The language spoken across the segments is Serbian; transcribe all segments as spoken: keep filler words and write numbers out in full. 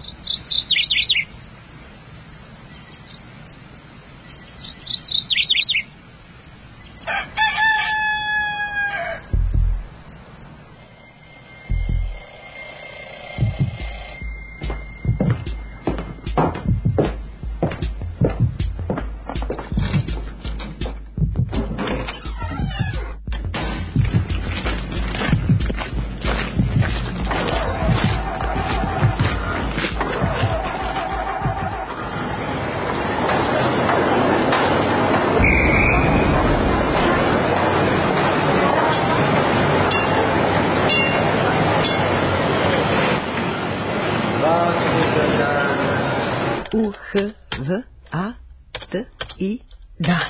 U H V A T I dan.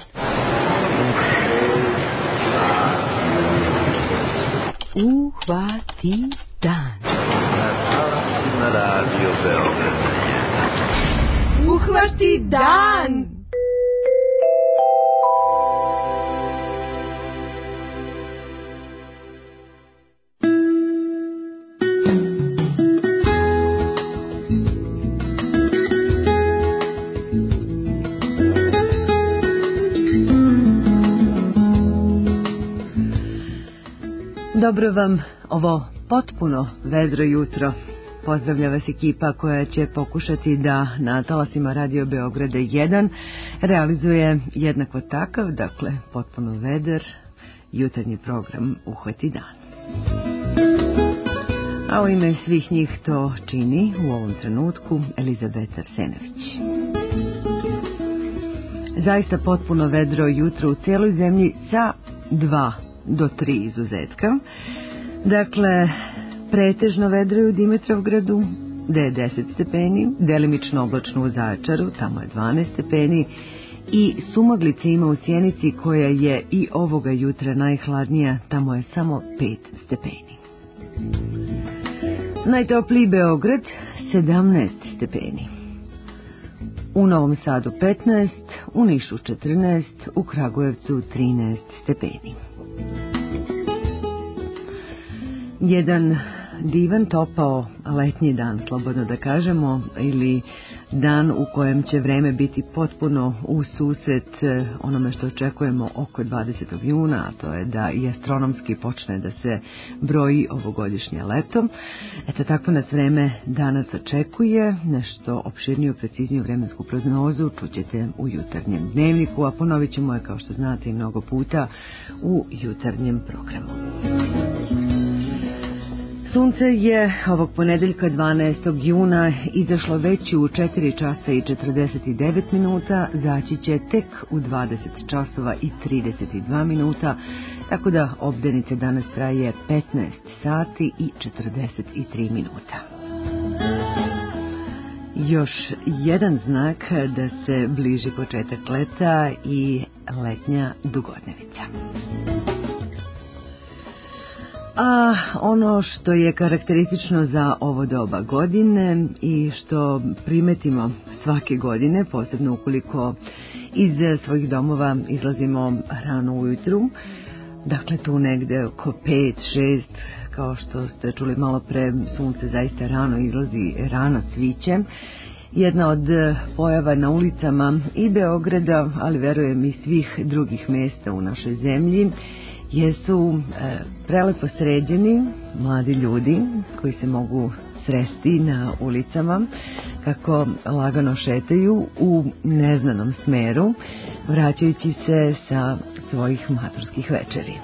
Uhvati dan. Na Radio Beograd. Uhvati dan. Dobro vam ovo potpuno vedro jutro. Pozdravlja vas ekipa koja će pokušati da na talasima Radio Beograda jedan realizuje jednako takav, dakle potpuno vedar, jutarnji program Uhvati dan. A u ime svih njih to čini u ovom trenutku Elizabeta Arsenović. Zaista potpuno vedro jutro u cijeloj zemlji sa dva do tri izuzetka. Dakle, pretežno vedro je u Dimitrovgradu, gde je deset stepeni, delimično oblačno u Zaječaru, tamo je dvanaest stepeni, i Sumaglica ima u Sjenici, koja je i ovoga jutra najhladnija, tamo je samo pet stepeni. Najtopliji Beograd, sedamnaest stepeni. U Novom Sadu petnaest, u Nišu četrnaest, u Kragujevcu trinaest stepeni. Jedan divan, topao letnji dan, slobodno da kažemo, ili dan u kojem će vreme biti potpuno u susret onome što očekujemo oko dvadesetog juna, a to je da i astronomski počne da se broji ovogodišnje leto. Eto, tako nas vreme danas očekuje. Nešto opširniju, precizniju vremensku prognozu čućete u jutarnjem dnevniku, a ponovit ćemo je, kao što znate, i mnogo puta u jutarnjem programu. Sunce je ovog ponedeljka dvanaestog juna izašlo već u četiri časa i četrdeset devet minuta, zaći će tek u dvadeset časova i trideset dva minuta, tako da obdanice danas traje petnaest sati i četrdeset tri minuta. Još jedan znak da se bliži početak leta i letnja dugodnevica. A ono što je karakteristično za ovo doba godine i što primetimo svake godine, posebno ukoliko iz svojih domova izlazimo rano ujutru, dakle tu negde oko pet šest, kao što ste čuli malo pre, sunce zaista rano izlazi, rano sviće. Jedna od pojava na ulicama i Beograda, ali verujem i svih drugih mesta u našoj zemlji, jesu e, prelepo sređeni mladi ljudi koji se mogu sresti na ulicama, kako lagano šetaju u neznanom smeru, vraćajući se sa svojih maturskih večeri.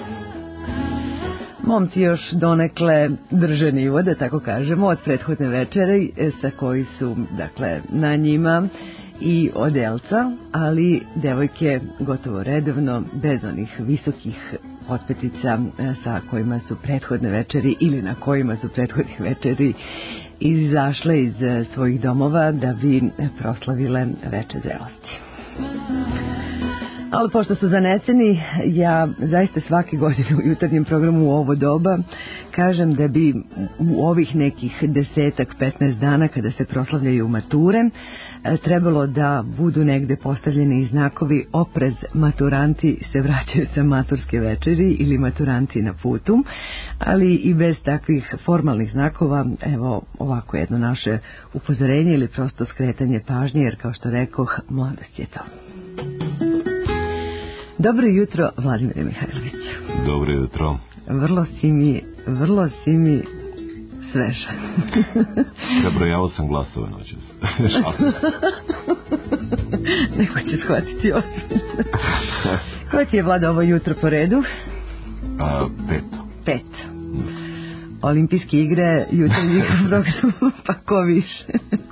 Momci još donekle drže nivo, da tako kažemo, od prethodne večere sa koji su, dakle, na njima i odelca, ali devojke gotovo redovno, bez onih visokih potpetica sa kojima su prethodne večeri ili na kojima su prethodnih večeri izašle iz svojih domova da bi proslavile veče zrelosti. Ali pošto su zaneseni, ja zaista svake godine u jutarnjem programu u ovo doba kažem da bi u ovih nekih desetak, petnaest dana kada se proslavljaju mature trebalo da budu negde postavljeni znakovi oprez, maturanti se vraćaju sa maturske večeri ili maturanti na putu, ali i bez takvih formalnih znakova, evo ovako jedno naše upozorenje ili prosto skretanje pažnje, jer kao što rekoh, mladost je to. Dobro jutro, Vladimire Mihajloviću. Dobro jutro. Vrlo si mi, vrlo si mi sveža. Prebrojavao sam glasove noćas. Neko će shvatiti ozbiljno. Ko ti je, Vlada, ovo jutro po redu? A, peto. Pet. Olimpijske igre, jutarnji program, pa ko više?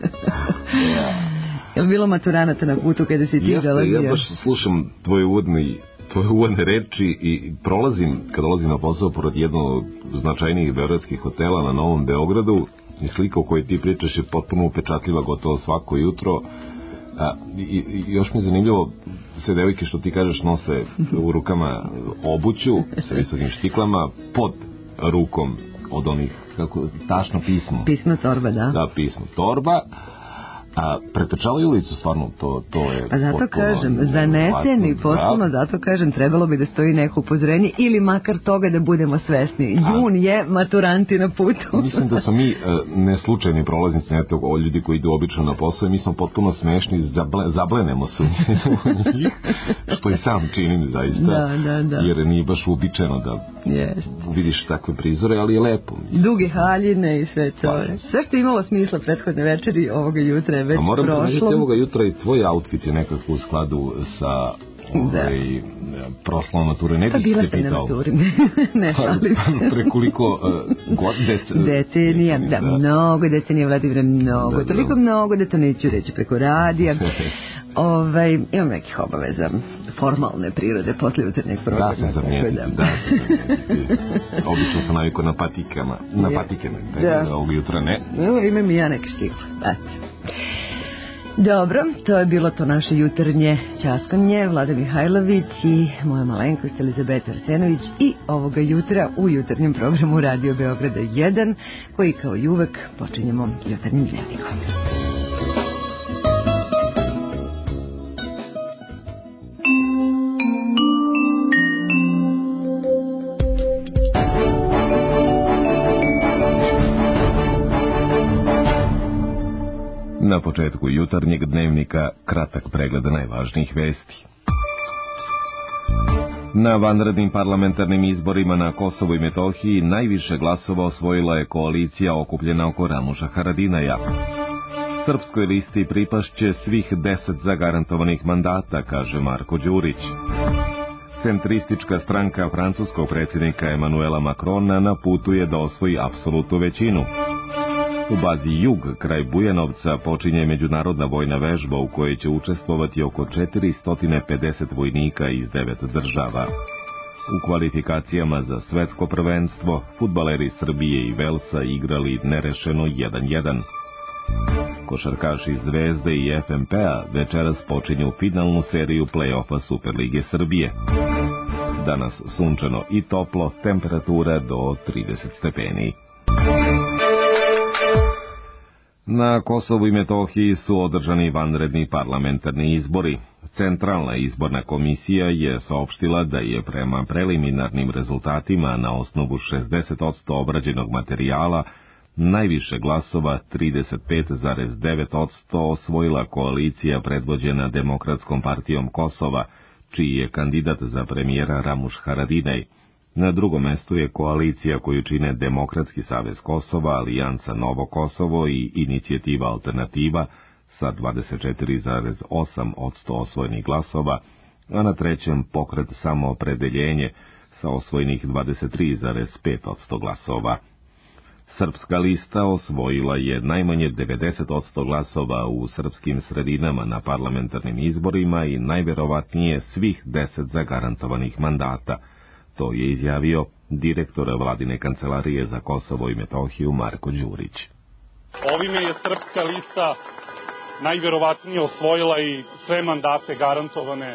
Je li bilo maturanata na putu kada si ti dolazio? Ja baš slušam tvoje uvodne, tvoje uvodne reči i prolazim, kad dolazim na posao, pored jednog od značajnijih beogradskih hotela na Novom Beogradu, i slika o kojoj ti pričaš je potpuno upečatljiva gotovo svako jutro. A, i, i još mi je zanimljivo, sve devojke što ti kažeš nose u rukama obuću sa visokim štiklama, pod rukom od onih, kako, tašno pismo. Pismo torba, da. Da, pismo torba. A pretrčavaju ulicu, stvarno, to, to je... Pa zato kažem, zaneseni, potpuno, zato kažem, trebalo bi da stoji neko upozorenje ili makar toga da budemo svesni. Jun je, maturanti na putu. Mislim da smo mi ne slučajni prolaznici, ne to ljudi koji idu obično na posao, mi smo potpuno smešni, zable, zablenemo se u njih, što i sam činim zaista, da, da, da. Jer nije baš uobičajeno da yes. vidiš takve prizore, ali je lepo. Duge haljine i sve to. Pa, sve što je imalo smisla prethodne večeri, ovoga jutra je već moram prošlo. Moram da ovoga jutra i tvoj outfit je nekako u skladu sa ovaj, proslavom mature. Ne pa bih te pitao. Pa bila sam na maturi, ne šalim se. Prekoliko uh, god dec, decenija, da, da, mnogo decenija, Vladimire, mnogo, da, toliko da. mnogo da to neću reći preko radija. Ovaj, imam nekih obaveza formalne prirode posle jutarnjeg programa. Da sam zamijetiti, da. da Obično sam navikao na patikama, na patike, da. Ovog jutra ne. No, imam i ja neke štikle, dati. Dobro, to je bilo to naše jutarnje ćaskanje. Vlada Mihajlović i moja malenkost Elizabeta Arsenović i ovoga jutra u jutarnjem programu Radio Beograda jedan, koji kao i uvek počinjemo jutarnjim dnevnikom. Na početku jutarnjeg dnevnika kratak pregled najvažnijih vesti. Na vanrednim parlamentarnim izborima na Kosovu i Metohiji najviše glasova osvojila je koalicija okupljena oko Ramuša Haradinaja. Srpskoj listi pripašće svih deset zagarantovanih mandata, kaže Marko Đurić. Centristička stranka francuskog predsjednika Emanuela Macrona na putu je da osvoji apsolutnu većinu. U bazi Jug, kraj Bujanovca, počinje međunarodna vojna vežba u kojoj će učestvovati oko četiristo pedeset vojnika iz devet država. U kvalifikacijama za svetsko prvenstvo, fudbaleri Srbije i Velsa igrali nerešeno jedan jedan. Košarkaši Zvezde i F M P-a večeras počinju finalnu seriju play-offa Superlige Srbije. Danas sunčano i toplo, temperatura do trideset stepeni. Na Kosovu i Metohiji su održani vanredni parlamentarni izbori. Centralna izborna komisija je saopštila da je prema preliminarnim rezultatima na osnovu šezdeset posto obrađenog materijala najviše glasova, trideset pet zarez devet posto, osvojila koalicija predvođena Demokratskom partijom Kosova, čiji je kandidat za premijera Ramuš Haradinaj. Na drugom mestu je koalicija koju čine Demokratski savez Kosova, Alijansa Novo Kosovo i Inicijativa Alternativa sa dvadeset četiri zarez osam posto osvojenih glasova, a na trećem Pokret Samoopredeljenje sa osvojenih dvadeset tri zarez pet posto glasova. Srpska lista osvojila je najmanje devedeset posto glasova u srpskim sredinama na parlamentarnim izborima i najverovatnije svih deset zagarantovanih mandata. To je izjavio direktor Vladine kancelarije za Kosovo i Metohiju Marko Đurić. Ovime je Srpska lista najverovatnije osvojila i sve mandate garantovane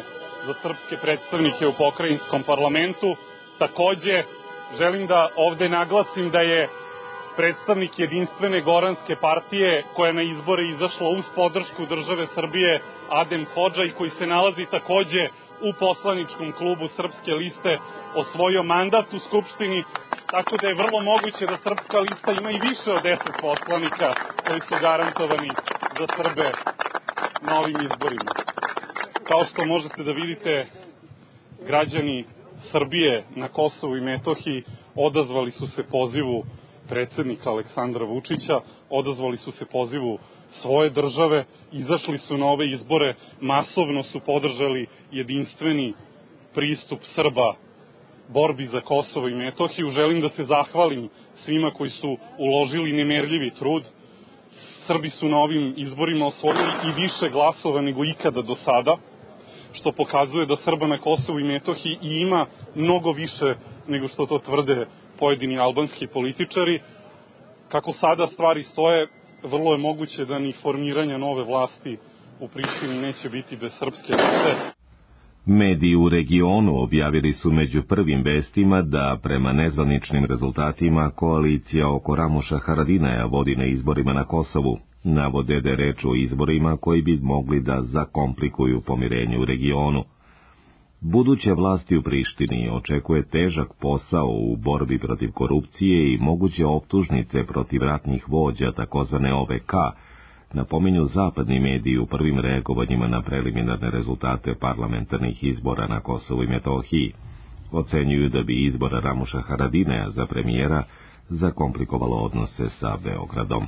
za srpske predstavnike u pokrajinskom parlamentu. Takođe, želim da ovde naglasim da je predstavnik Jedinstvene Goranske partije, koja je na izbore izašla uz podršku države Srbije, Adem Hodža, i koji se nalazi takođe u poslaničkom klubu Srpske liste, osvojio mandat u Skupštini, tako da je vrlo moguće da Srpska lista ima i više od deset poslanika koji su garantovani za Srbe na ovim izborima. Kao što možete da vidite, građani Srbije na Kosovu i Metohiji odazvali su se pozivu predsednika Aleksandra Vučića, odazvali su se pozivu svoje države, izašli su na ove izbore, masovno su podržali jedinstveni pristup Srba borbi za Kosovo i Metohiju. Želim da se zahvalim svima koji su uložili nemerljivi trud. Srbi su na ovim izborima osvojili i više glasova nego ikada do sada, što pokazuje da Srba na Kosovu i Metohiji i ima mnogo više nego što to tvrde pojedini albanski političari. Kako sada stvari stoje, vrlo je moguće da ni formiranja nove vlasti u Prištini neće biti bez srpske liste. Mediji u regionu objavili su među prvim vestima da prema nezvaničnim rezultatima koalicija oko Ramuša Haradinaja vodi na izborima na Kosovu. Navode da je reč o izborima koji bi mogli da zakomplikuju pomirenje u regionu. Buduće vlasti u Prištini očekuje težak posao u borbi protiv korupcije i moguće optužnice protiv ratnih vođa, takozvane O V K, napominju zapadni mediji u prvim reagovanjima na preliminarne rezultate parlamentarnih izbora na Kosovu i Metohiji. Ocenjuju da bi izbor Ramuša Haradinaja za premijera zakomplikovalo odnose sa Beogradom.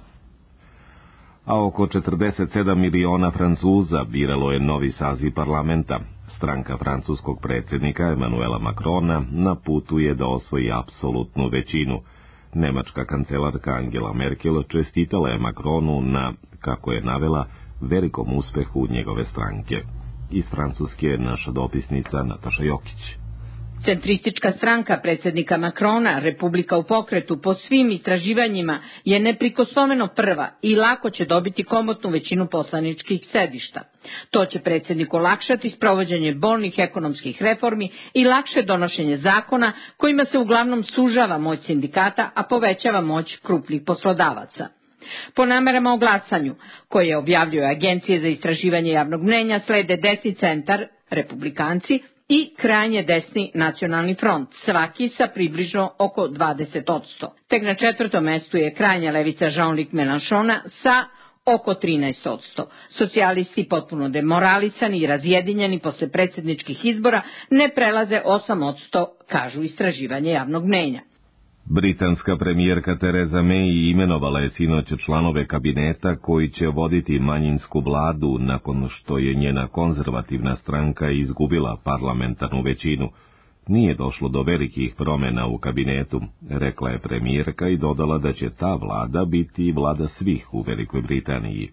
A oko četrdeset sedam miliona Francuza biralo je novi saziv parlamenta. Stranka francuskog predsjednika Emanuela Macrona na putu je da osvoji apsolutnu većinu. Nemačka kancelarka Angela Merkel čestitala je Macronu na, kako je navela, velikom uspehu njegove stranke. Iz Francuske je naša dopisnica Nataša Jokić. Centristička stranka predsjednika Macrona, Republika u pokretu, po svim istraživanjima je neprikosnoveno prva i lako će dobiti komotnu većinu poslaničkih sedišta. To će predsjedniku olakšati sprovođenje bolnih ekonomskih reformi i lakše donošenje zakona kojima se uglavnom sužava moć sindikata, a povećava moć krupnih poslodavaca. Po namerama o glasanju, koje objavljuju agencije za istraživanje javnog mnenja, slede desni centar, republikanci, i krajnje desni nacionalni front, svaki sa približno oko dvadeset posto. Tek na četvrtom mestu je krajnja levica Jean-Luc Mélenchona sa oko trinaest posto. Socijalisti, potpuno demoralisani i razjedinjeni posle predsjedničkih izbora, ne prelaze osam posto, kažu istraživanje javnog mnenja. Britanska premijerka Theresa May imenovala je sinoć članove kabineta koji će voditi manjinsku vladu nakon što je njena konzervativna stranka izgubila parlamentarnu većinu. Nije došlo do velikih promjena u kabinetu, rekla je premijerka i dodala da će ta vlada biti vlada svih u Velikoj Britaniji.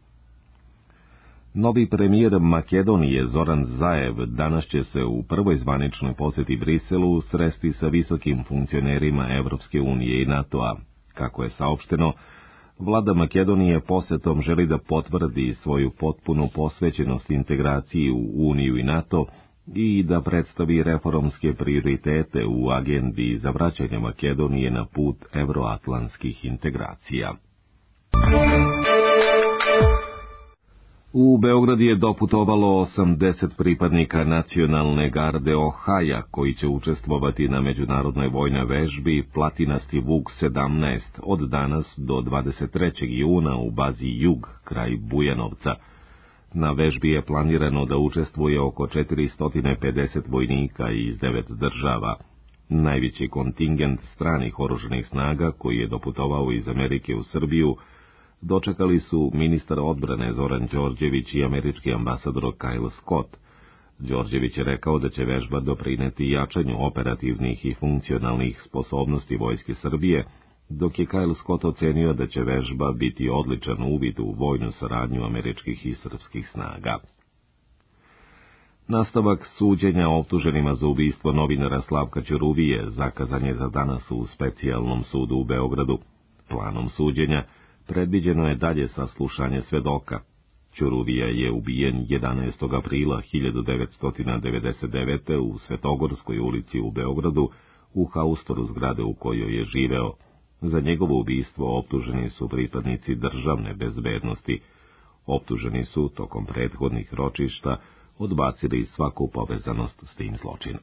Novi premijer Makedonije Zoran Zaev danas će se u prvoj zvaničnoj posjeti Briselu sresti sa visokim funkcionerima Evropske unije i NATO-a. Kako je saopšteno, vlada Makedonije posjetom želi da potvrdi svoju potpunu posvećenost integraciji u Uniju i NATO i da predstavi reformske prioritete u agendi za vraćanje Makedonije na put evroatlantskih integracija. U Beograd je doputovalo osamdeset pripadnika nacionalne garde Ohaja koji će učestvovati na međunarodnoj vojnoj vežbi Platinasti Vuk sedamnaest od danas do dvadeset trećeg juna u bazi Jug, kraj Bujanovca. Na vežbi je planirano da učestvuje oko četiristo pedeset vojnika iz devet država. Najveći kontingent stranih oružanih snaga koji je doputovao iz Amerike u Srbiju dočekali su ministar odbrane Zoran Đorđević i američki ambasador Kyle Scott. Đorđević je rekao da će vežba doprineti jačanju operativnih i funkcionalnih sposobnosti vojske Srbije, dok je Kyle Scott ocenio da će vežba biti odličan uvid u vojnu saradnju američkih i srpskih snaga. Nastavak suđenja optuženima za ubistvo novinara Slavka Ćuruvije zakazan je za danas u specijalnom sudu u Beogradu. Planom suđenja predviđeno je dalje saslušanje svedoka. Ćuruvija je ubijen jedanaestog aprila hiljadu devetsto devedeset devete. u Svetogorskoj ulici u Beogradu, u haustoru zgrade u kojoj je živeo. Za njegovo ubistvo optuženi su pripadnici državne bezbednosti. Optuženi su, tokom prethodnih ročišta, odbacili svaku povezanost s tim zločinom.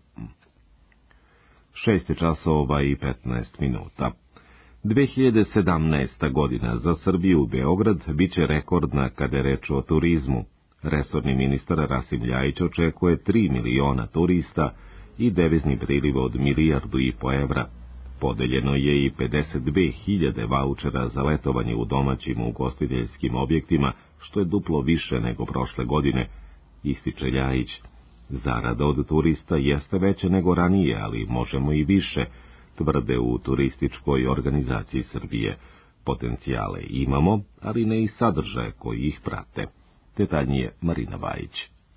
Šest časova i petnaest minuta. dve hiljade sedamnaesta. godina za Srbiju u Beograd biće rekordna kada je reč o turizmu. Resorni ministar Rasim Ljajić očekuje tri miliona turista i devizni priliv od milijardu i po evra. Podeljeno je i pedeset dve hiljade vaučera za letovanje u domaćim ugostiteljskim objektima, što je duplo više nego prošle godine, ističe Ljajić. Zarada od turista jeste veća nego ranije, ali možemo i više, tvrde u turističkoj organizaciji Srbije. Potencijale imamo, ali ne i sadržaje koji ih prate. Detaljnije Marina Vajić.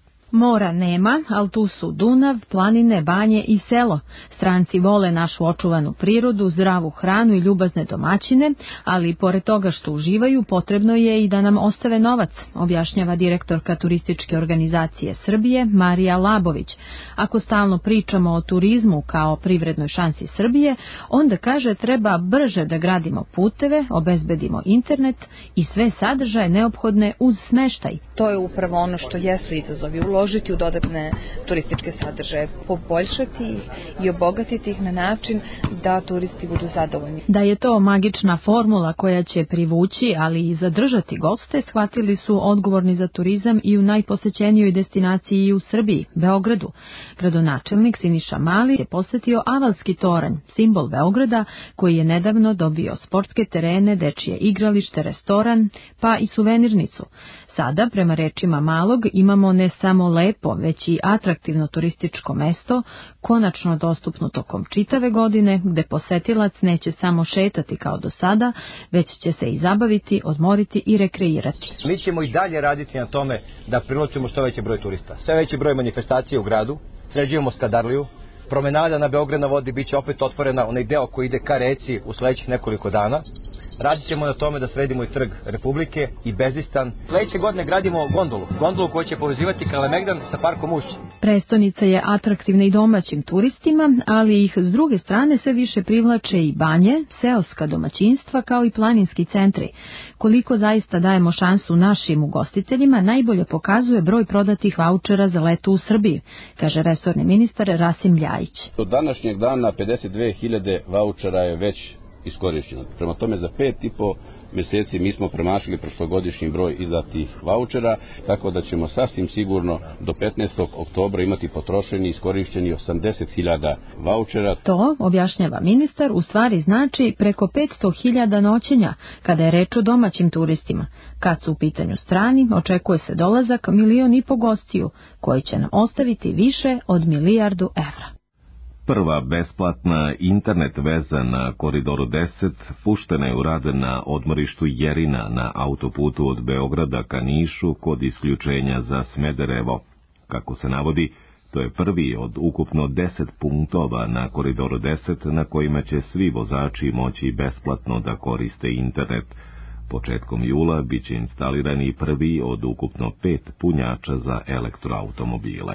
Mora nema, ali tu su Dunav, planine, banje i selo. Stranci vole našu očuvanu prirodu, zdravu hranu i ljubazne domaćine, ali i pored toga što uživaju, potrebno je i da nam ostave novac, objašnjava direktorka turističke organizacije Srbije Marija Labović. Ako stalno pričamo o turizmu kao privrednoj šansi Srbije, onda kaže treba brže da gradimo puteve, obezbedimo internet i sve sadržaje neophodne uz smeštaj. To je upravo ono što jesu izazovi, uložiti u dodatne turističke sadržaje, poboljšati ih i obogatiti ih na način da turisti budu zadovoljni. Da je to magična formula koja će privući, ali i zadržati goste, shvatili su odgovorni za turizam i u najposećenijoj destinaciji u Srbiji, Beogradu. Gradonačelnik Siniša Mali je posetio Avalski toranj, simbol Beograda, koji je nedavno dobio sportske terene, dečije igralište, restoran, pa i suvenirnicu. Sada, prema rečima Malog, imamo ne samo lepo, već i atraktivno turističko mesto, konačno dostupno tokom čitave godine, gde posetilac neće samo šetati kao do sada, već će se i zabaviti, odmoriti i rekreirati. Mi ćemo i dalje raditi na tome da privlačimo što veći broj turista. Sve veći broj manifestacija u gradu, sređujemo Skadarliju, promenada na Beograd na vodi biće opet otvorena, onaj deo koji ide ka reci u sledećih nekoliko dana. Radit ćemo na tome da sredimo i trg Republike i Bezistan. Sledeće godine gradimo gondolu, gondolu koja će povezivati Kalemegdan sa parkom Ušće. Prestonica je atraktivna i domaćim turistima, ali ih s druge strane sve više privlače i banje, seoska domaćinstva kao i planinski centri. Koliko zaista dajemo šansu našim ugostiteljima, najbolje pokazuje broj prodatih vaučera za leto u Srbiji, kaže resorni ministar Rasim Ljajić. Do današnjeg dana pedeset dve hiljade vaučera je već iskorišćeno. Prema tome za pet i po mjeseci mi smo premašili prošlogodišnji broj izdatih vaučera, tako da ćemo sasvim sigurno do petnaestog oktobra imati potrošeni i iskorišćeni osamdeset hiljada vaučera. To, objašnjava ministar, u stvari znači preko petsto hiljada noćenja kada je reč o domaćim turistima. Kad su u pitanju strani, očekuje se dolazak milion i po gostiju, koji će nam ostaviti više od milijardu evra. Prva besplatna internet veza na Koridoru deset puštena je u rad na odmorištu Jerina na autoputu od Beograda ka Nišu kod isključenja za Smederevo. Kako se navodi, to je prvi od ukupno deset punktova na Koridoru deset na kojima će svi vozači moći besplatno da koriste internet. Početkom jula biće instalirani prvi od ukupno pet punjača za elektroautomobile.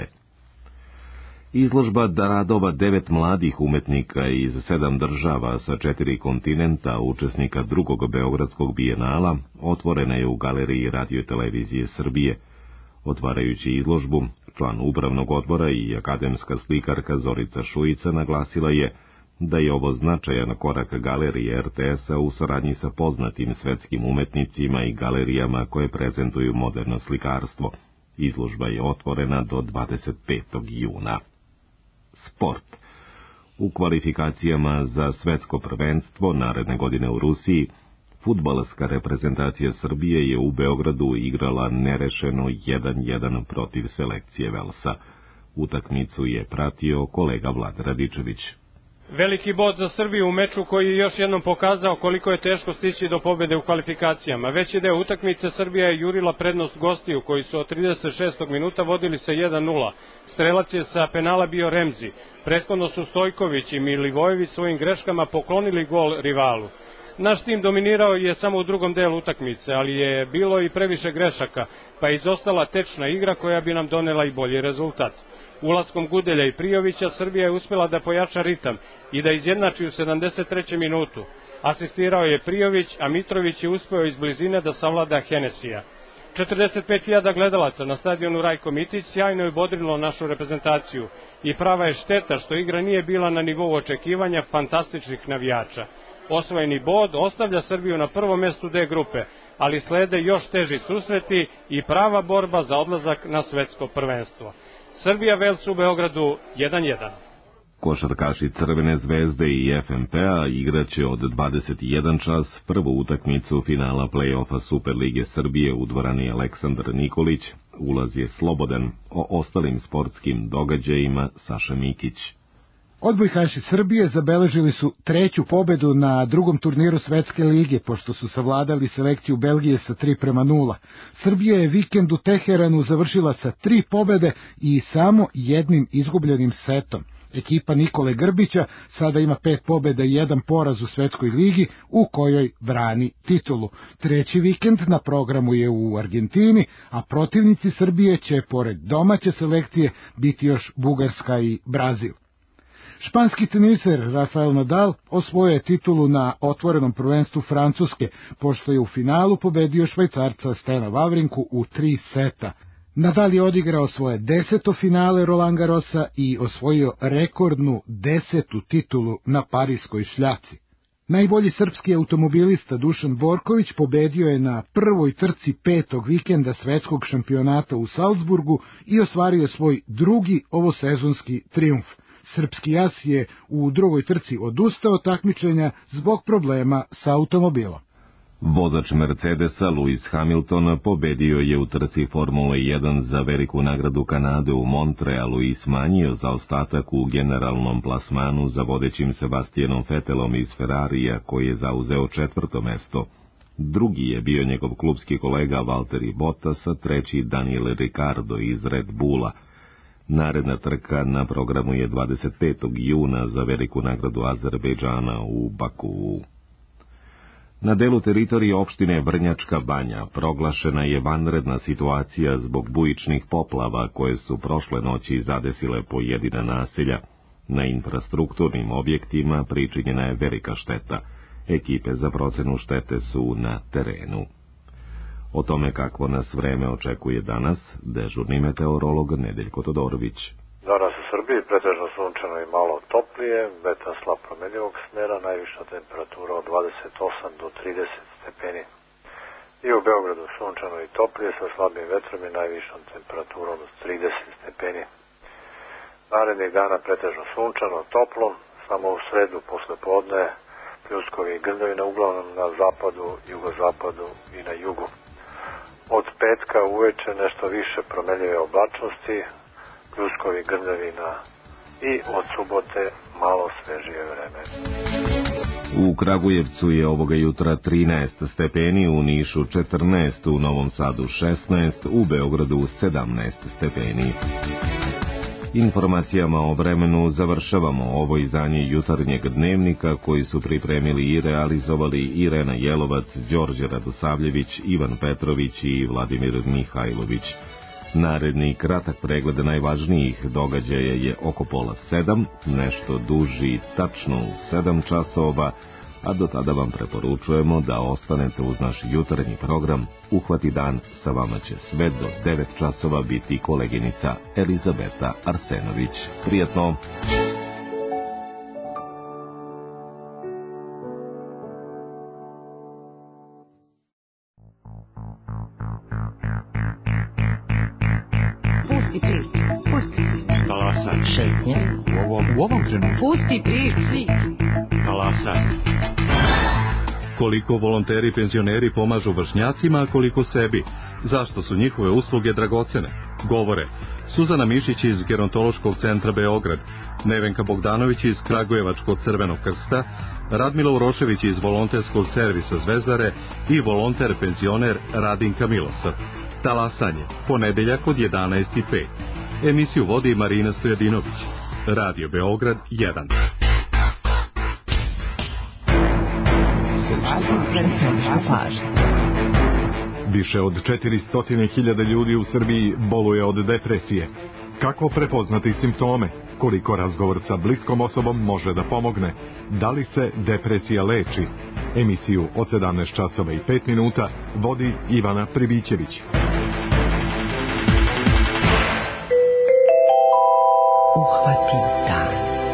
Izložba radova devet mladih umetnika iz sedam država sa četiri kontinenta, učesnika drugog Beogradskog bijenala, otvorena je u Galeriji Radio-televizije Srbije. Otvarajući izložbu, član upravnog odbora i akademska slikarka Zorica Šujica naglasila je da je ovo značajan korak galerije er te es-a u saradnji sa poznatim svetskim umetnicima i galerijama koje prezentuju moderno slikarstvo. Izložba je otvorena do dvadeset petog juna. Sport. U kvalifikacijama za svetsko prvenstvo naredne godine u Rusiji, fudbalska reprezentacija Srbije je u Beogradu igrala nerešeno jedan jedan protiv selekcije Velsa. Utakmicu je pratio kolega Vlad Radičević. Veliki bod za Srbiju u meču koji je još jednom pokazao koliko je teško stići do pobjede u kvalifikacijama. Veći deo utakmice Srbija je jurila prednost gostiju koji su od trideset šestog minuta vodili se jedan nula. Strelac je sa penala bio Remzi. Prethodno su Stojković i Milivojević svojim greškama poklonili gol rivalu. Naš tim dominirao je samo u drugom delu utakmice, ali je bilo i previše grešaka, pa je izostala tečna igra koja bi nam donela i bolji rezultat. Ulaskom Gudelja i Prijovića Srbija je uspela da pojača ritam i da izjednači u sedamdeset trećem minutu. Asistirao je Prijović, a Mitrović je uspeo iz blizine da savlada Henesija. četrdeset pet hiljada gledalaca na stadionu Rajko Mitić sjajno je bodrilo našu reprezentaciju i prava je šteta što igra nije bila na nivou očekivanja fantastičnih navijača. Osvojeni bod ostavlja Srbiju na prvom mestu D grupe, ali slede još teži susreti i prava borba za odlazak na svetsko prvenstvo. Srbija Vels u Beogradu jedan jedan. Košarkaši Crvene zvezde i F M P-a igraće od dvadeset jedan čas prvu utakmicu finala play-offa Superlige Srbije u dvorani Aleksandar Nikolić. Ulaz je slobodan. O ostalim sportskim događajima Saša Mikić. Odbojkaši Srbije zabeležili su treću pobedu na drugom turniru Svetske lige, pošto su savladali selekciju Belgije sa tri prema nula. Srbija je vikend u Teheranu završila sa tri pobede i samo jednim izgubljenim setom. Ekipa Nikole Grbića sada ima pet pobjeda i jedan poraz u Svetskoj ligi, u kojoj brani titulu. Treći vikend na programu je u Argentini, a protivnici Srbije će, pored domaće selekcije, biti još Bugarska i Brazil. Španski teniser Rafael Nadal osvojio je titulu na otvorenom prvenstvu Francuske, pošto je u finalu pobedio Švajcarca Stena Vavrinku u tri seta. Nadal je odigrao svoje deseto finale Roland Garrosa i osvojio rekordnu desetu titulu na parijskoj šljaci. Najbolji srpski automobilista Dušan Borković pobedio je na prvoj trci petog vikenda svetskog šampionata u Salzburgu i ostvario svoj drugi ovosezonski trijumf. Srpski as je u drugoj trci odustao od takmičenja zbog problema sa automobilom. Vozač Mercedesa Lewis Hamilton pobedio je u trci Formule jedan za veliku nagradu Kanade u Montrealu i smanjio zaostatak u generalnom plasmanu za vodećim Sebastianom Vettelom iz Ferrarija, koji je zauzeo četvrto mesto. Drugi je bio njegov klubski kolega Valtteri Bottas, a treći Daniel Ricciardo iz Red Bulla. Naredna trka na programu je dvadeset petog juna za veliku nagradu Azerbejdžana u Bakuu. Na delu teritorije opštine Vrnjačka Banja proglašena je vanredna situacija zbog bujičnih poplava koje su prošle noći zadesile pojedina naselja. Na infrastrukturnim objektima pričinjena je velika šteta. Ekipe za procenu štete su na terenu. O tome kakvo nas vreme očekuje danas, dežurni meteorolog Nedeljko Todorović. Danas u Srbiji pretežno sunčano i malo toplije, vetar slab promenljivog smera, najviša temperatura od dvadeset osam do trideset stepeni. I u Beogradu sunčano i toplije sa slabim vetrom i najvišom temperaturom od trideset stepeni. Narednih dana pretežno sunčano, toplo, samo u sredu posle podne pljuskovi i grmljavina uglavnom na zapadu, jugozapadu i na jugu. Od petka uveče nešto više promenljive oblačnosti, pljuskovi, grmljavina i od subote malo svežije vreme. U Kragujevcu je ovoga jutra trinaest stepeni, u Nišu četrnaest, u Novom Sadu šesnaest, u Beogradu sedamnaest stepeni. Informacijama o vremenu završavamo ovo izdanje jutarnjeg dnevnika koji su pripremili i realizovali Irena Jelovac, Đorđe Radosavljević, Ivan Petrović i Vladimir Mihajlović. Naredni kratak pregled najvažnijih događaja je oko pola sedam, nešto duži tačno u sedam časova, a do tada vam preporučujemo da ostanete uz naš jutarnji program. Uhvati dan, sa vama će sve do devet časova biti koleginica Elizabeta Arsenović. Prijetno! Pusti prič, pusti prič. Talasaj. Šetnje. U ovom, u ovom trenutku. Pusti prič. Talasaj. Koliko volonteri penzioneri pomažu vršnjacima, a koliko sebi. Zašto su njihove usluge dragocene? Govore Suzana Mišić iz Gerontološkog centra Beograd, Nevenka Bogdanović iz Kragujevačkog Crvenog krsta, Radmila Urošević iz volonterskog servisa Zvezdare i volonter penzioner Radinka Milosar. Talasanje, ponedeljak od jedanaest i pet. Emisiju vodi Marina Stojadinović. Radio Beograd jedan. radijske središta pažnje. Više od četiristo hiljada ljudi u Srbiji boluje od depresije. Kako prepoznati simptome? Koliko razgovor sa bliskom osobom može da pomogne? Da li se depresija leči? Emisiju od sedamnaest časova i pet minuta vodi Ivana Pribićević. Uhvati dan.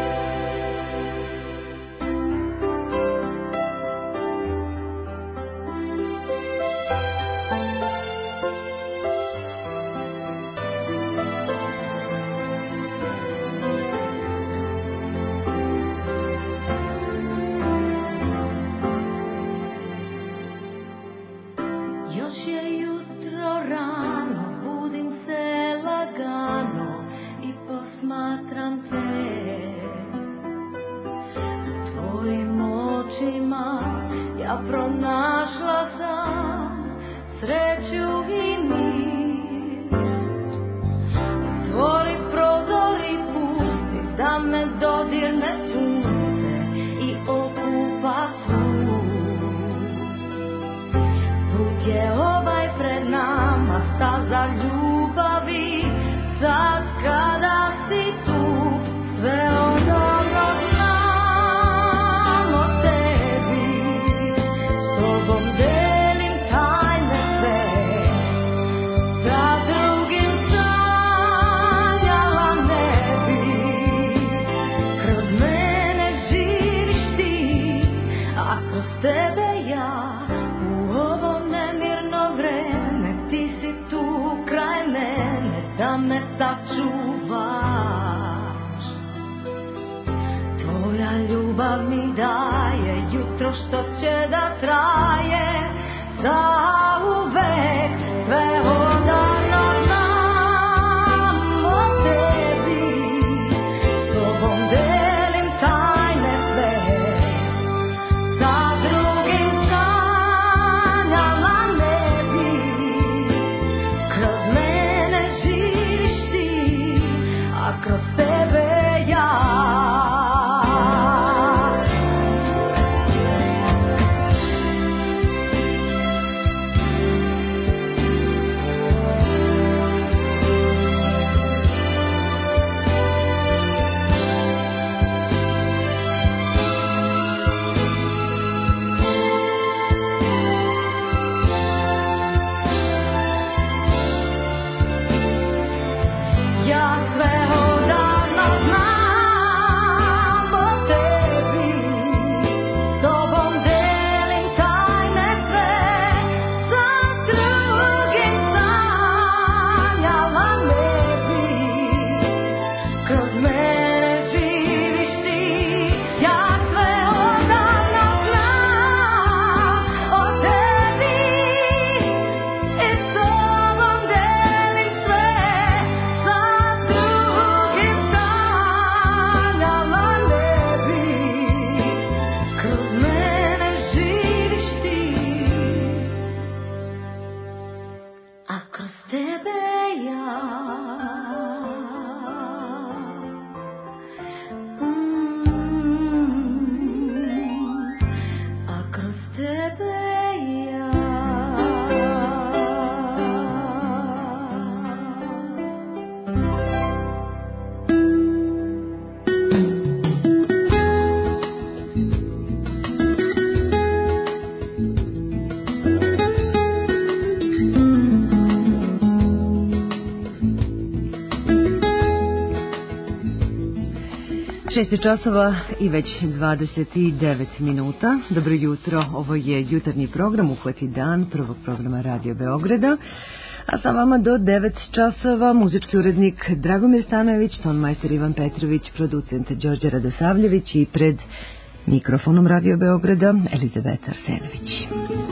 šest časova i već dvadeset devet minuta. Dobro jutro, ovo je jutarnji program Uhvati dan prvog programa Radio Beograda. A sa vama do devet časova muzički urednik Dragomir Stanojević, tonmajster Ivan Petrović, producent Đorđe Radosavljević i pred mikrofonom Radio Beograda Elizabeta Arsenović.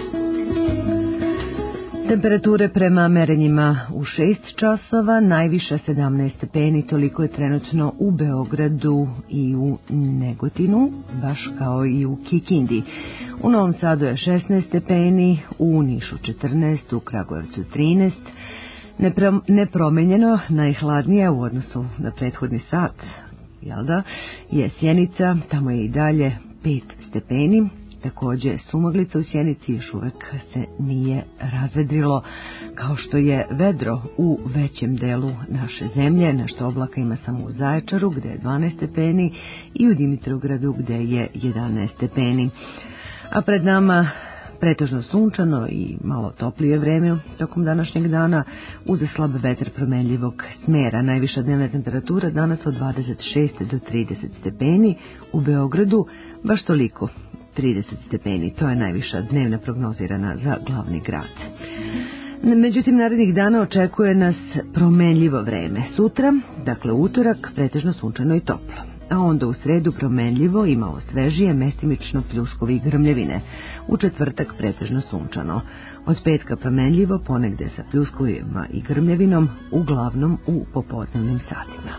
Temperature prema merenjima u šest časova, najviše sedamnaest stepeni, toliko je trenutno u Beogradu i u Negotinu, baš kao i u Kikindi. U Novom Sadu je šesnaest stepeni, u Nišu četrnaest, u Kragujevcu trinaest, nepromenjeno, najhladnije u odnosu na prethodni sat, jel da, je Sjenica, tamo je i dalje pet stepeni, takođe sumaglica u Sjenici, još uvek se nije razvedrilo, kao što je vedro u većem delu naše zemlje. Nešto oblaka ima samo u Zaječaru gde je dvanaest stepeni i u Dimitrovgradu gde je jedanaest stepeni. A pred nama pretežno sunčano i malo toplije vreme tokom današnjeg dana uz slab vetar promenljivog smera. Najviša dnevna temperatura danas od dvadeset šest do trideset stepeni, u Beogradu baš toliko, trideset stepeni. To je najviša dnevna prognozirana za glavni grad. Međutim, narednih dana očekuje nas promenljivo vreme. Sutra, dakle utorak, pretežno sunčano i toplo. A onda u sredu promenljivo i malo svežije, mestimično pljuskovi i grmljevine. U četvrtak pretežno sunčano. Od petka promenljivo, ponegde sa pljuskovima i grmljevinom, uglavnom u popodnevnim satima.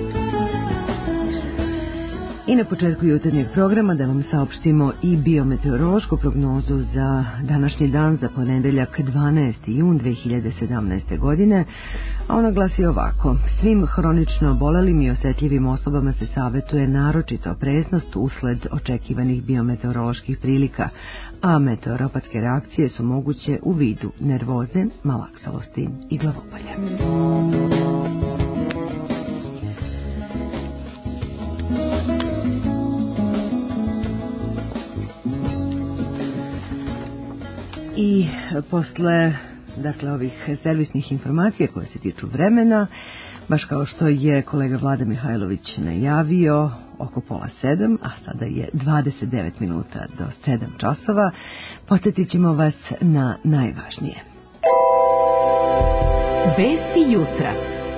I na početku jutarnjeg programa da vam saopštimo i biometeorološku prognozu za današnji dan, za ponedeljak dvanaesti jun dve hiljade sedamnaeste. godine, a ona glasi ovako: svim hronično obolelim i osetljivim osobama se savetuje naročito opreznost usled očekivanih biometeoroloških prilika, a meteoropatske reakcije su moguće u vidu nervoze, malaksalosti i glavobolje. I posle, dakle, ovih servisnih informacija koje se tiču vremena, baš kao što je kolega Vlada Mihajlović najavio, oko pola sedam, a sada je dvadeset devet minuta do sedam časova, podsjetit ćemo vas na najvažnije. Vesti jutra.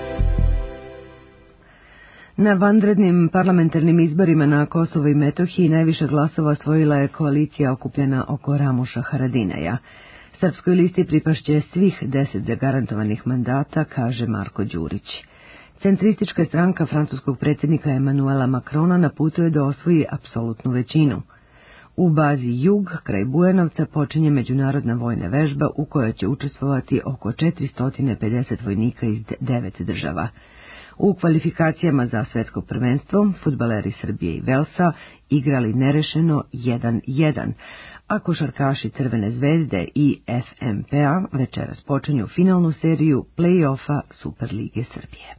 Na vanrednim parlamentarnim izborima na Kosovo i Metohiji najviše glasova osvojila je koalicija okupljena oko Ramuša Haradinaja. Srpskoj listi pripašće svih deset zagarantovanih mandata, kaže Marko Đurić. Centristička stranka francuskog predsjednika Emanuela Macrona na putu je da osvoji apsolutnu većinu. U bazi Jug, kraj Bujanovca, počinje međunarodna vojna vežba u kojoj će učestvovati oko četiristo pedeset vojnika iz devet država. U kvalifikacijama za svetsko prvenstvo fudbaleri Srbije i Velsa igrali nerešeno jedan jedan, a košarkaši Crvene zvezde i F M P A večeras počinju finalnu seriju play-offa Superlige Srbije.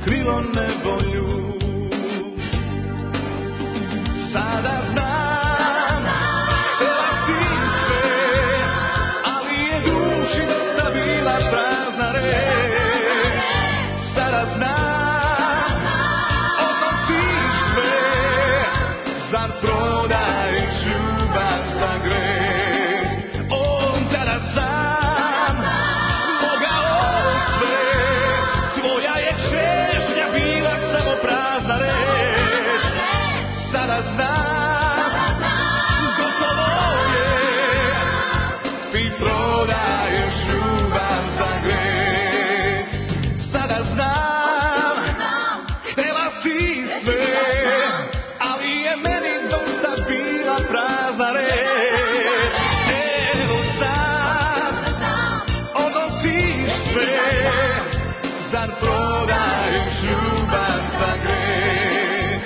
krilo nevolju. Sada znam, htjela si sve, ali je duši dosta bila prazna reč. Sada znam, odnosiš sve, zar prodaješ ljubav za greh? On tada sam mogao sve, tvoja je češnja bila samo prazna reč. Sada znam, gotovo je, ti prodaješ ljubav za greh. Sada znam, htjela si sve, ali je meni dosta bila prazna reč. Evo sad, odnosiš sve, zar prodaješ ljubav za greh?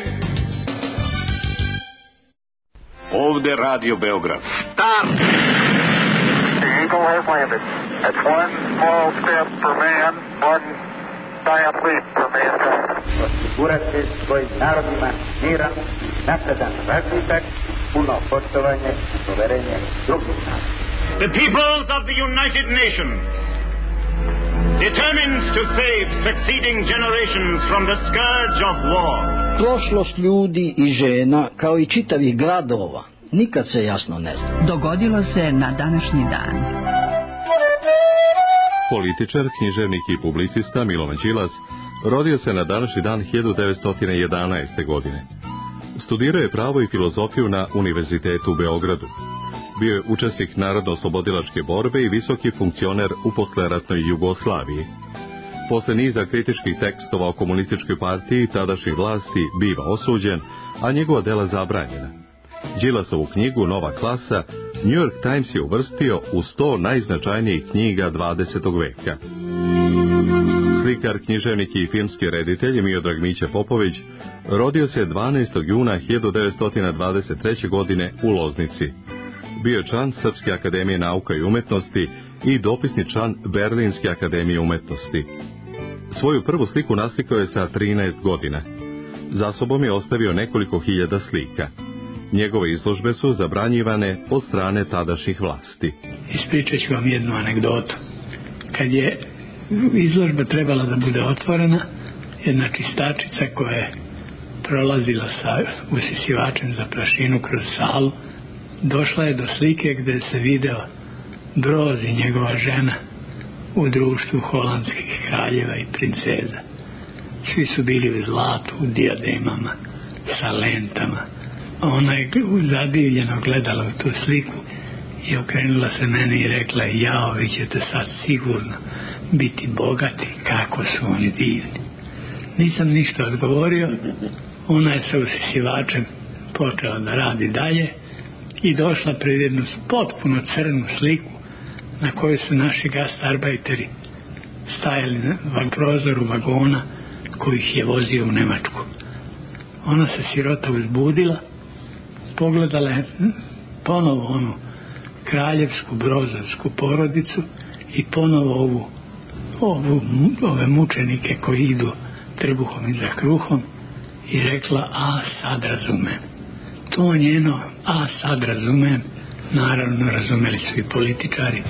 Ovde Radio Beograd. Start! The Eagle has landed. That's one small step for man, one giant leap for mankind. Osigurati svojim narodima miran, napredan razvitak, puno poštovanje i poverenje drugih naroda. The peoples of the United Nations, determined to save succeeding generations from the scourge of war. Prošlost ljudi i žena, kao i čitavih gradova, nikad se jasno ne zna. Dogodilo se na današnji dan. Političar, književnik i publicista Milovan Đilas rodio se na današnji dan hiljadu devetsto jedanaeste. godine. Studirao je pravo i filozofiju na Univerzitetu u Beogradu. Bio je učesnik narodno-oslobodilačke borbe i visoki funkcioner u posleratnoj Jugoslaviji. Posle niza kritičkih tekstova o komunističkoj partiji tadašnjih vlasti biva osuđen, a njegova dela zabranjena. Đilasovu knjigu Nova klasa New York Times je uvrstio u sto najznačajnijih knjiga dvadesetog veka. Slikar, književnik i filmski reditelj Miodrag Mića Popović rodio se dvanaestog juna hiljadu devetsto dvadeset treće. godine u Loznici. Bio je član Srpske akademije nauka i umetnosti i dopisni član Berlinske akademije umetnosti. Svoju prvu sliku naslikao je sa trinaest godina. Za sobom je ostavio nekoliko hiljada slika. Njegove izložbe su zabranjivane od strane tadašnjih vlasti. Ispričat ću vam jednu anegdotu. Kad je izložba trebala da bude otvorena, jedna čistačica koja je prolazila sa usisivačem za prašinu kroz salu, došla je do slike gde se video Broz i njegova žena u društvu holandskih kraljeva i princeza. Svi su bili u zlatu, u dijademama, sa lentama. Ona je zadivljeno gledala u tu sliku i okrenula se meni i rekla: jao, vi ćete sad sigurno biti bogati, kako su oni divni. Nisam ništa odgovorio. Ona je sa usisivačem počela da radi dalje i došla pred jednu potpuno crnu sliku na kojoj su naši gastarbajteri stajali na prozoru vagona koji ih je vozio u Nemačku. Ona se sirota uzbudila, pogledala je ponovo onu kraljevsku brozovsku porodicu i ponovo ovu, ovu ove mučenike koji idu trbuhom i za kruhom i rekla: a sad razumem. To njeno a sad razumem naravno razumeli su i političari.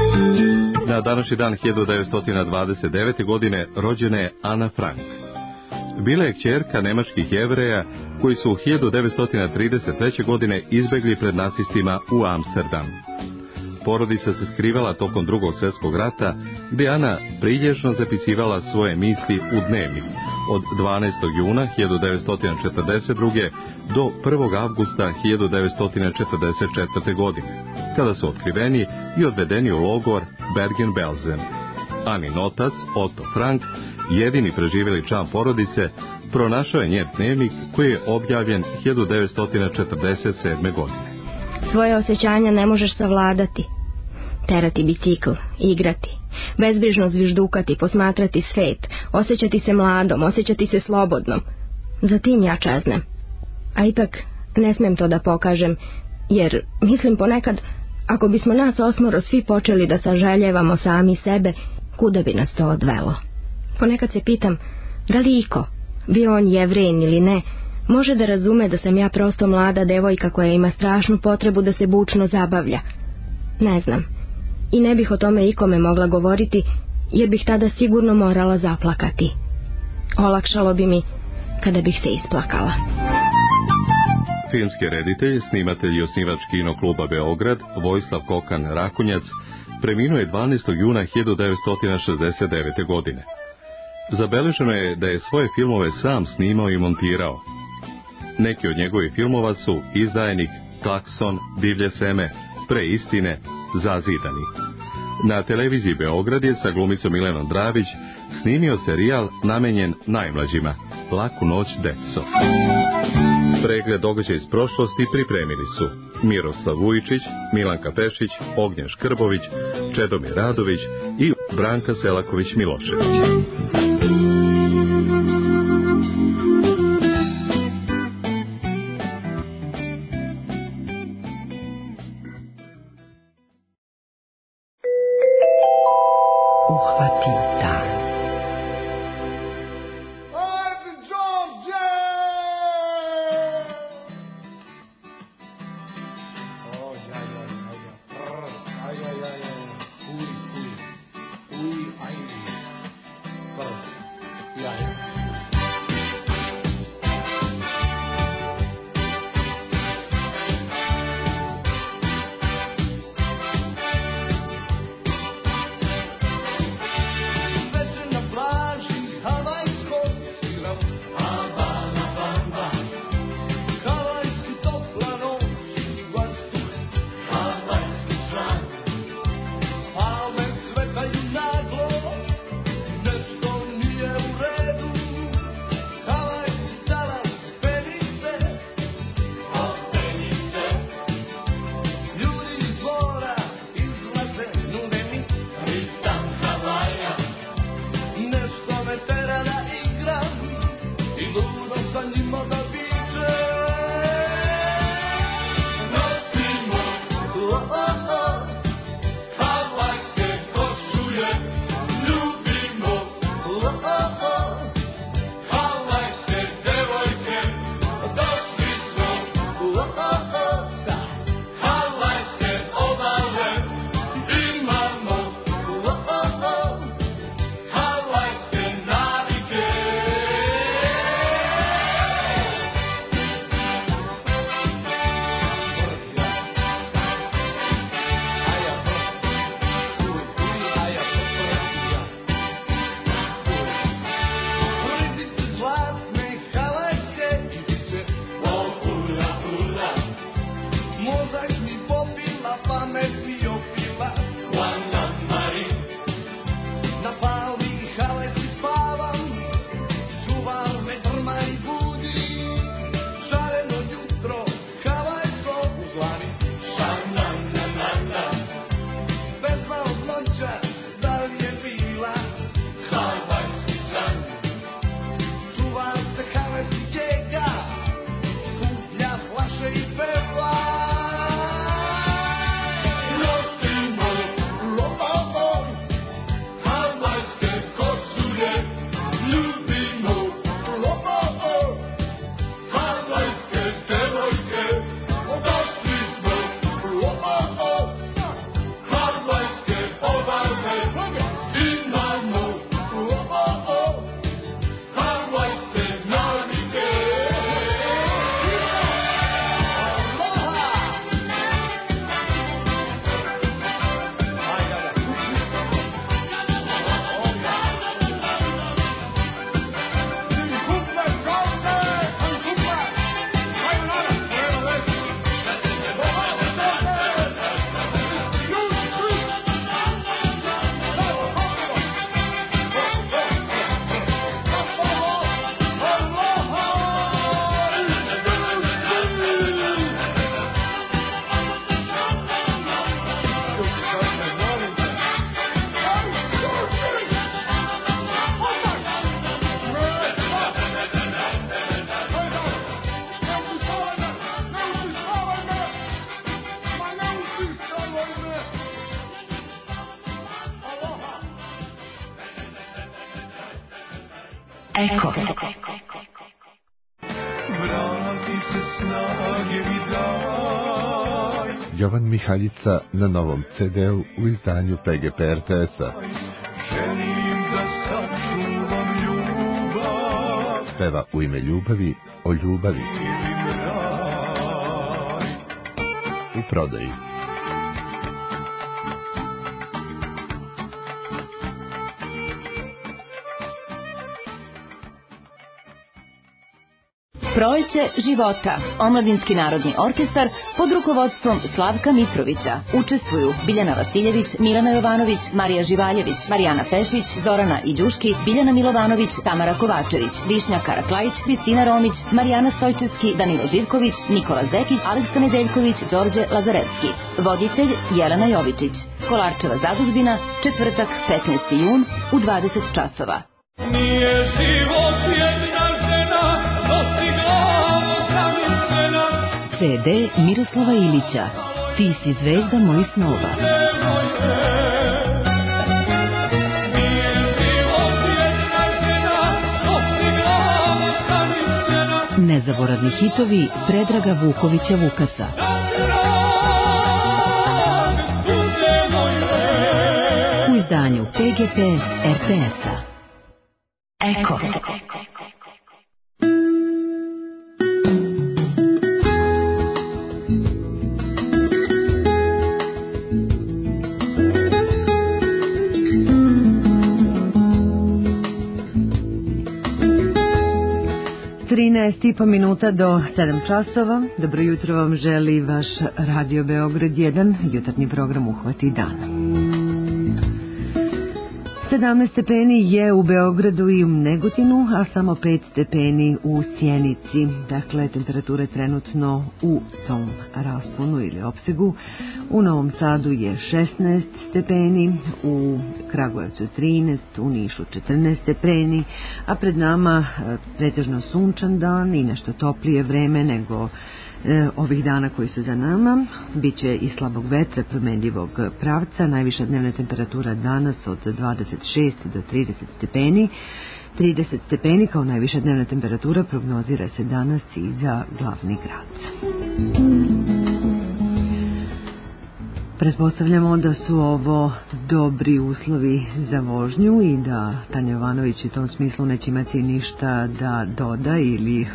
Na današnji dan hiljadu devetsto dvadeset devete. godine rođena je Ana Frank. Bila je kćerka nemačkih Jevreja koji su u hiljadu devetsto trideset treće. godine izbegli pred nacistima u Amsterdam. Porodica se skrivala tokom drugog svjetskog rata, gdje Ana prilježno zapisivala svoje misli u dnevnik od dvanaestog juna hiljadu devetsto četrdeset druge. do prvog avgusta hiljadu devetsto četrdeset četvrte. godine, kada su otkriveni i odvedeni u logor Bergen-Belsen. Anin otac, Otto Frank, jedini preživjeli član porodice, pronašao je njen dnevnik koji je objavljen hiljadu devetsto četrdeset sedme. godine. Svoje osjećanja ne možeš savladati. Terati bicikl, igrati, bezbrižno zviždukati, posmatrati svet, osjećati se mladom, osjećati se slobodnom. Za tim ja čeznem. A ipak ne smem to da pokažem, jer mislim ponekad, ako bismo nas osmoro svi počeli da saželjevamo sami sebe, kuda bi nas to odvelo? Ponekad se pitam, Da li iko, bio on Jevrein ili ne, može da razume da sam ja prosto mlada devojka koja ima strašnu potrebu da se bučno zabavlja? Ne znam. I ne bih o tome ikome mogla govoriti, jer bih tada sigurno morala zaplakati. Olakšalo bi mi kada bih se isplakala. Filmski reditelj, snimatelj i osnivač Kino kluba Beograd, Vojislav Kokan Rakonjac, preminuo je dvanaestog juna hiljadu devetsto šezdeset devete. godine. Zabeleženo je da je svoje filmove sam snimao i montirao. Neki od njegovih filmova su Izdajnik, Klakson, Divlje seme, Pre istine, Zazidani. Na televiziji Beograd je sa glumicom Milenom Dravić snimio serijal namenjen najmlađima, Laku noć, deco. Pregled događaja iz prošlosti pripremili su Miroslav Vujičić, Milanka Pešić, Ognjen Škrbović, Čedomir Radović i Branka Selaković-Milošević. Uhvati dan. Eko. Vrati se snage mi daj. Jovan Mihaljica na novom ce de-u u izdanju pe ge pe er te es-a. Želim da sačuvam ljubav. Peva u ime ljubavi o ljubavi. U prodaji. Proleće života. Omladinski narodni orkestar pod rukovodstvom Slavka Mitrovića. Učestvuju Biljana Vasiljević, Milana Jovanović, Marija Živaljević, Marijana Pešić, Zorana Iđuški, Biljana Milovanović, Tamara Kovačević, Višnja Karaklajić, Kristina Romić, Marijana Stojčevski, Danilo Živković, Nikola Zekić, Aleksa Nedeljković, Đorđe Lazarevski. Voditelj Jelena Jovičić. Kolarčeva zadužbina, četvrtak, petnaesti jun u dvadeset časova. Nije život jedna žena, dostigla zamišljena. ce de Miroslava Ilića. Ti si zvezda mojih snova. Nije život jedna žena, dostigla zamišljena. Nezaboravni hitovi Predraga Vukovića Vukasa. U izdanju pe ge pe er te es-a. Eko. trinaest i po minuta do sedam časova. Dobro jutro vam želi vaš Radio Beograd jedan, jutarnji program Uhvati dan. sedamnaest stepeni je u Beogradu i u Negotinu, a samo pet stepeni u Sjenici. Dakle, temperatura je trenutno u tom rasponu ili opsegu. U Novom Sadu je šesnaest stepeni, u Kragujevcu trinaest, u Nišu četrnaest stepeni, a pred nama pretežno sunčan dan i nešto toplije vreme nego e, ovih dana koji su za nama. Biće i slabog vetra promenljivog pravca, najviša dnevna temperatura danas od dvadeset šest do trideset stepeni. trideset stepeni kao najviša dnevna temperatura prognozira se danas i za glavni grad. Pretpostavljamo da su ovo dobri uslovi za vožnju i da Tanja Jovanović u tom smislu neće imati ništa da doda ili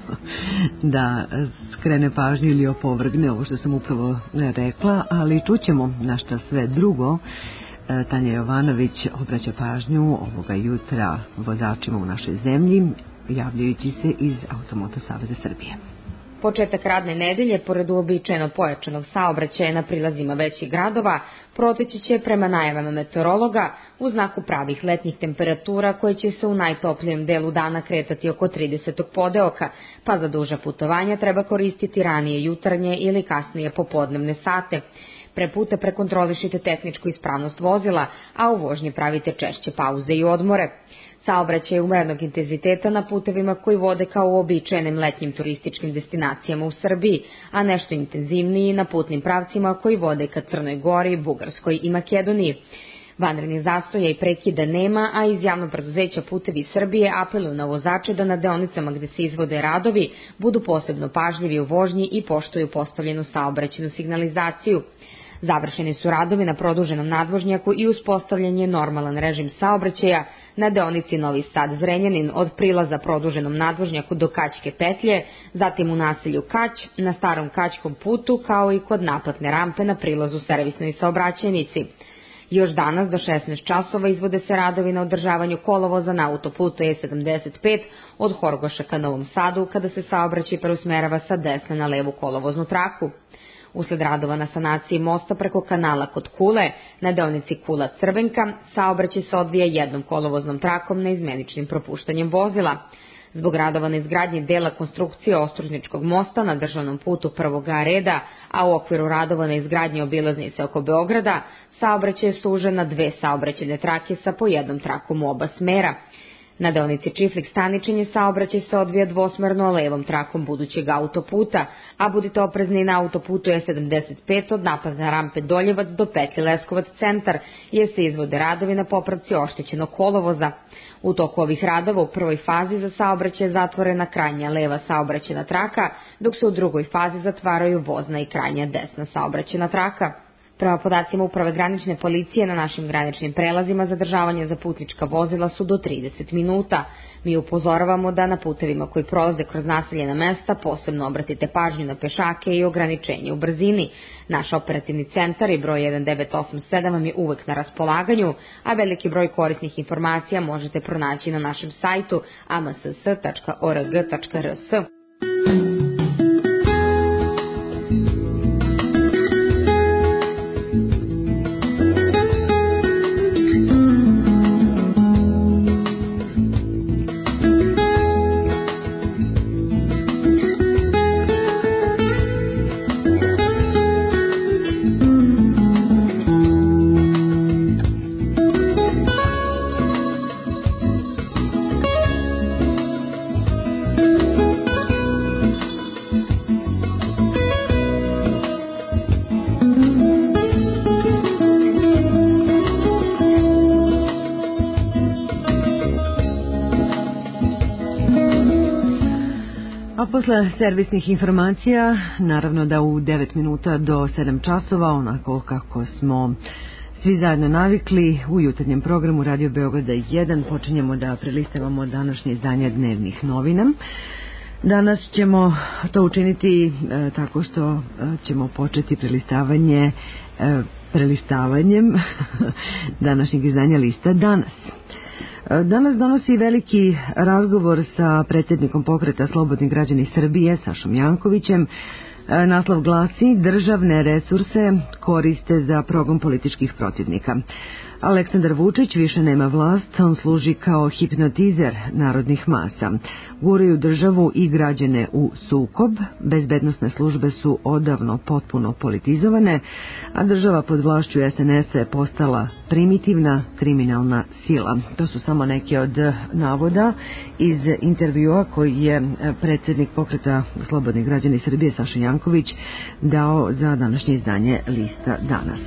da skrene pažnju ili opovrgne ovo što sam upravo rekla, ali čućemo na šta sve drugo Tanja Jovanović obraća pažnju ovoga jutra vozačima u našoj zemlji, javljajući se iz Automoto Saveza Srbije. Početak radne nedelje, pored uobičajeno pojačanog saobraćaja na prilazima većih gradova, proteći će prema najavama meteorologa u znaku pravih letnjih temperatura koje će se u najtoplijem delu dana kretati oko tridesetog podeoka, pa za duža putovanja treba koristiti ranije jutarnje ili kasnije popodnevne sate. Pre puta prekontrolišite tehničku ispravnost vozila, a u vožnji pravite češće pauze i odmore. Saobraćaj umerenog intenziteta na putevima koji vode kao uobičajenim letnjim turističkim destinacijama u Srbiji, a nešto intenzivniji na putnim pravcima koji vode ka Crnoj Gori, Bugarskoj i Makedoniji. Vanrednih zastoja i prekida nema, a iz javnog preduzeća Putevi Srbije apeluju na vozače da na deonicama gde se izvode radovi budu posebno pažljivi u vožnji i poštuju postavljenu saobraćajnu signalizaciju. Završeni su radovi na produženom nadvožnjaku i uspostavljen je normalan režim saobraćaja na deonici Novi Sad-Zrenjanin od prilaza produženom nadvožnjaku do Kaćke petlje, zatim u naselju Kać, na starom Kaćkom putu, kao i kod naplatne rampe na prilazu servisnoj saobraćajnici. Još danas do šesnaest časova izvode se radovi na održavanju kolovoza na autoputu E sedamdeset pet od Horgoša ka Novom Sadu, kada se saobraćaj preusmerava sa desne na levu kolovoznu traku. Usled radova na sanaciji mosta preko kanala kod Kule, na deonici Kula-Crvenka, saobraćaj se odvija jednom kolovoznom trakom neizmeničnim propuštanjem vozila. Zbog radova na izgradnji dela konstrukcije Ostružničkog mosta na državnom putu prvog A reda, a u okviru radova na izgradnji obilaznice oko Beograda, saobraćaj je sužen na dve saobraćajne trake sa po jednom trakom u oba smera. Na deonici Čiflik-Staničenje saobraćaj se odvija dvosmerno levom trakom budućeg autoputa, a budite oprezni na autoputu E sedamdeset pet od naplatne rampe Doljevac do petlje Leskovac-Centar, jer se izvode radovi na popravci oštećenog kolovoza. U toku ovih radova u prvoj fazi za saobraćaj je zatvorena krajnja leva saobraćajna traka, dok se u drugoj fazi zatvaraju vozna i krajnja desna saobraćajna traka. Prema podacima Uprave granične policije, na našim graničnim prelazima zadržavanje za putnička vozila su do trideset minuta. Mi upozoravamo da na putevima koji prolaze kroz naseljena mesta posebno obratite pažnju na pešake i ograničenje u brzini. Naš operativni centar i broj jedan devet osam sedam vam je uvek na raspolaganju, a veliki broj korisnih informacija možete pronaći na našem sajtu a m s s tačka o r g tačka r s. Posle servisnih informacija, naravno da u devet minuta do sedam časova, onako kako smo svi zajedno navikli, u jutarnjem programu Radio Beograda jedan počinjemo da prelistavamo današnje izdanje dnevnih novina. Danas ćemo to učiniti e, tako što e, ćemo početi prelistavanje e, prelistavanjem današnjeg izdanja lista Danas. Danas donosi veliki razgovor sa predsjednikom pokreta Slobodni građani Srbije, Sašom Jankovićem. Naslov glasi: državne resurse koriste za progon političkih protivnika. Aleksandar Vučić više nema vlast, on služi kao hipnotizer narodnih masa. Guraju državu i građane u sukob, bezbednosne službe su odavno potpuno politizovane, a država pod vlašću es en es je postala primitivna kriminalna sila. To su samo neke od navoda iz intervjua koji je predsjednik pokreta Slobodni građani Srbije Saša Janković dao za današnje izdanje lista Danas.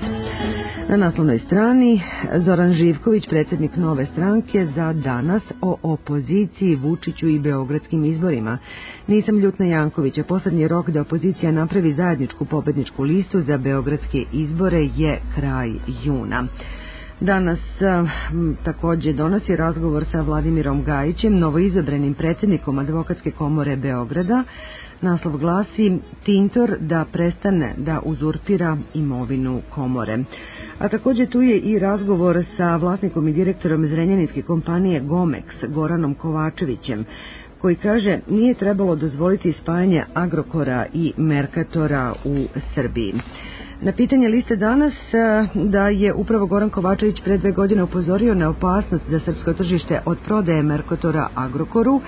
Na naslovnoj strani Zoran Živković, predsjednik Nove stranke, za Danas o opoziciji, Vučiću i beogradskim izborima. Nisam ljut na Jankovića. Poslednji rok da opozicija napravi zajedničku pobedničku listu za beogradske izbore je kraj juna. Danas m, također donosi razgovor sa Vladimirom Gajićem, novoizabranim predsjednikom Advokatske komore Beograda. Naslov glasi: Tintor da prestane da uzurpira imovinu komore. A također tu je i razgovor sa vlasnikom i direktorom zrenjaninske kompanije Gomex, Goranom Kovačevićem, koji kaže nije trebalo dozvoliti spajanje Agrokora i Merkatora u Srbiji. Na pitanje liste Danas da je upravo Goran Kovačević pre dve godine upozorio na opasnost za srpsko tržište od prodaje Merkatora Agrokoru,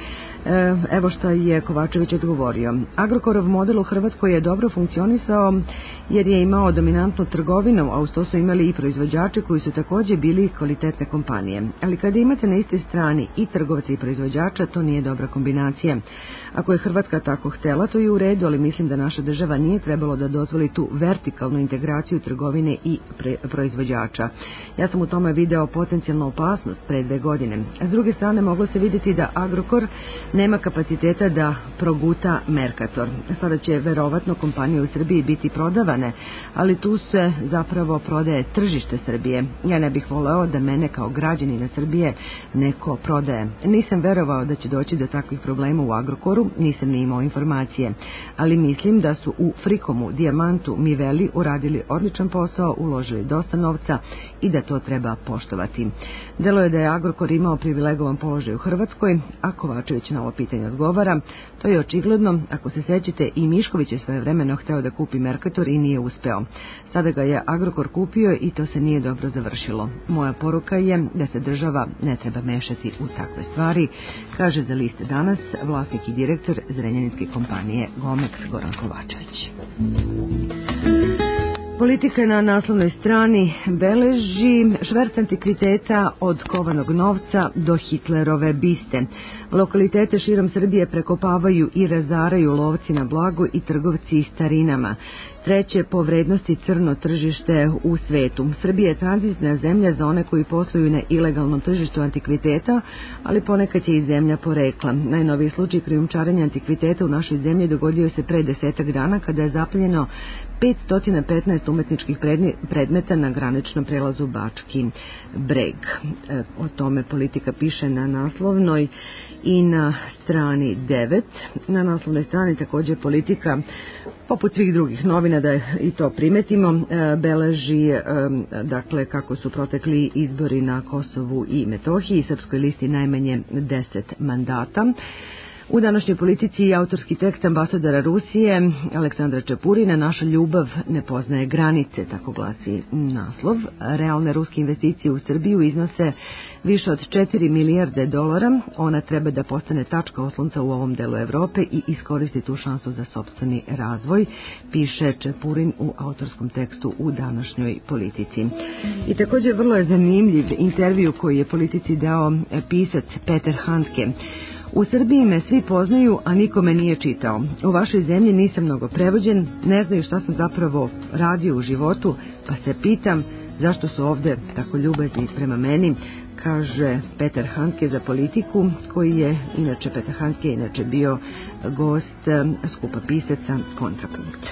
evo što je Kovačević odgovorio. Agrokorov model u Hrvatskoj je dobro funkcionisao jer je imao dominantnu trgovinu, a uz to su imali i proizvođače koji su također bili kvalitetne kompanije. Ali kada imate na istoj strani i trgovca i proizvođača, to nije dobra kombinacija. Ako je Hrvatska tako htela, to je u redu, ali mislim da naša država nije trebalo da dozvoli tu vertikalnu integraciju trgovine i proizvođača. Ja sam u tome video potencijalnu opasnost pre dve godine. S druge strane, moglo se vidjeti da Agrokor nema kapaciteta da proguta Merkator. Sada će verovatno kompanije u Srbiji biti prodavane, ali tu se zapravo prodaje tržište Srbije. Ja ne bih voleo da mene kao građanina Srbije neko prodaje. Nisam verovao da će doći do takvih problema u Agrokoru, nisam ni imao informacije, ali mislim da su u Frikomu, Dijamantu, Miveli uradili odličan posao, uložili dosta novca i da to treba poštovati. Delo je da je Agrokor imao privilegovan položaj u Hrvatskoj, a Kovačević na ovo pitanje odgovara: to je očigledno, ako se sećate, i Mišković je svojevremeno hteo da kupi Merkator i nije uspeo. Sada ga je Agrokor kupio i to se nije dobro završilo. Moja poruka je da se država ne treba mešati u takve stvari, kaže za list Danas vlasnik i direktor zrenjaninske kompanije Gomex Goran Kovačević. Politika na naslovnoj strani beleži šverc antikviteta od kovanog novca do Hitlerove biste. Lokalitete širom Srbije prekopavaju i razaraju lovci na blago i trgovci starinama. Treće po vrednosti crno tržište u svetu. Srbija je tranzitna zemlja za one koji posluju na ilegalnom tržištu antikviteta, ali ponekad je i zemlja porekla. Najnoviji slučaj krijumčarenja antikviteta u našoj zemlji dogodio se pre desetak dana kada je zapljeno petsto petnaest umetničkih predmeta na graničnom prelazu Bački Breg. E, o tome Politika piše na naslovnoj i na strani devet. Na naslovnoj strani također Politika, poput svih drugih novina, da i to primetimo, beleži dakle kako su protekli izbori na Kosovu i Metohiji, Srpskoj listi najmanje deset mandata. U današnjoj Politici i autorski tekst ambasadora Rusije Aleksandra Čepurina, naša ljubav ne poznaje granice, tako glasi naslov. Realne ruske investicije u Srbiju iznose više od četiri milijarde dolara. Ona treba da postane tačka oslonca u ovom delu Evrope i iskoristi tu šansu za sopstveni razvoj, piše Čepurin u autorskom tekstu u današnjoj Politici. I također vrlo je zanimljiv intervju koji je Politici dao pisac Peter Handke. U Srbiji me svi poznaju, a nikome nije čitao. U vašoj zemlji nisam mnogo prevođen, ne znaju šta sam zapravo radio u životu, pa se pitam zašto su ovde tako ljubazni prema meni, kaže Peter Handke za Politiku, koji je, inače Peter Handke je inače bio gost skupa pisaca Kontrapunkt.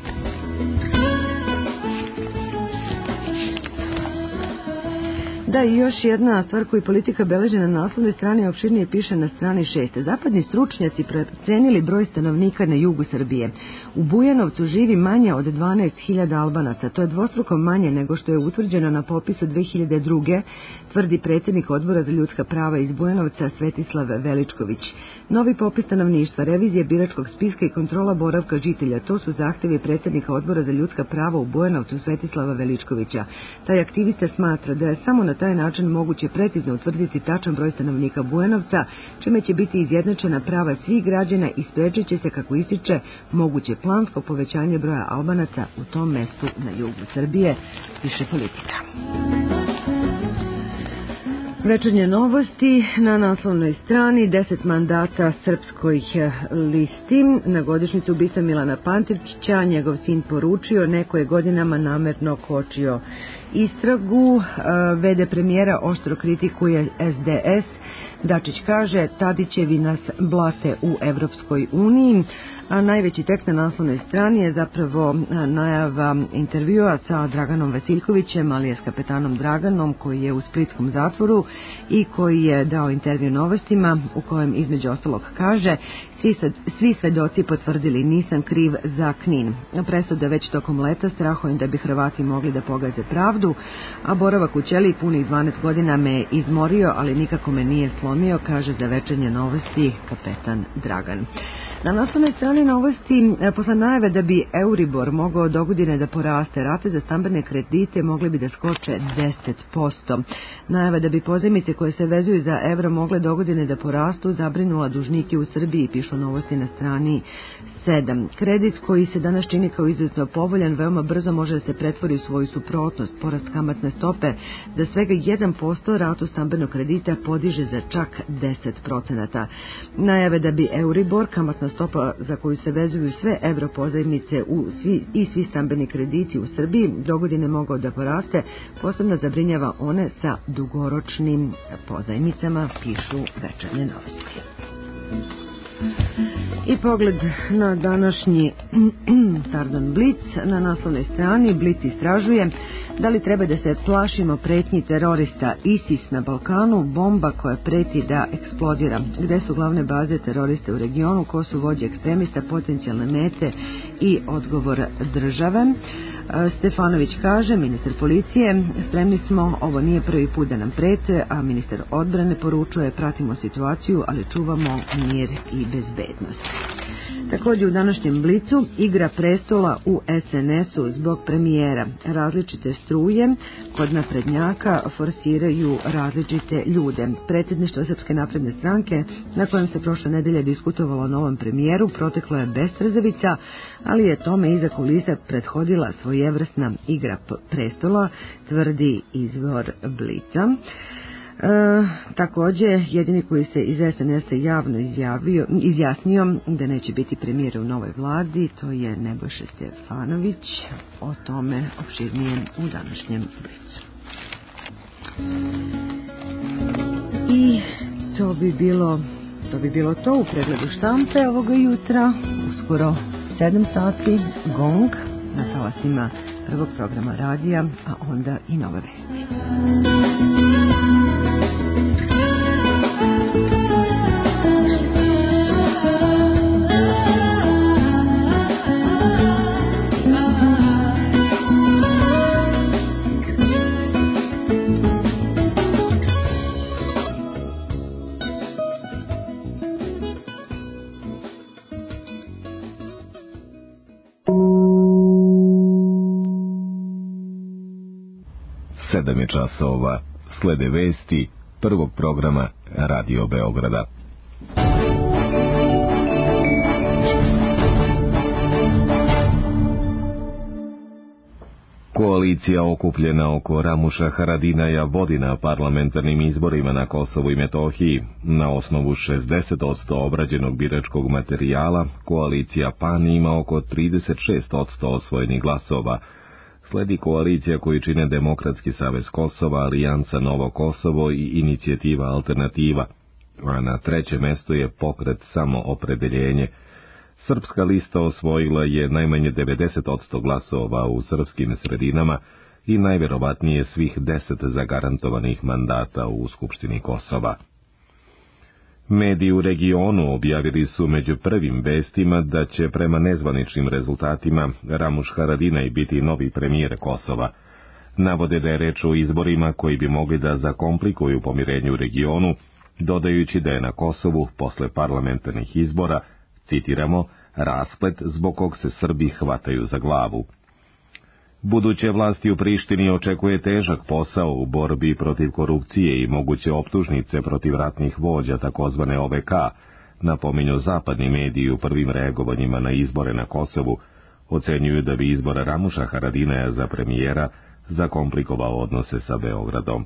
Da, i još jedna stvar koju Politika beleži na naslovnoj strani, opširnije piše na strani šest. Zapadni stručnjaci procenili broj stanovnika na jugu Srbije. U Bujanovcu živi manje od dvanaest hiljada Albanaca. To je dvostruko manje nego što je utvrđeno na popisu dve hiljade druge. tvrdi predsjednik Odbora za ljudska prava iz Bujanovca Svetislav Veličković. Novi popis stanovništva, revizije biračkog spiska i kontrola boravka žitelja, to su zahtevi predsjednika Odbora za ljudska prava u Bujanovcu Svetislava Veličkovića. Taj aktivista smatra da je samo na taj način moguće precizno utvrditi tačan broj stanovnika Bujanovca, čime će biti izjednačena prava svih građana i sprečit će se, kako ističe, moguće plansko povećanje broja Albanaca u tom mestu na jugu Srbije, piše Politika. Večernje novosti na naslovnoj strani, deset mandata Srpskoj listi. Na godišnjicu ubistva Milana Pantića njegov sin poručio, neko je godinama namerno kočio istragu. V D premijera oštro kritikuje S D S. Dačić kaže, Tadićevi nas blate u Evropskoj uniji. A najveći tekst na naslovnoj strani je zapravo najava intervjua sa Draganom Vasiljkovićem, alias kapetanom Draganom, koji je u splitskom zatvoru i koji je dao intervju Novostima, u kojem između ostalog kaže, svi, sad, svi svedoci potvrdili, nisam kriv za Knin. Presuda već tokom leta, strahujem da bi Hrvati mogli da pogaze pravdu, a boravak u ćeliji punih dvanaest godina me je izmorio, ali nikako me nije slomio, kaže za Večernje novosti kapetan Dragan. Na naslovnoj strani Novosti, posle najave da bi Euribor mogao dogodine da poraste, rate za stambene kredite mogli bi da skoče deset posto. Najava da bi pozajmice koje se vezuju za evro mogle dogodine da porastu zabrinula dužnike u Srbiji, pišu Novosti na strani sedam. Kredit koji se danas čini kao izuzetno povoljan veoma brzo može da se pretvori u svoju suprotnost. Porast kamatne stope za svega jedan posto ratu stambenog kredita podiže za čak deset procenata. Najave da bi Euribor, kamatna stopa za koju se vezuju sve evro pozajmice u svi, i svi stambeni krediti u Srbiji, dogodine mogao da poraste, posebno zabrinjava one sa dugoročnim pozajmicama, pišu Večernje novosti. I pogled na današnji pardon, Blic, na naslovnoj strani Blic istražuje da li treba da se plašimo pretnji terorista ISIS na Balkanu, bomba koja preti da eksplodira. Gde su glavne baze teroriste u regionu, ko su vođe ekstremista, potencijalne mete i odgovor države. Stefanović kaže, ministar policije, spremni smo, ovo nije prvi put da nam prete, a ministar odbrane poručuje, pratimo situaciju, ali čuvamo mir i bezbednost. Također u današnjem Blicu Igra prestola u S N S-u zbog premijera. Različite struje kod naprednjaka forsiraju različite ljude. Predsjedništvo Srpske napredne stranke, na kojem se prošle nedelje diskutovalo o novom premijeru, proteklo je bez trzavica, ali je tome iza kulisa prethodila svojevrsna Igra prestola, tvrdi izvor Blica. E, također, jedini koji se iz S N S-a javno izjavio, izjasnio da neće biti premijer u novoj vladi, to je Nebojša Stefanović. O tome opširnije u današnjem Blicu. I to bi bilo, to bi bilo to u pregledu štampe ovoga jutra. Uskoro sedam sati, Gong na talasima prvog programa radija, a onda i nove vesti. Sedam je časova, slede vesti prvog programa Radio Beograda. Koalicija okupljena oko Ramuša Haradinaja vodi na parlamentarnim izborima na Kosovu i Metohiji. Na osnovu šezdeset posto obrađenog biračkog materijala, koalicija P A N ima oko trideset šest posto osvojenih glasova. Sledi koalicija koju čine Demokratski savez Kosova, Alijansa Novo Kosovo i Inicijativa Alternativa, a na trećem mestu je Pokret Samoopredeljenje. Srpska lista osvojila je najmanje devedeset posto glasova u srpskim sredinama i najverovatnije svih deset zagarantovanih mandata u Skupštini Kosova. Mediji u regionu objavili su među prvim vestima da će prema nezvaničnim rezultatima Ramuš Haradinaj biti novi premijer Kosova. Navode da je reč o izborima koji bi mogli da zakomplikuju pomirenje u regionu, dodajući da je na Kosovu posle parlamentarnih izbora, citiramo, rasplet zbog kog se Srbi hvataju za glavu. Buduće vlasti u Prištini očekuje težak posao u borbi protiv korupcije i moguće optužnice protiv ratnih vođa takozvane O V K, napominju zapadni mediji u prvim reagovanjima na izbore na Kosovu, ocenjuju da bi izbor Ramuša Haradinaja za premijera zakomplikovao odnose sa Beogradom.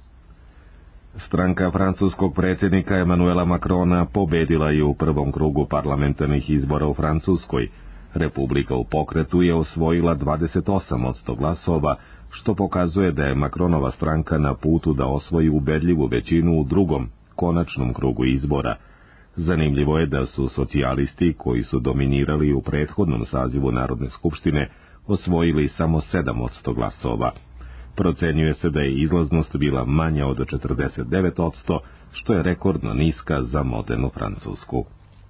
Stranka francuskog predsjednika Emanuela Macrona pobedila je u prvom krugu parlamentarnih izbora u Francuskoj. Republika u pokretu je osvojila dvadeset osam posto glasova, što pokazuje da je Macronova stranka na putu da osvoji ubedljivu većinu u drugom, konačnom krugu izbora. Zanimljivo je da su socijalisti, koji su dominirali u prethodnom sazivu Narodne skupštine, osvojili samo sedam posto glasova. Procenjuje se da je izlaznost bila manja od četrdeset devet posto, što je rekordno niska za modernu Francusku.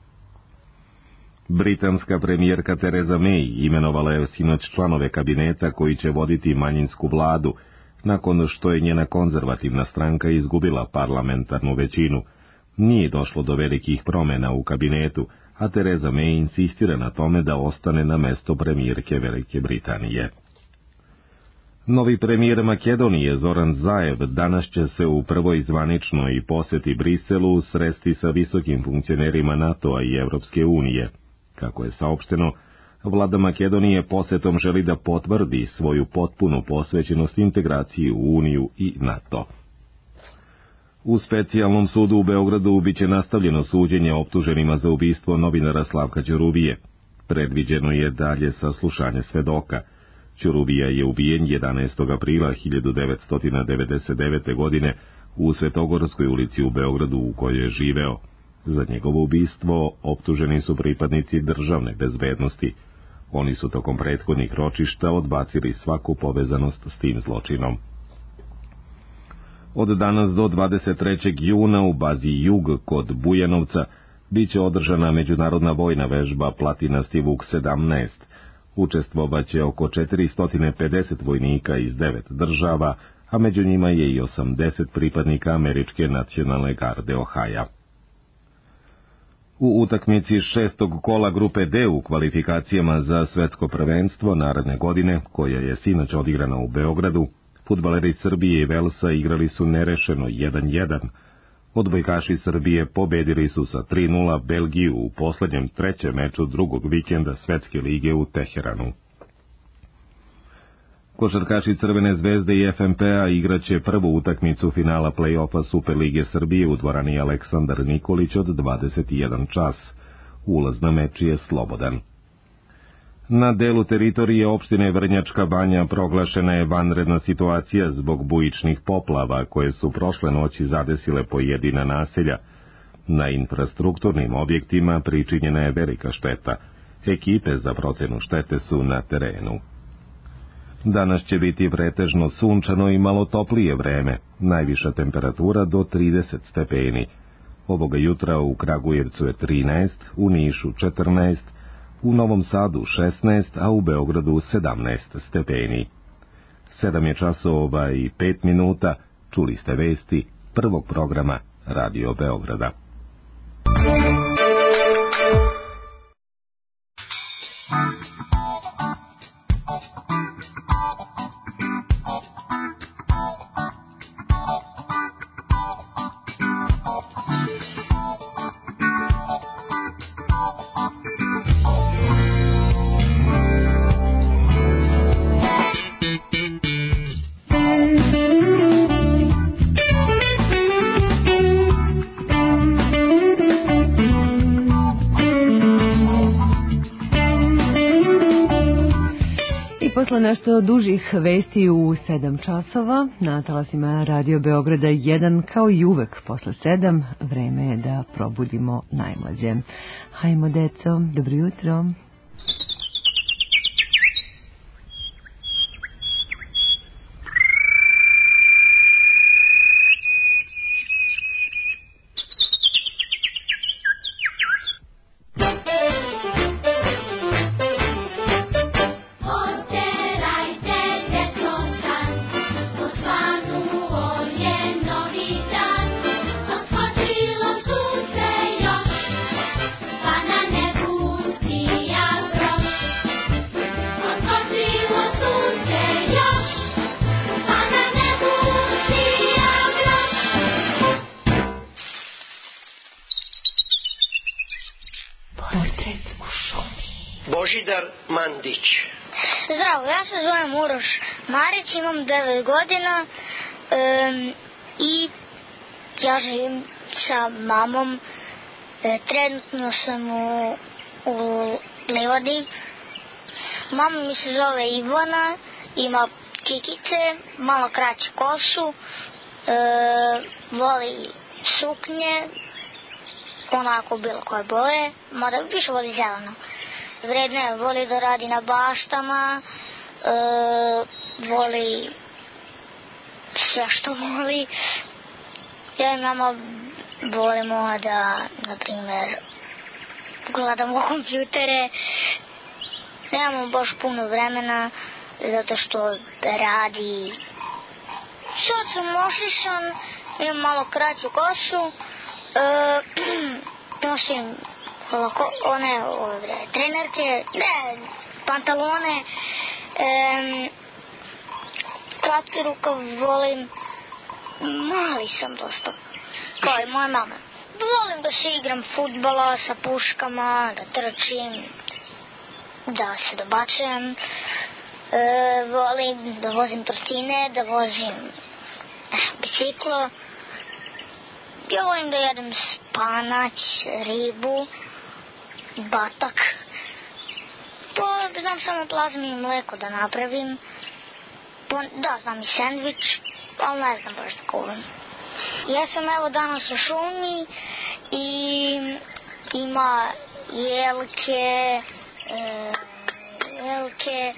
Britanska premijerka Theresa May imenovala je sinoć članove kabineta koji će voditi manjinsku vladu, nakon što je njena konzervativna stranka izgubila parlamentarnu većinu. Nije došlo do velikih promjena u kabinetu, a Theresa May insistira na tome da ostane na mesto premijerke Velike Britanije. Novi premijer Makedonije Zoran Zaev danas će se u prvoj zvaničnoj poseti Briselu sresti sa visokim funkcionerima NATO-a i Evropske unije. Kako je saopšteno, vlada Makedonije posetom želi da potvrdi svoju potpunu posvećenost integraciji u Uniju i NATO. U specijalnom sudu u Beogradu biće nastavljeno suđenje optuženima za ubistvo novinara Slavka Ćuruvije. Predviđeno je dalje saslušanje svedoka. Ćuruvija je ubijen jedanaestog aprila hiljadu devetsto devedeset devete. godine u Svetogorskoj ulici u Beogradu u kojoj je živeo. Za njegovo ubistvo optuženi su pripadnici državne bezbednosti. Oni su tokom prethodnih ročišta odbacili svaku povezanost s tim zločinom. Od danas do dvadeset trećeg juna u bazi Jug kod Bujanovca biće održana međunarodna vojna vežba Platinasti Vuk sedamnaest. Učestvovaće oko četiristo pedeset vojnika iz devet država, a među njima je i osamdeset pripadnika Američke nacionalne garde Ohaja. U utakmici šestog kola grupe D u kvalifikacijama za svetsko prvenstvo naredne godine, koja je sinoć odigrana u Beogradu, fudbaleri Srbije i Velsa igrali su nerešeno jedan jedan. Odbojkaši Srbije pobedili su sa tri nula Belgiju u poslednjem trećem meču drugog vikenda Svetske lige u Teheranu. Košarkaši Crvene zvezde i F M P-a igraće prvu utakmicu finala play-offa Superlige Srbije u dvorani Aleksandar Nikolić od dvadeset jedan čas. Ulaz na meč je slobodan. Na delu teritorije opštine Vrnjačka Banja proglašena je vanredna situacija zbog bujičnih poplava koje su prošle noći zadesile pojedina naselja. Na infrastrukturnim objektima pričinjena je velika šteta. Ekipe za procenu štete su na terenu. Danas će biti pretežno sunčano i malo toplije vreme, najviša temperatura do trideset stepeni. Ovoga jutra u Kragujevcu je trinaest, u Nišu četrnaest, u Novom Sadu šesnaest, a u Beogradu sedamnaest stepeni. Sedam je časova i pet minuta, čuli ste vesti prvog programa Radio Beograda. Posle nešto dužih vesti u sedam časova, na talasima Radio Beograda jedan, kao i uvek posle sedam, vreme je da probudimo najmlađe. Hajmo, deco, dobro jutro. Božidar Mandić. Zdravo, ja se zovem Uroš Marić, imam devet godina um, i ja živim sa mamom. E, trenutno sam u, u Livadi. Mama mi se zove Ivana, ima kikice, malo kraću kosu, e, voli suknje, onako bilo koje boje, mada više voli zeleno. Vredna je, voli da radi na baštama, e, voli sve što voli. Ja i mama volimo da, na primjer, gledamo kompjutere. Nemamo baš puno vremena, zato što radi. Sad sam ošišan, imam malo kraću kosu, e, nosim Lako, one ovdje, trenerke, ne, pantalone, e, kratki rukav volim, mali sam dosta, kao i moja mama. Volim da se igram fudbala sa puškama, da trčim, da se dobacujem, e, volim da vozim trotine, da vozim eh, biciklo. Ja volim da jedem spanać, ribu, batak. To znam samo plazmu i mleko da napravim. Da, znam i sendvič, ali ne znam baš da kuvam. Ja sam evo danas u šumi i ima jelke, e, jelke,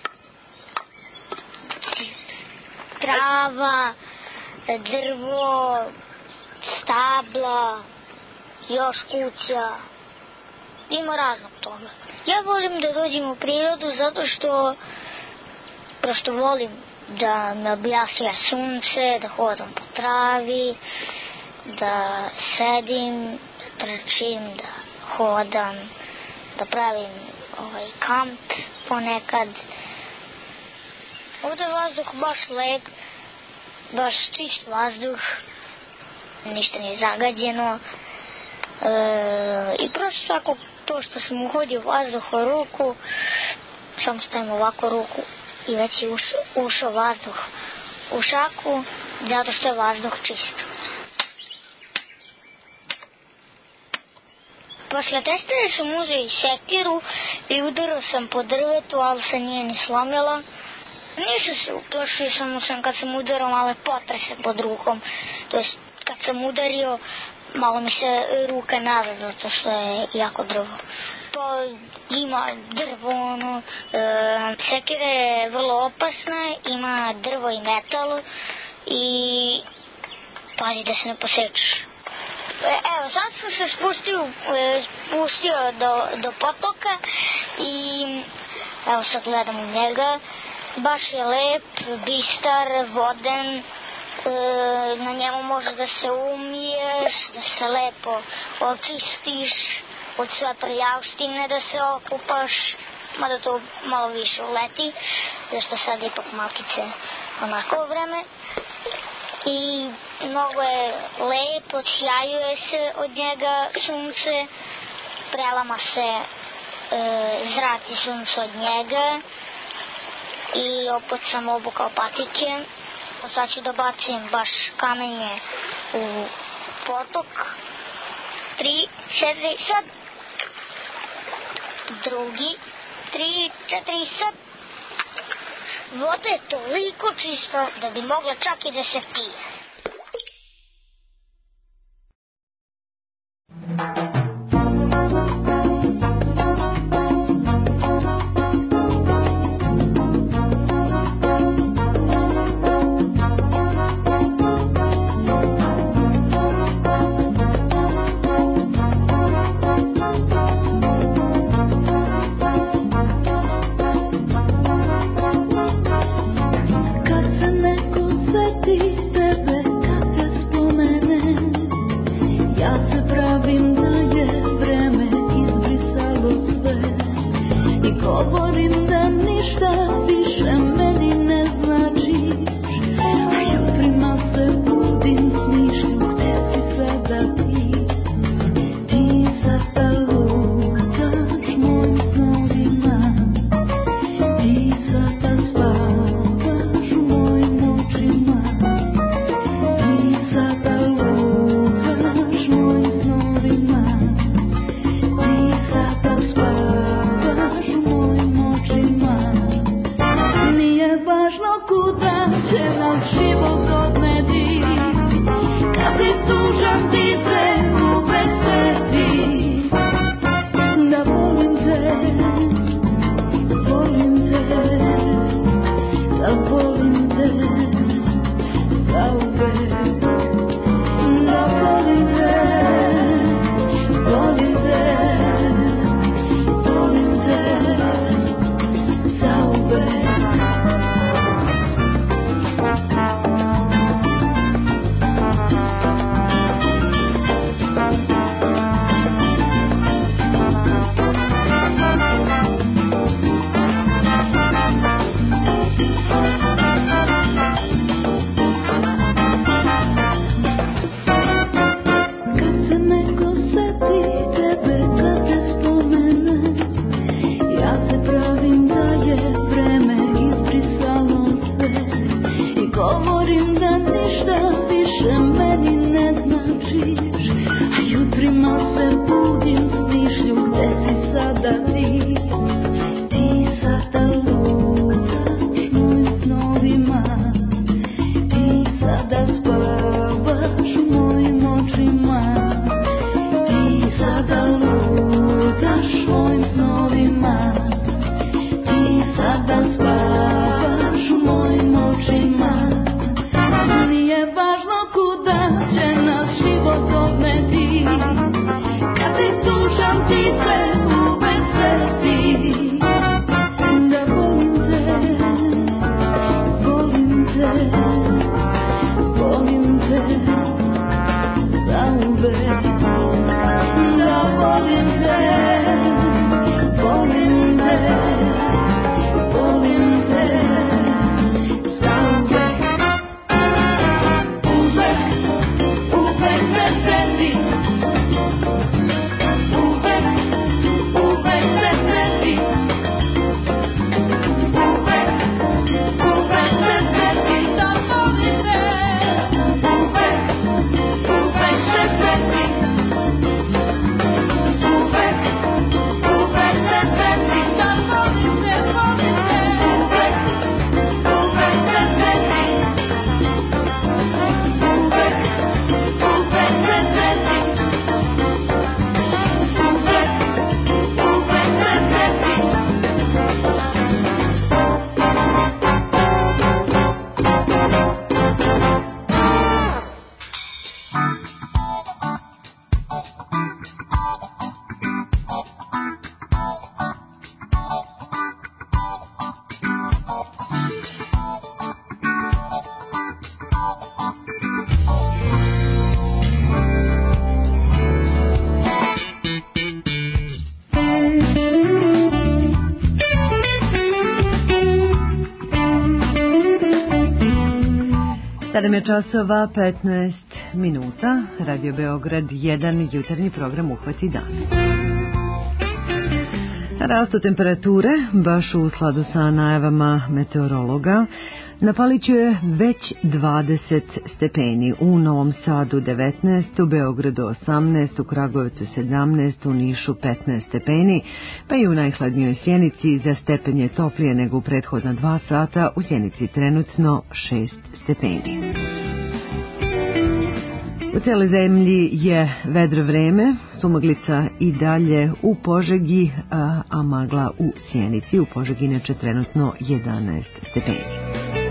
trava, drvo, stabla, još kuća. Ima raznog toga. Ja volim da dođem u prirodu zato što prosto volim da me objasnja sunce, da hodam po travi, da sedim, da trčim, da hodam, da pravim ovaj, kamp ponekad. Ovde je vazduh baš lep, baš čist vazduh, ništa nije zagađeno. E, I prosto tako to što sam uhodio vazduh u ruku, samo stavim ovako ruku i već je ušao, ušao vazduh u šaku, zato što je vazduh čist. Posle testere sam uzeo i sekiru i udarao sam po drvetu, ali se nije ni slomila. Nisu se uplašio, samo sam kad sam udarao malo potrese pod rukom. To jest kad sam udario, malo mi se ruka nazad, zato što je jako drvo. Pa ima drvo, ono, e, sekira je vrlo opasna, ima drvo i metal i pazi da se ne posečeš. Evo, sad sam se spustio, spustio do, do potoka i evo sad gledam u njega. Baš je lep, bistar, voden, e, na njemu možeš da se umiješ, da se lepo očistiš, od sve prljavštine da se okupaš, mada to malo više uleti, zašto sad ipak malkice onako vreme. I mnogo je lep, odsjajuje se od njega sunce, prelama se e, zrak i sunce od njega i opet sam obukao patike. Sad ću da bacim baš kamenje u potok. Tri, četiri, sad. Drugi, tri, četiri, sad. Voda je toliko čista da bi mogla čak i da se pije. Kad ti tužan ti se u besvesti sedam je časova petnaest minuta, Radio Beograd jedan, jutarnji program Uhvati dan. Rastu temperature, baš u skladu sa najavama meteorologa, na Paliću je već dvadeset stepeni, u Novom Sadu devetnaest, u Beogradu osamnaest, u Kragujevcu sedamnaest, u Nišu petnaest stepeni, pa i u najhladnijoj Sjenici za stepen je toplije nego u prethodna dva sata, u Sjenici trenutno šest stepeni. U cijeloj zemlji je vedro vreme, sumaglica i dalje u Požegi, a, a magla u Sjenici. U Požegi inače trenutno jedanaest stepeni.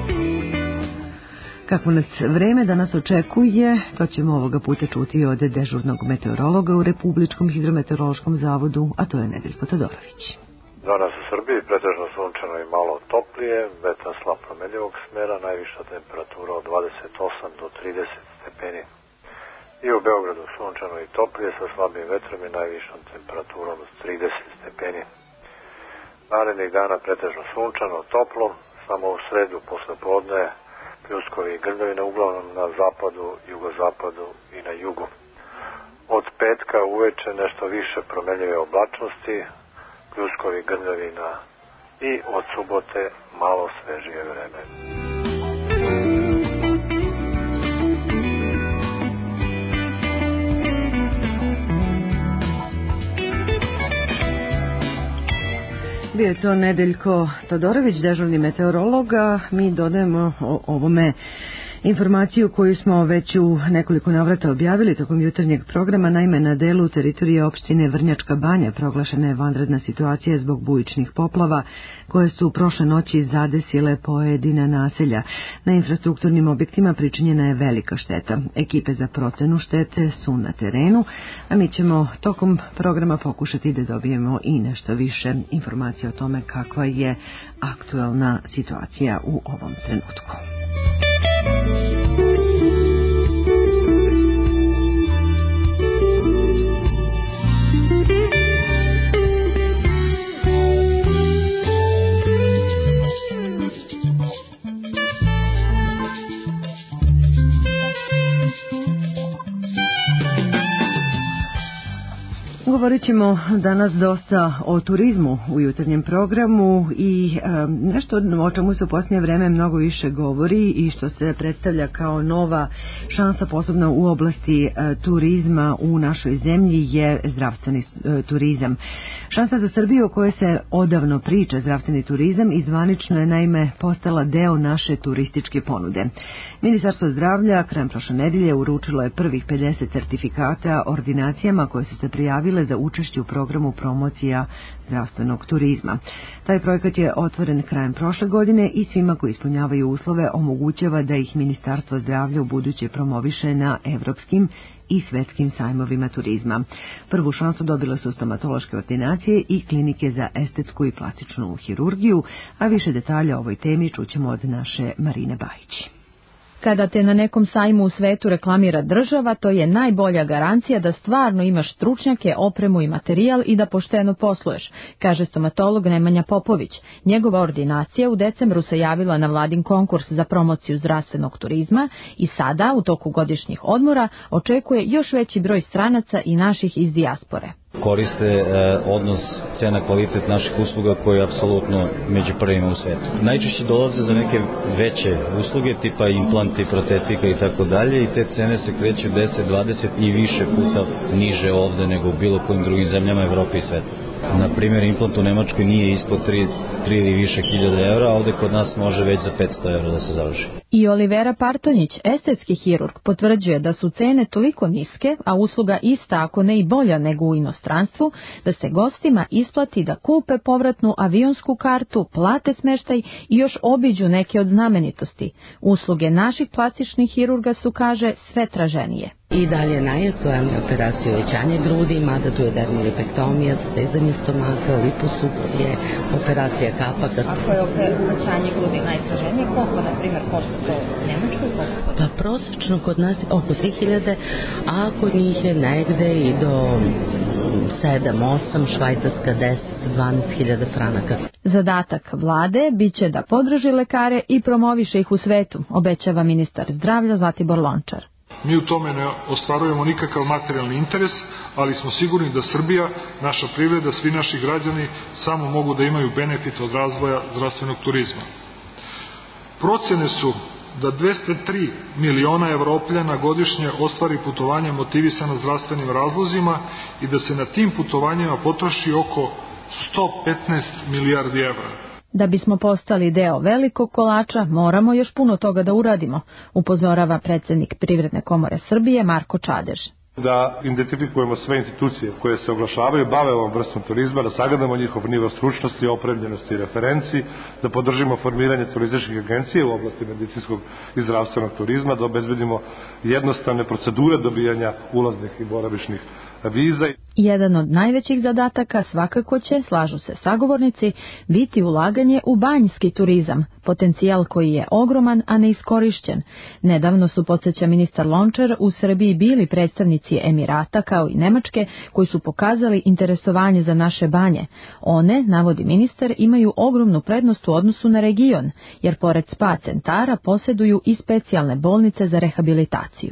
Kako nas vreme danas očekuje, to ćemo ovoga puta čuti od dežurnog meteorologa u Republičkom hidrometeorološkom zavodu, a to je Nedeljko Todorović. Danas u Srbiji pretežno sunčano i malo toplije, vetar slab promenljivog smera, najviša temperatura od dvadeset osam do trideset stepeni. I u Beogradu sunčano i toplije sa slabim vetrom i najvišom temperaturom od trideset stepeni. Narednih dana pretežno sunčano, toplo, samo u sredu posle podne pljuskovi i grmljavine uglavnom na zapadu, jugozapadu i na jugu. Od petka uveče nešto više promenljive oblačnosti, pljuskovi i grmljavina i od subote malo svežije vreme. Bio je to Nedeljko Todorović, dežurni meteorolog, a mi dodajemo o ovome informaciju koju smo već u nekoliko navrata objavili tokom jutarnjeg programa. Naime, na delu teritorije opštine Vrnjačka Banja proglašena je vanredna situacija zbog bujičnih poplava koje su prošle noći zadesile pojedina naselja. Na infrastrukturnim objektima pričinjena je velika šteta. Ekipe za procenu štete su na terenu, a mi ćemo tokom programa pokušati da dobijemo i nešto više informacija o tome kakva je aktuelna situacija u ovom trenutku. Govorit ćemo danas dosta o turizmu u jutarnjem programu i e, nešto o čemu se u posljednje vreme mnogo više govori i što se predstavlja kao nova šansa posebno u oblasti e, turizma u našoj zemlji je zdravstveni e, turizam. Šansa za Srbiju o kojoj se odavno priča zdravstveni turizam i zvanično je naime postala deo naše turističke ponude. Ministarstvo zdravlja krajem prošle nedelje uručilo je prvih pedeset sertifikata ordinacijama koje su se prijavile za učešće u programu promocija zdravstvenog turizma. Taj projekat je otvoren krajem prošle godine i svima koji ispunjavaju uslove omogućava da ih Ministarstvo zdravlja u buduće promoviše na evropskim i svetskim sajmovima turizma. Prvu šansu dobile su stomatološke ordinacije i klinike za estetsku i plastičnu hirurgiju, a više detalja o ovoj temi čućemo od naše Marine Bajić. Kada te na nekom sajmu u svetu reklamira država, to je najbolja garancija da stvarno imaš stručnjake, opremu i materijal i da pošteno posluješ, kaže stomatolog Nemanja Popović. Njegova ordinacija u decembru se javila na vladin konkurs za promociju zdravstvenog turizma i sada, u toku godišnjih odmora, očekuje još veći broj stranaca i naših iz dijaspore. Koriste e, odnos cena kvalitet naših usluga koji je apsolutno među prvima u svetu. Najčešće dolaze za neke veće usluge tipa implanti, protetika i tako dalje i te cene se kreću deset, dvadeset i više puta niže ovde nego u bilo kojim drugim zemljama Evrope i sveta. Na primjer, implant u Nemačkoj nije ispod tri ili više hiljada evra, a ovde kod nas može već za petsto evra da se završi. I Olivera Partonjić, estetski hirurg, potvrđuje da su cene toliko niske, a usluga ista ako ne i bolja nego u inostranstvu, da se gostima isplati da kupe povratnu avionsku kartu, plate smeštaj i još obiđu neke od znamenitosti. Usluge naših plastičnih hirurga su, kaže, sve traženije. I dalje najaktualnija operacija uvećanja grudi, mada tu je dermolipektomija, stezanje stomaka, liposukcije, operacija kapaka. Ako je uvećanje grudi najtraženije, koliko, na primjer, košta to u Nemačkoj? Pa prosečno kod nas oko tri hiljade, a kod njih je negde i do sedam, osam, Švajcarska deset, dvanaest hiljada franaka. Zadatak vlade biće da podrži lekare i promoviše ih u svetu, obećava ministar zdravlja Zlatibor Lončar. Mi u tome ne ostvarujemo nikakav materijalni interes, ali smo sigurni da Srbija, naša privreda, svi naši građani samo mogu da imaju benefit od razvoja zdravstvenog turizma. Procene su da dvesta tri miliona Evropljana godišnje ostvari putovanja motivisana zdravstvenim razlozima i da se na tim putovanjima potroši oko sto petnaest milijardi evra. Da bismo postali deo velikog kolača, moramo još puno toga da uradimo, upozorava predsjednik Privredne komore Srbije Marko Čadež. Da identifikujemo sve institucije koje se oglašavaju, bave ovom vrstom turizma, da sagledamo njihov nivo stručnosti, opremljenosti i referenciji, da podržimo formiranje turističkih agencija u oblasti medicinskog i zdravstvenog turizma, da obezbedimo jednostavne procedure dobijanja ulaznih i boravišnih viza. Jedan od najvećih zadataka svakako će, slažu se sagovornici, biti ulaganje u banjski turizam, potencijal koji je ogroman, a neiskorišćen. Nedavno su, podsjeća ministar Lončar, u Srbiji bili predstavnici Emirata kao i Nemačke koji su pokazali interesovanje za naše banje. One, navodi ministar, imaju ogromnu prednost u odnosu na region, jer pored spa centara posjeduju i specijalne bolnice za rehabilitaciju.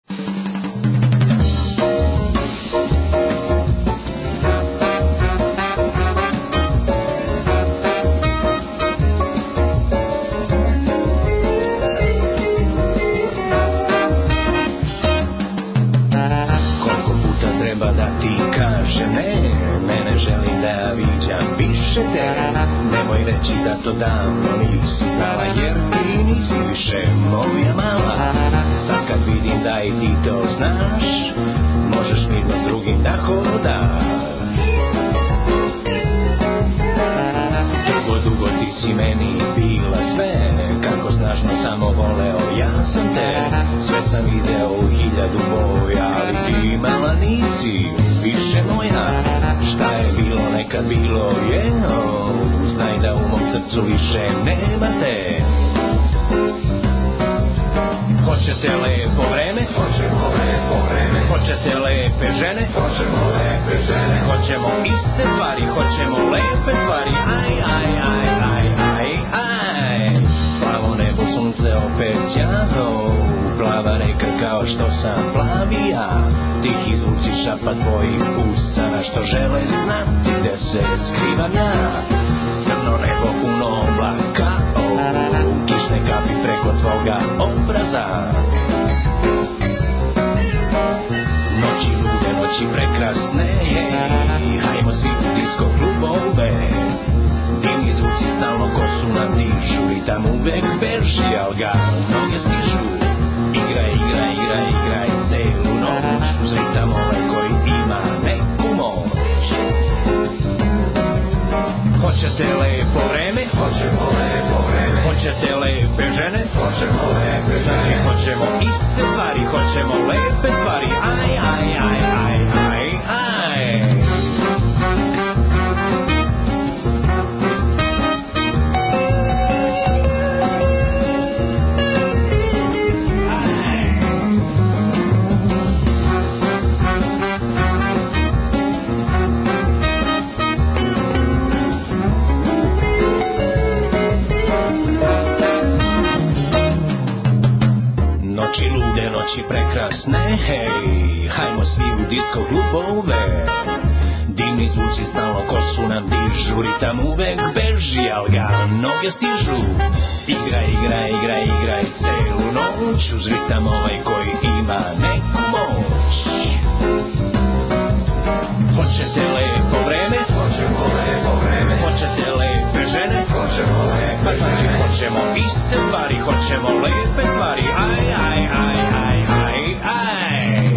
Nemoj reći da to davno nisi znala, jer ti nisi više moja mala. Sad kad vidim da i ti to znaš, možeš mirno s drugim da hodaš. Dugo, dugo ti si meni bila sve, kako snažno samo voleo ja sam te. Sve sam video u hiljadu boja, ali ti mala nisi više moja. Šta je bilo nekad bilo je, oh, znaj da u mom srcu više nema te. Hoćete lepo vreme? Hoćemo lepo vreme. Hoćete lepe žene? Hoćemo lepe žene. Hoćemo iste stvari, hoćemo lepe stvari. Aj, aj, aj, aj, aj, aj. Plavo nebo, sunce opet sjajno, plava reka kao što sam plavi ja. Tihi zvuci šapa tvojih usana što žele znati gde se skrivam ja. Crno nebo puno oblaka, oh, kišne kapi preko tvoga obraza. Noći lude, noći prekrasne, hajmo svi u disko klubove. Divni zvuci stalno kosu nam dišu, ritam uvek beži, al ga noge stižu. Igraj, igraj, igraj, igraj celu noć, uz ritam ovaj koji ima neku moć. Hoćete lepo vreme? Hoćemo lepo vreme. Hoćete lepe žene? Hoćemo lepe žene. Hoćemo iste stvari, hoćemo lepe stvari. Aj, aj, aj, aj, aj, aj. Noći prekrasne, hej, hajmo svi u disko klubove. Dimni zvuci stalno kosu nam dižu, ritam uvek beži, al ga noge stižu. Igraj, igraj, igraj, igraj celu noć, uz ritam ovaj koji ima neku moć. Hoćete lepo vreme? Hoćemo lepo vreme. Hoćete lepe žene? Hoćemo lepe žene. Hoćemo iste stvari, hoćemo lepe stvari. Aj, aj, aj, aj, aj, aj.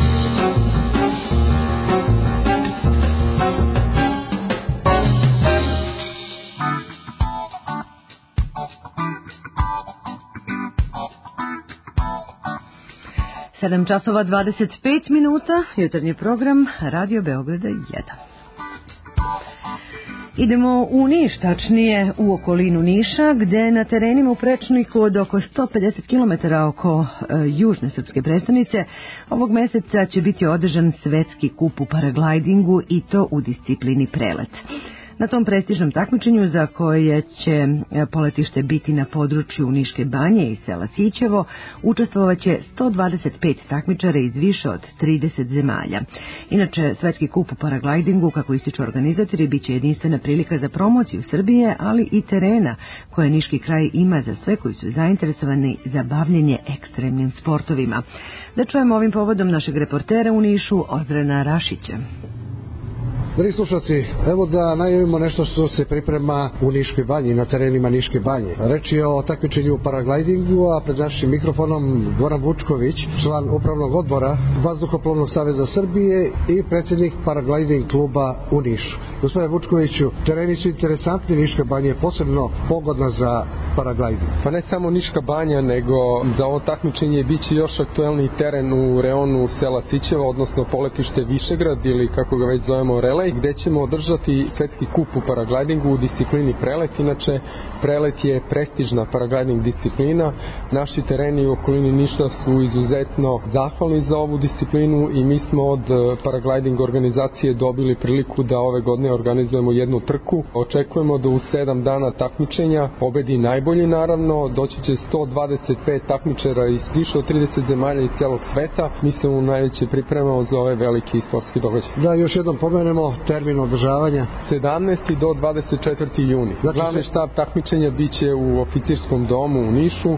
sedam časova dvadeset pet minuta, jutarnji program Radio Beograda jedan. Idemo u Niš, tačnije u okolinu Niša, gde na terenima u prečniku od oko sto pedeset kilometara oko e, južne srpske prestonice ovog meseca će biti održan svetski kup u paraglidingu i to u disciplini prelet. Na tom prestižnom takmičenju za koje će poletište biti na području Niške banje i sela Sićevo, učestvovaće sto dvadeset pet takmičara iz više od trideset zemalja. Inače, svetski kup u paraglidingu, kako ističu organizatori, bit će jedinstvena prilika za promociju Srbije, ali i terena koje Niški kraj ima za sve koji su zainteresovani za bavljenje ekstremnim sportovima. Da čujemo ovim povodom našeg reportera u Nišu, Ozrena Rašića. Dragi slušalci, evo da najavimo nešto što se priprema u Niškoj banji, na terenima Niške banje. Reč je o takmičenju u paraglidingu, a pred našim mikrofonom Goran Vučković, član upravnog odbora Vazduhoplovnog saveza Srbije i predsjednik paragliding kluba u Nišu. Gospodine Vučkoviću, tereni su interesantni, Niška banja je posebno pogodna za paragliding. Pa ne samo Niška banja, nego za ovo takmičenje biće još aktuelni teren u reonu sela Sićevo, odnosno poletište Višegrad ili kako ga već zovemo Relej, gde ćemo održati svetski kup u paraglidingu u disciplini prelet. Inače, prelet je prestižna paragliding disciplina. Naši tereni u okolini Niša su izuzetno zahvalni za ovu disciplinu i mi smo od paragliding organizacije dobili priliku da ove godine organizujemo jednu trku. Očekujemo da u sedam dana takmičenja pobedi najbolji, naravno. Doći će sto dvadeset pet takmičara iz više od trideset zemalja iz celog sveta. Mi se u najveće pripremamo za ove veliki sportski događaj. Da, još jednom pomenemo termin održavanja. sedamnaesti do dvadeset četvrti juni. Znači, glavni štab takmičenja biće u oficirskom domu u Nišu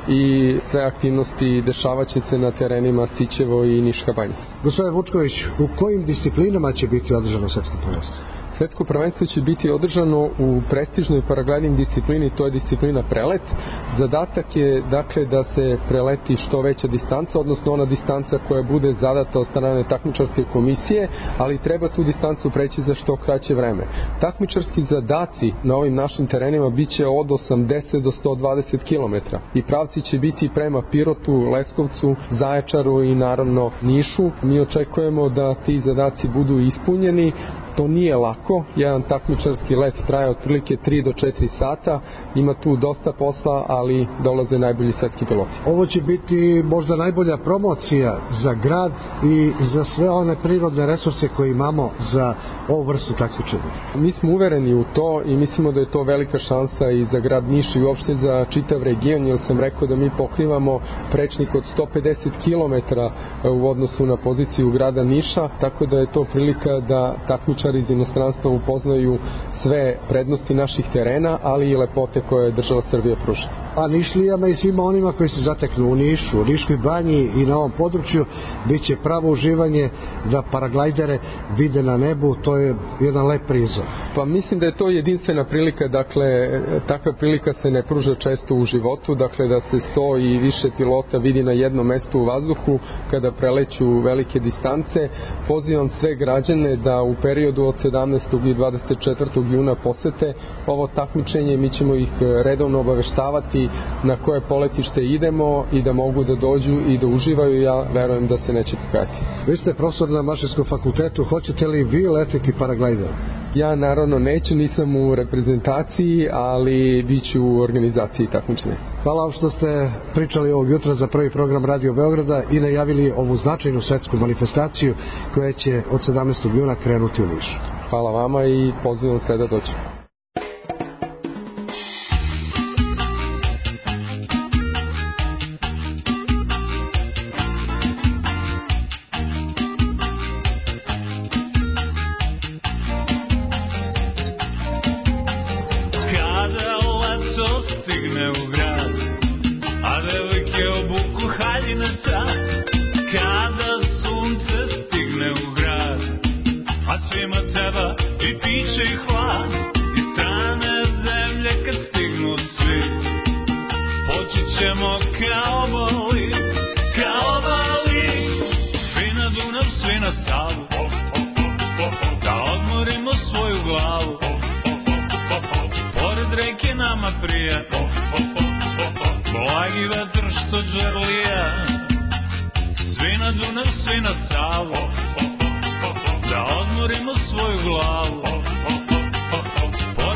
i sve aktivnosti dešavaće se na terenima Sićevo i Niška banja. Gospodine Vučković, u kojim disciplinama će biti održano svetsko prvenstvo? Svetsko prvenstvo će biti održano u prestižnoj paragliding disciplini, to je disciplina prelet. Zadatak je dakle da se preleti što veća distanca, odnosno ona distanca koja bude zadata od strane takmičarske komisije, ali treba tu distancu preći za što kraće vreme. Takmičarski zadaci na ovim našim terenima biće od osamdeset do sto dvadeset kilometara i pravci će biti prema Pirotu, Leskovcu, Zaječaru i naravno Nišu. Mi očekujemo da ti zadaci budu ispunjeni. To nije lako, jedan takmičarski let traje otprilike tri do četiri sata, ima tu dosta posla, ali dolaze najbolji svetski piloti. Ovo će biti možda najbolja promocija za grad i za sve one prirodne resurse koje imamo za ovu vrstu takmičenja. Mi smo uvereni u to i mislimo da je to velika šansa i za grad Niš i uopšte za čitav region, jer sam rekao da mi pokrivamo prečnik od sto pedeset kilometara u odnosu na poziciju grada Niša, tako da je to prilika da takmičari iz inostranstva upoznaju sve prednosti naših terena, ali i lepote koje država Srbija pruža. A Nišlijama i svima onima koji se zateknu u Nišu, u Niškoj banji i na ovom području bit će pravo uživanje da paraglidere vide na nebu, to je jedan lep prizor. Pa mislim da je to jedinstvena prilika, dakle takva prilika se ne pruža često u životu, dakle da se sto i više pilota vidi na jednom mestu u vazduhu kada preleću velike distance. Pozivam sve građane da u periodu od sedamnaestog i dvadeset četvrtog juna posete ovo takmičenje, mi ćemo ih redovno obaveštavati na koje poletište idemo i da mogu da dođu i da uživaju, ja verujem da se neće pokajati. Vi ste profesor na Mašinskom fakultetu, hoćete li vi letiti paraglider? Ja naravno neću, nisam u reprezentaciji, ali bit ću u organizaciji takmičenja. Hvala vam što ste pričali ovog jutra za prvi program Radio Beograda i najavili ovu značajnu svetsku manifestaciju koja će od sedamnaestog juna krenuti u Nišu. Hvala vama i pozivam sve da dođe.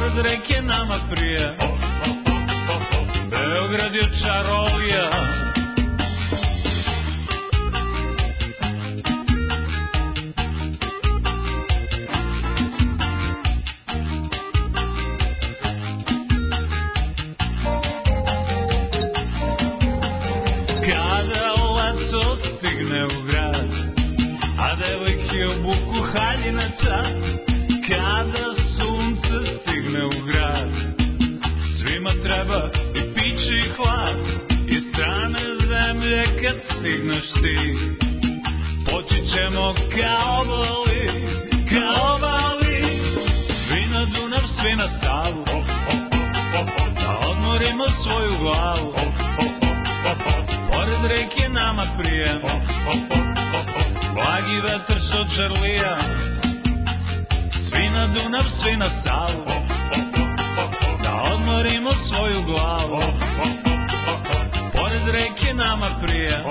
pored reke nama prije. Beograd je čarolija. Kada leto stigne u grad, a devojke obuku haljinaca, kada sunce stigne u grad, svima treba i piće i hlad, i strane zemlje kad stigneš ti, poći ćemo kao bali, kao bali, svi na Dunav, svi na Savu, da odmorimo svoju glavu, pored reke nama prije, blagi vetar što čarlija, svi na Dunav, svi na Savu, da odmorimo svoju glavu, pored reke nama prije,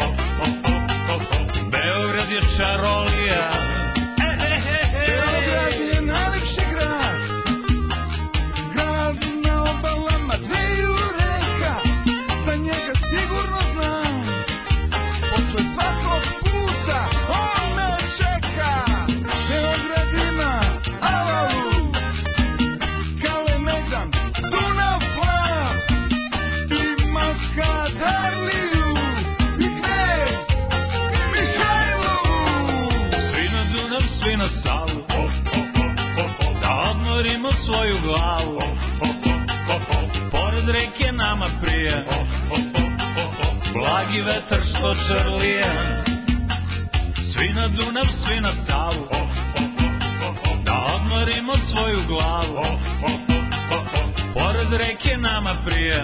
Beograd je čarolija. Beograd je najlepši grad, grad na obalama dveju reka, za njega sigurno znam, posle svakog puta on me čeka. Beograd ima Alavu, Kalemegdan, Dunav plav, i Maskadarliju, i Knez, i Mihajlovu. Svi na Dunav, svi na Savu, da odmorimo svoju glavu, pored reke nama prije, blagi vetar što čarlije, svi na Dunav, svi na Savu, da odmorimo svoju glavu, pored reke nama prije,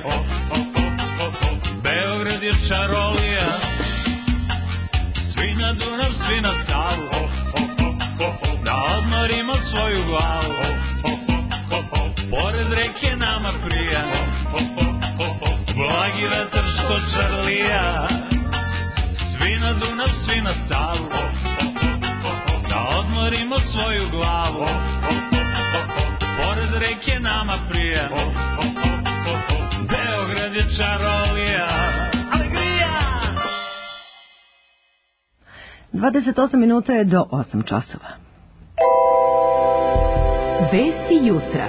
Beograd je čarolija. Svi na Dunav, svi na Savu, da odmorimo svoju glavu, pored reke nama prije, blagi vetar što čarlija, svi na Dunav, svi na Savu, da odmorimo svoju glavu, pored reke nama prije, Beograd je čarolija. dvadeset osam minuta je do osam časova. Vesti jutra.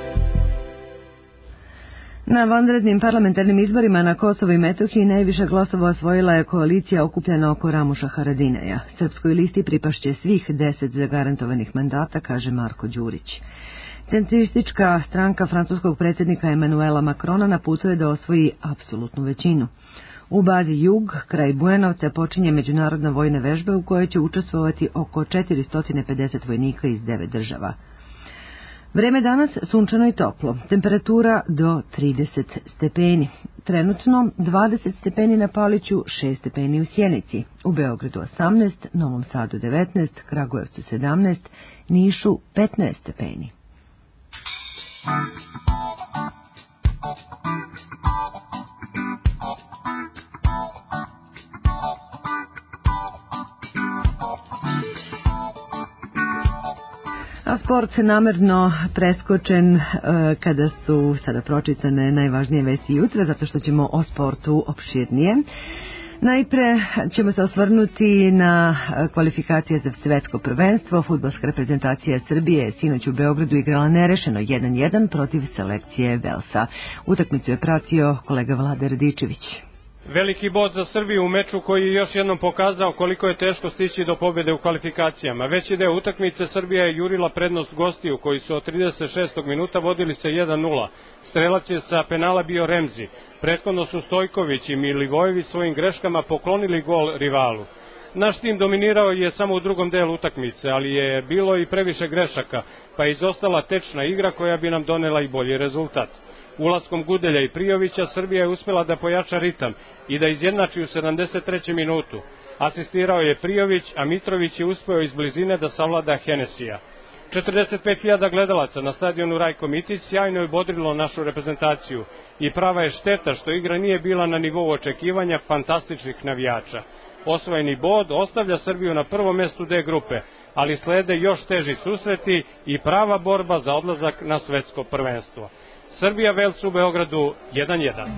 Na vanrednim parlamentarnim izborima na Kosovu i Metohiji najviše glasova osvojila je koalicija okupljena oko Ramuša Haradinaja. Srpskoj listi pripašće svih deset zagarantovanih mandata, kaže Marko Đurić. Centristička stranka francuskog predsjednika Emanuela Macrona na putu je da osvoji apsolutnu većinu. U bazi Jug, kraj Bujanovca, počinje međunarodna vojna vežba u kojoj će učestvovati oko četiristo pedeset vojnika iz devet država. Vreme danas sunčano i toplo, temperatura do trideset stepeni. Trenutno dvadeset stepeni na Paliću, šest stepeni u Sjenici, u Beogradu osamnaest, Novom Sadu devetnaest, Kragujevcu sedamnaest, Nišu petnaest stepeni. A sport namerno preskočen e, kada su sada pročitane najvažnije vesti jutra, zato što ćemo o sportu opširnije. Najpre ćemo se osvrnuti na kvalifikacije za svetsko prvenstvo. Fudbalska reprezentacija Srbije je sinoć u Beogradu igrala nerešeno jedan jedan protiv selekcije Velsa. Utakmicu je pratio kolega Vlada Radičević. Veliki bod za Srbiju u meču koji je još jednom pokazao koliko je teško stići do pobjede u kvalifikacijama. Veći deo utakmice Srbija je jurila prednost gostiju koji su od trideset šestog minuta vodili se jedan nula. Strelac je sa penala bio Remzi. Prethodno su Stojković i Milivojević svojim greškama poklonili gol rivalu. Naš tim dominirao je samo u drugom delu utakmice, ali je bilo i previše grešaka, pa je izostala tečna igra koja bi nam donela i bolji rezultat. Ulaskom Gudelja i Prijovića Srbija je uspjela da pojača ritam i da izjednači u sedamdeset trećem minutu. Asistirao je Prijović, a Mitrović je uspeo iz blizine da savlada Henesija. četrdeset pet hiljada gledalaca na stadionu Rajko Mitić sjajno je bodrilo našu reprezentaciju i prava je šteta što igra nije bila na nivou očekivanja fantastičnih navijača. Osvojeni bod ostavlja Srbiju na prvom mestu D grupe, ali slede još teži susreti i prava borba za odlazak na svetsko prvenstvo. Srbija Vels u Beogradu jedan jedan.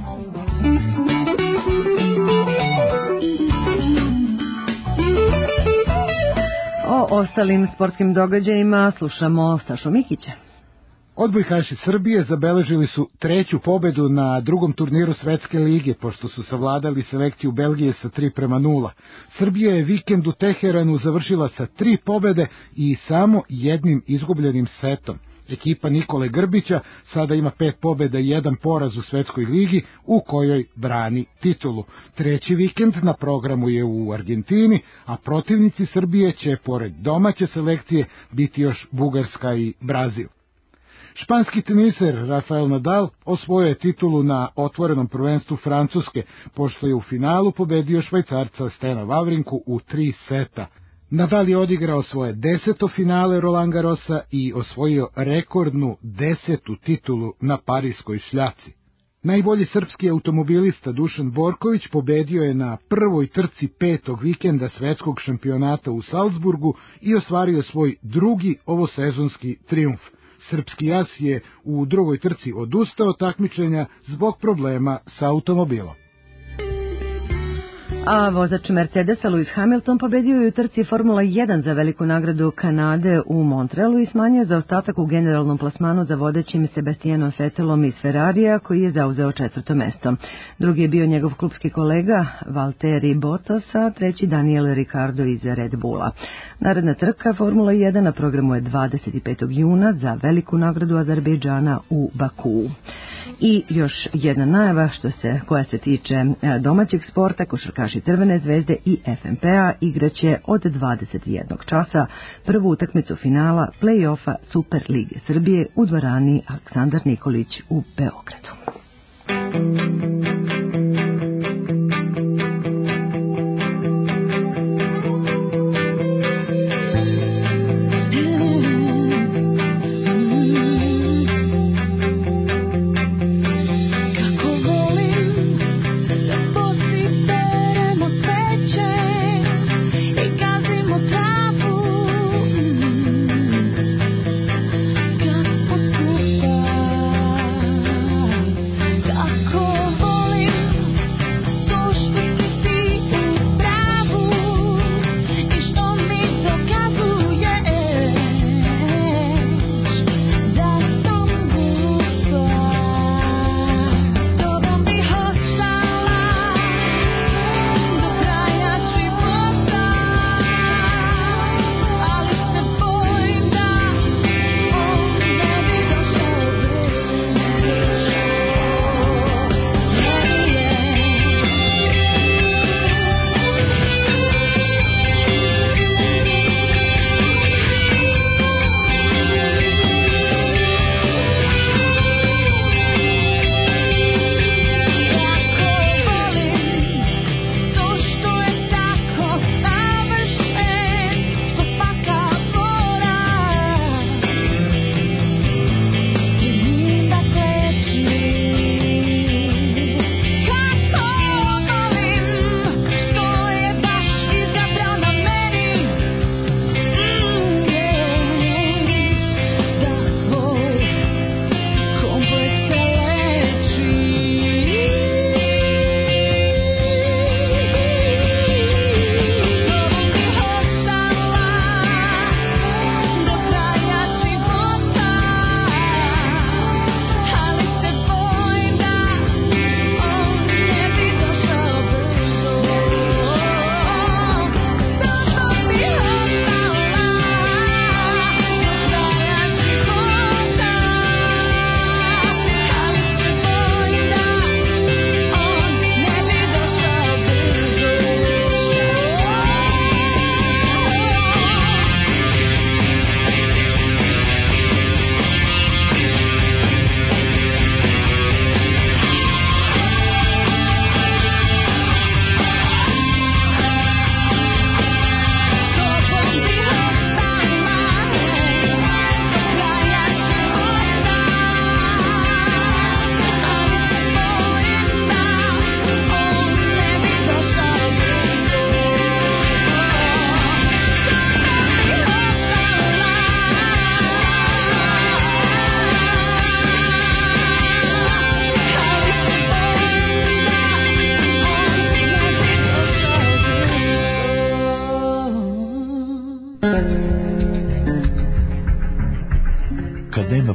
O ostalim sportskim događajima slušamo Sašu Mikića. Odbojkaši Srbije zabeležili su treću pobedu na drugom turniru Svetske lige, pošto su savladali selekciju Belgije sa tri prema nula. Srbija je vikend u Teheranu završila sa tri pobede i samo jednim izgubljenim setom. Ekipa Nikole Grbića sada ima pet pobjeda i jedan poraz u Svetskoj ligi u kojoj brani titulu. Treći vikend na programu je u Argentini, a protivnici Srbije će pored domaće selekcije biti još Bugarska i Brazil. Španski teniser Rafael Nadal osvojio je titulu na otvorenom prvenstvu Francuske, pošto je u finalu pobedio Švajcarca Stena Vavrinku u tri seta. Nadal je odigrao svoje deseto finale Roland Garrosa i osvojio rekordnu desetu titulu na parijskoj šljaci. Najbolji srpski automobilista Dušan Borković pobedio je na prvoj trci petog vikenda svetskog šampionata u Salzburgu i ostvario svoj drugi ovosezonski trijumf. Srpski as je u drugoj trci odustao od takmičenja zbog problema sa automobilom. A vozač Mercedesa Lewis Hamilton pobedio je u trci Formula jedan za veliku nagradu Kanade u Montrealu i smanjio zaostatak u generalnom plasmanu za vodećim Sebastianom Vettelom iz Ferrarija, koji je zauzeo četvrto mesto. Drugi je bio njegov klupski kolega Valtteri Bottas, a treći Daniel Ricciardo iz Red Bulla. Naredna trka Formula jedan na programu je dvadeset petog juna za veliku nagradu Azerbejdžana u Bakuu. I još jedna najava što se, koja se tiče domaćeg sporta, košarkaši Crvene zvezde i F M P-a igraće od dvadeset jednog časa prvu utakmicu finala play-offa Super Lige Srbije u dvorani Aleksandar Nikolić u Beogradu. Kako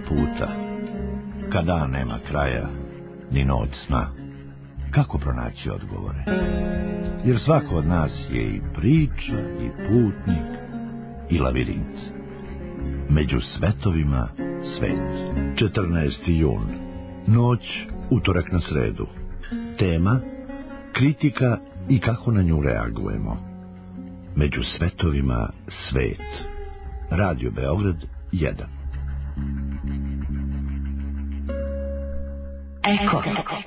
puta, kad dan nema kraja, ni noć sna, kako pronaći odgovore? Jer svako od nas je i priča, i putnik, i lavirint. Među svetovima svet. četrnaesti jun. Noć, utorak na sredu. Tema, kritika i kako na nju reagujemo. Među svetovima svet. Radio Beograd jedan. Eko.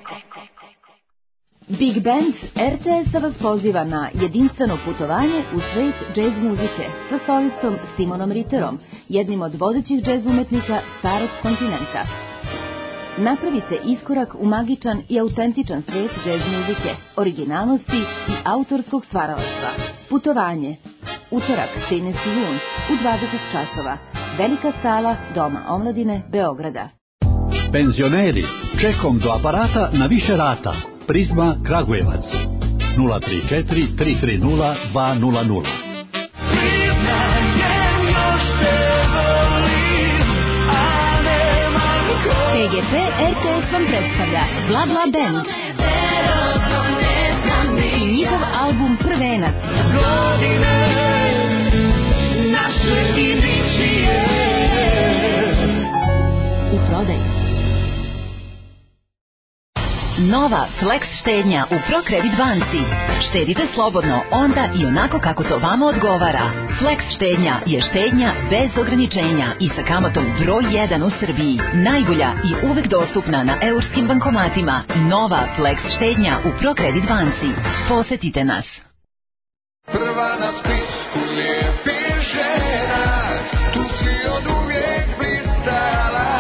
Big Band R T S-a vas poziva na jedinstveno putovanje u svet džez muzike sa solistom Simonom Ritterom, jednim od vodećih džez umetnika starog kontinenta. Napravite iskorak u magičan i autentičan svet džez muzike, originalnosti i autorskog stvaralaštva. Putovanje. Utorak, trinaesti jun, u dvadeset časova. Velika sala Doma omladine Beograda. Penzioneri, čekom do aparata na više rata. Prizma Kragujevac. nula tri četiri tri tri nula dva nula nula. P G P R T S vam predstavlja Bla Bla Band i njihov album Prvenac. U prodaju. Nova Flex štednja u ProCredit banci. Štedite slobodno onda i onako kako to vama odgovara. Flex štednja je štednja bez ograničenja i sa kamatom broj jedan u Srbiji. Najbolja i uvek dostupna na eurskim bankomatima. Nova Flex štednja u ProCredit banci. Posetite nas. Prva na spisku lijepih žena, tu si od uvijek pristala.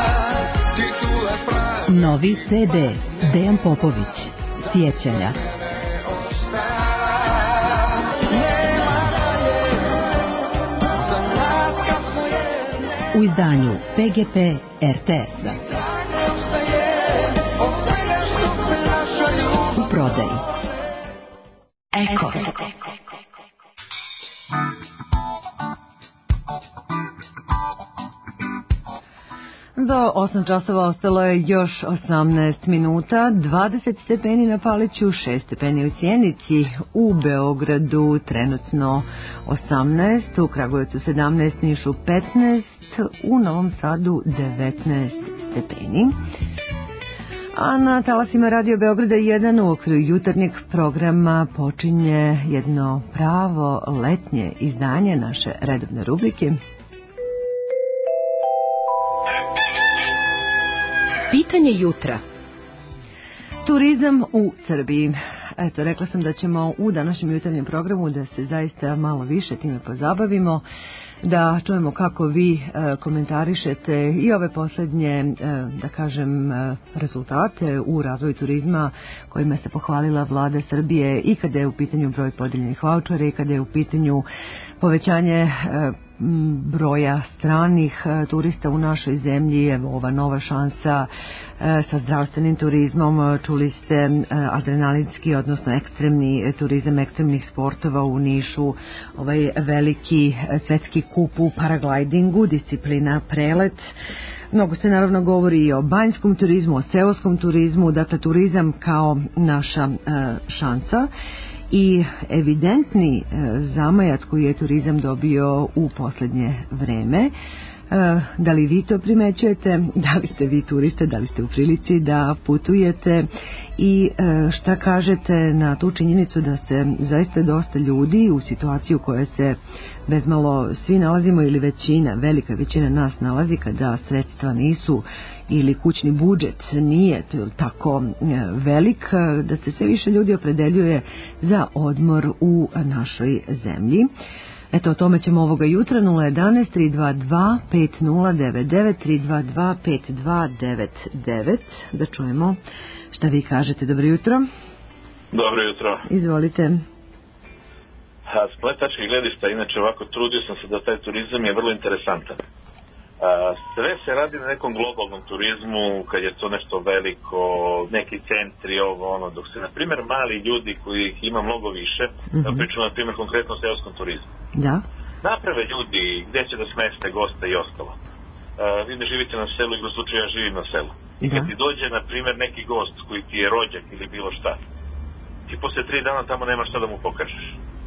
Novi C D Dejan Popović, Sjećanja. U izdanju P G P R T S-a. U prodaji. Eko. Do osam časova ostalo je još osamnaest minuta, dvadeset stepeni na Paliću, šest stepeni u Sjenici, u Beogradu trenutno osamnaest, u Kragujevcu sedamnaest, Nišu petnaest, u Novom Sadu devetnaest stepeni. A na talasima Radio Beograda jedan u okviru jutarnjeg programa počinje jedno pravo letnje izdanje naše redovne rubrike. Pitanje jutra. Turizam u Srbiji. Eto, rekla sam da ćemo u današnjem jutarnjem programu da se zaista malo više time pozabavimo, da čujemo kako vi e, komentarišete i ove posljednje, e, da kažem, e, rezultate u razvoju turizma kojima se pohvalila vlada Srbije i kada je u pitanju broj podijeljenih vaučera i kada je u pitanju povećanje e, broja stranih turista u našoj zemlji. Evo ova nova šansa sa zdravstvenim turizmom, čuli ste adrenalinski, odnosno ekstremni turizam ekstremnih sportova u Nišu, ovaj veliki svetski kup u paraglidingu, disciplina prelet. Mnogo se naravno govori i o banjskom turizmu, o seoskom turizmu, dakle turizam kao naša šansa. I evidentni zamajac koji je turizam dobio u posljednje vreme. Da li vi to primećujete, da li ste vi turiste, da li ste u prilici da putujete i šta kažete na tu činjenicu da se zaista dosta ljudi u situaciju u kojoj se bezmalo svi nalazimo ili većina, velika većina nas nalazi kada sredstva nisu ili kućni budžet nije tako velik, da se sve više ljudi opredeljuje za odmor u našoj zemlji. Eto, o tome ćemo ovoga jutra. Nula jedanaest tri dva dva pet nula devet devet tri dva dva pet dva devet devet. Da čujemo šta vi kažete. Dobro jutro. Dobro jutro. Izvolite. A, s pletačkih gledišta, inače ovako trudio sam se da taj turizam je vrlo interesantan. A, sve se radi na nekom globalnom turizmu, kad je to nešto veliko, neki centri, ovo, ono, dok se, na primjer, mali ljudi koji ih ima mnogo više, mm-hmm. da pričamo, na primjer, konkretno o seoskom turizmu. Da. Naprave ljudi gdje će da smeste goste i ostalo. vi ne živite na selu, igrom slučaju ja živim na selu. I kad ti dođe, na primjer, neki gost koji ti je rođak ili bilo šta, ti posle tri dana tamo nemaš šta da mu pokažeš.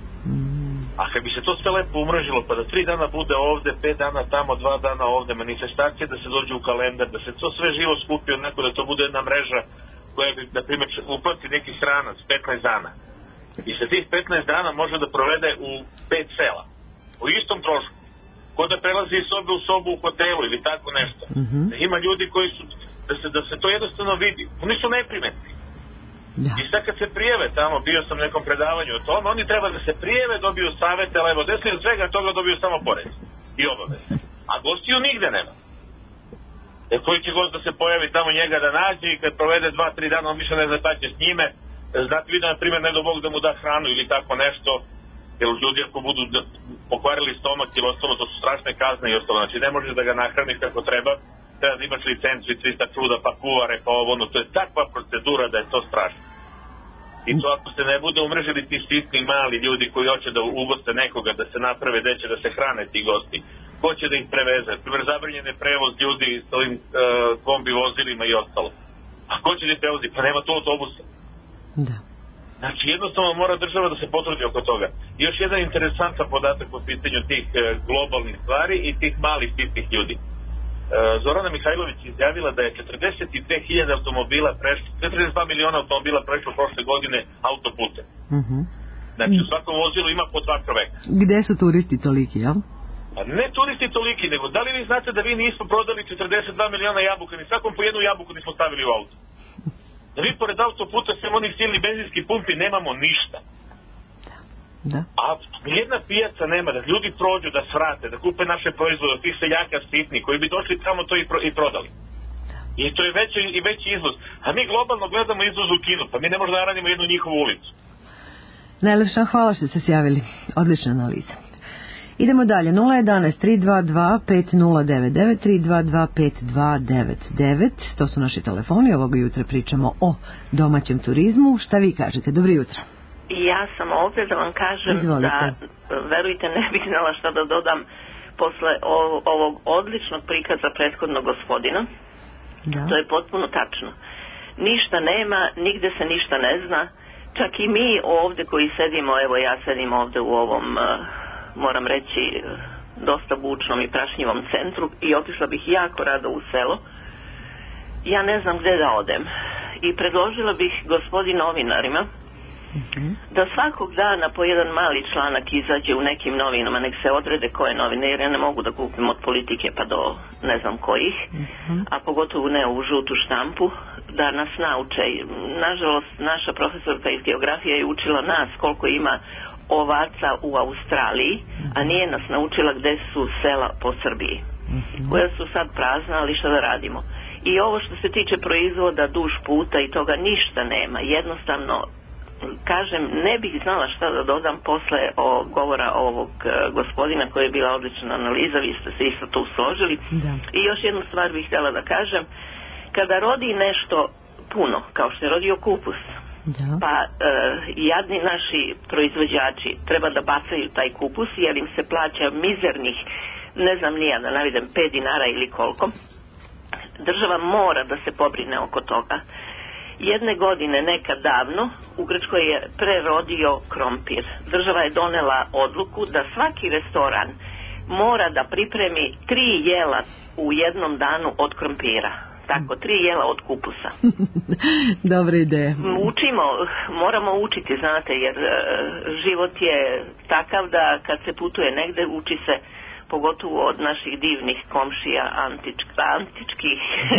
A kad bi se to sve lepo umrežilo, pa da tri dana bude ovde, pet dana tamo, dva dana ovde, manifestacije, da se dođe u kalendar, da se to sve živo skupi onako, da to bude jedna mreža koja bi, na primjer, uplati neki stranac petnaest dana. I sa tih petnaest dana može da provede u pet sela. U istom trošku. Ko da prelazi iz sobe u sobu u hotelu ili tako nešto. Mm-hmm. Da ima ljudi koji su, da se, da se to jednostavno vidi. Oni su neprimetni. Ja. I sad kad se prijeve tamo, bio sam na nekom predavanju o tome, oni treba da se prijeve, dobiju savete, levo, desno, od svega toga dobiju samo porez i obaveze. A gostiju nigde nema. Jer koji će gost da se pojavi tamo njega da nađe i kad provede dva, tri dana, on više ne zna šta će s njime. Znate vi da, na primjer, ne do Bog da mu da hranu ili tako nešto, jer ljudi ako budu da pokvarili stomak ili ostalo, to su strašne kazne i ostalo. Znači ne možeš da ga nahraniš kako treba, treba da imaš licencu i trista kruda, pa kuvare, pa ovo, ono, to je takva procedura da je to strašno. I to ako se ne bude umrežili ti sitni mali ljudi koji hoće da ugoste nekoga, da se naprave, gde će da se hrane ti gosti, ko će da ih preveze, primjer zabranjen je prevoz ljudi s ovim uh, kombi vozilima i ostalo. A ko će da ih prevozi? Pa nema to autobusa. Da. Znači jednostavno mora država da se potrudi oko toga. I još jedan interesantan podatak po pitanju tih uh, globalnih stvari i tih malih sitnih ljudi. Uh, Zorana Mihajlović izjavila da je četrdeset dve hiljade automobila prešlo, četrdeset dva miliona automobila prešlo prošle godine autoputem. Mm-hmm. Znači u svakom vozilu ima po dva čoveka. Gde su turisti toliki, jel? A ne turisti toliki, nego da li vi znate da vi nismo prodali četrdeset dva miliona jabuka, ni svakom po jednu jabuku nismo stavili u auto. Da vi pored autoputa sem onih silnih benzinskih pumpi nemamo ništa. Da. A jedna pijaca nema, da ljudi prođu, da svrate, da kupe naše proizvode od tih seljaka sitni, koji bi došli tamo to i, pro, i prodali. I to je veći, i veći izvoz. A mi globalno gledamo izvoz u Kinu, pa mi ne možemo da naradimo jednu njihovu ulicu. Najlepša hvala što ste se javili. Odlična analiza. Idemo dalje. nula jedan tri dva dva pet nula devet devet tri dva dva pet dva devet devet. To su naši telefoni. Ovoga jutra pričamo o domaćem turizmu. Šta vi kažete? Dobro jutro. Ja sam ovdje da vam kažem Izvolite. Da, verujte, ne bih znala šta da dodam posle ovog odličnog prikaza prethodnog gospodina. Da. To je potpuno tačno. Ništa nema, nigde se ništa ne zna. Čak i mi ovdje koji sedimo, evo ja sedim ovdje u ovom, moram reći, dosta bučnom i prašnjivom centru i otišla bih jako rado u selo. Ja ne znam gde da odem. I predložila bih gospodin novinarima Mm-hmm. da svakog dana po jedan mali članak izađe u nekim novinama, nek se odrede koje novine, jer ja ne mogu da kupim od Politike pa do ne znam kojih, mm-hmm. a pogotovo ne u žutu štampu, da nas nauče. Nažalost, naša profesorka iz geografije je učila nas koliko ima ovaca u Australiji, mm-hmm. a nije nas naučila gde su sela po Srbiji, mm-hmm. koja su sad prazna, ali šta da radimo. I ovo što se tiče proizvoda duž puta i toga ništa nema, jednostavno kažem, ne bih znala šta da dodam posle o, govora ovog uh, gospodina koja je bila odlična analiza, vi ste se isto tu složili. Da. I još jednu stvar bih htjela da kažem, kada rodi nešto puno, kao što je rodio kupus, da. pa uh, jadni naši proizvođači treba da bacaju taj kupus jer im se plaća mizernih, ne znam nija da navidem, pet dinara ili koliko. Država mora da se pobrine oko toga. Jedne godine, nekad davno, u Grčkoj je prerodio krompir. Država je donela odluku da svaki restoran mora da pripremi tri jela u jednom danu od krompira. Tako, tri jela od kupusa. Dobra ideja. Učimo, moramo učiti, znate, jer uh, život je takav da kad se putuje negde, uči se pogotovo od naših divnih komšija antič, antičkih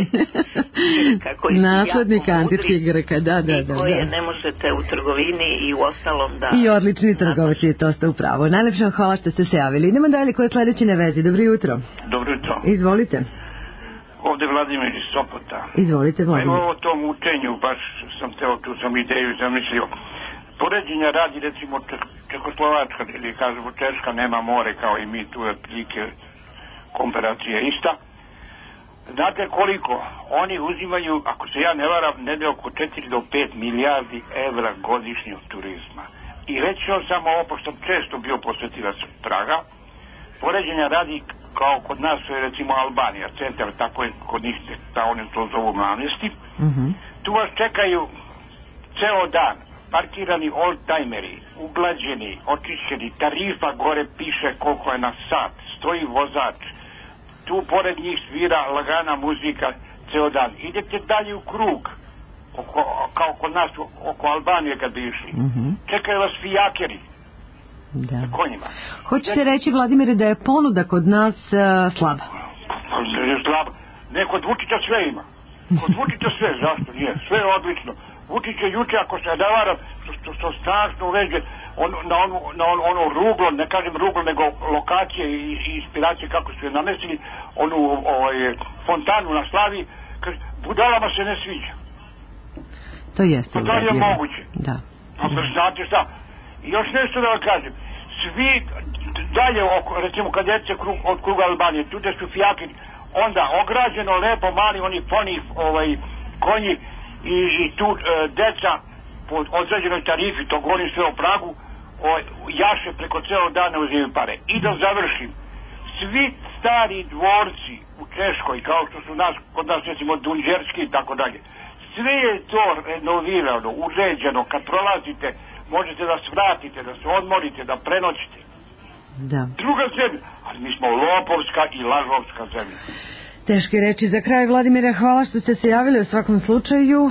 Greka, naslednika antičkih Greka, da, da, da, koje da. ne možete u trgovini i u ostalom da... I odlični trgovac je, to ste upravo. Najlepša hvala što ste se javili. Idemo dalje, ko je sledeći na vezi. Dobro jutro. Dobro jutro. Izvolite. Ovde Vladimir iz Sopota. Izvolite, Vladimir. Evo o tom učenju, baš sam teo, tu sam ideju zamislio. Poređenja radi, recimo, Čekoslovačka ili kažemo Češka nema more kao i mi, tu je prilike komparacija ista. Znate koliko oni uzimaju, ako se ja ne varam, negde oko četiri do pet milijardi evra godišnje od turizma. I reći ću samo ovo, pošto sam često bio posjetilac Praga, poređenja radi kao kod nas je recimo Albanija, centar, tako je kod njih, da oni to zovu mlanosti. Mm-hmm. Tu vas čekaju ceo dan, parkirani oldtimeri, uglađeni, očišćeni, tarifa gore piše koliko je na sat, stoji vozač, tu pored njih svira lagana muzika ceo dan. Idete dalje u krug, oko, kao kod nas oko Albanije kad bi išli. Mm-hmm. Čekaju vas fijakeri. Da. Konjima. Hoćete reći, Vladimire, da je ponuda kod nas uh, slaba? Slaba. Ne, kod Vučića sve ima. Kod Vučića sve, zašto nije? Sve je odlično. Vučić je juče, ako se ne varam, što, što, što strašno uveže on, na, onu, na on, ono ruglo, ne kažem ruglo, nego lokacije i, i inspiracije kako su je namestili, onu ovaj, fontanu na Slavi, kaže, budalama se ne sviđa. To jeste. Pa to je moguće. Da. Pa znate šta? I još nešto da vam kažem. Svi dalje, oko, recimo kad djeca krug, od kruga Albanije, tu gde su fijaki, onda ograđeno lepo mali oni poni ovaj, konji i, i tu e, deca po određenoj tarifi, to govorim sve o Pragu, o, jaše preko ceo dana uzimaju pare. I da završim, svi stari dvorci u Češkoj, kao što su nas, kod nas recimo Dunđerski i tako dalje, sve je to renovirano, uređeno, kad prolazite možete da svratite, da se odmorite, da prenoćite. Da. Druga zemlja, ali mi smo lopovska i lažovska zemlja. Teške reči za kraj, Vladimire, hvala što ste se javili u svakom slučaju.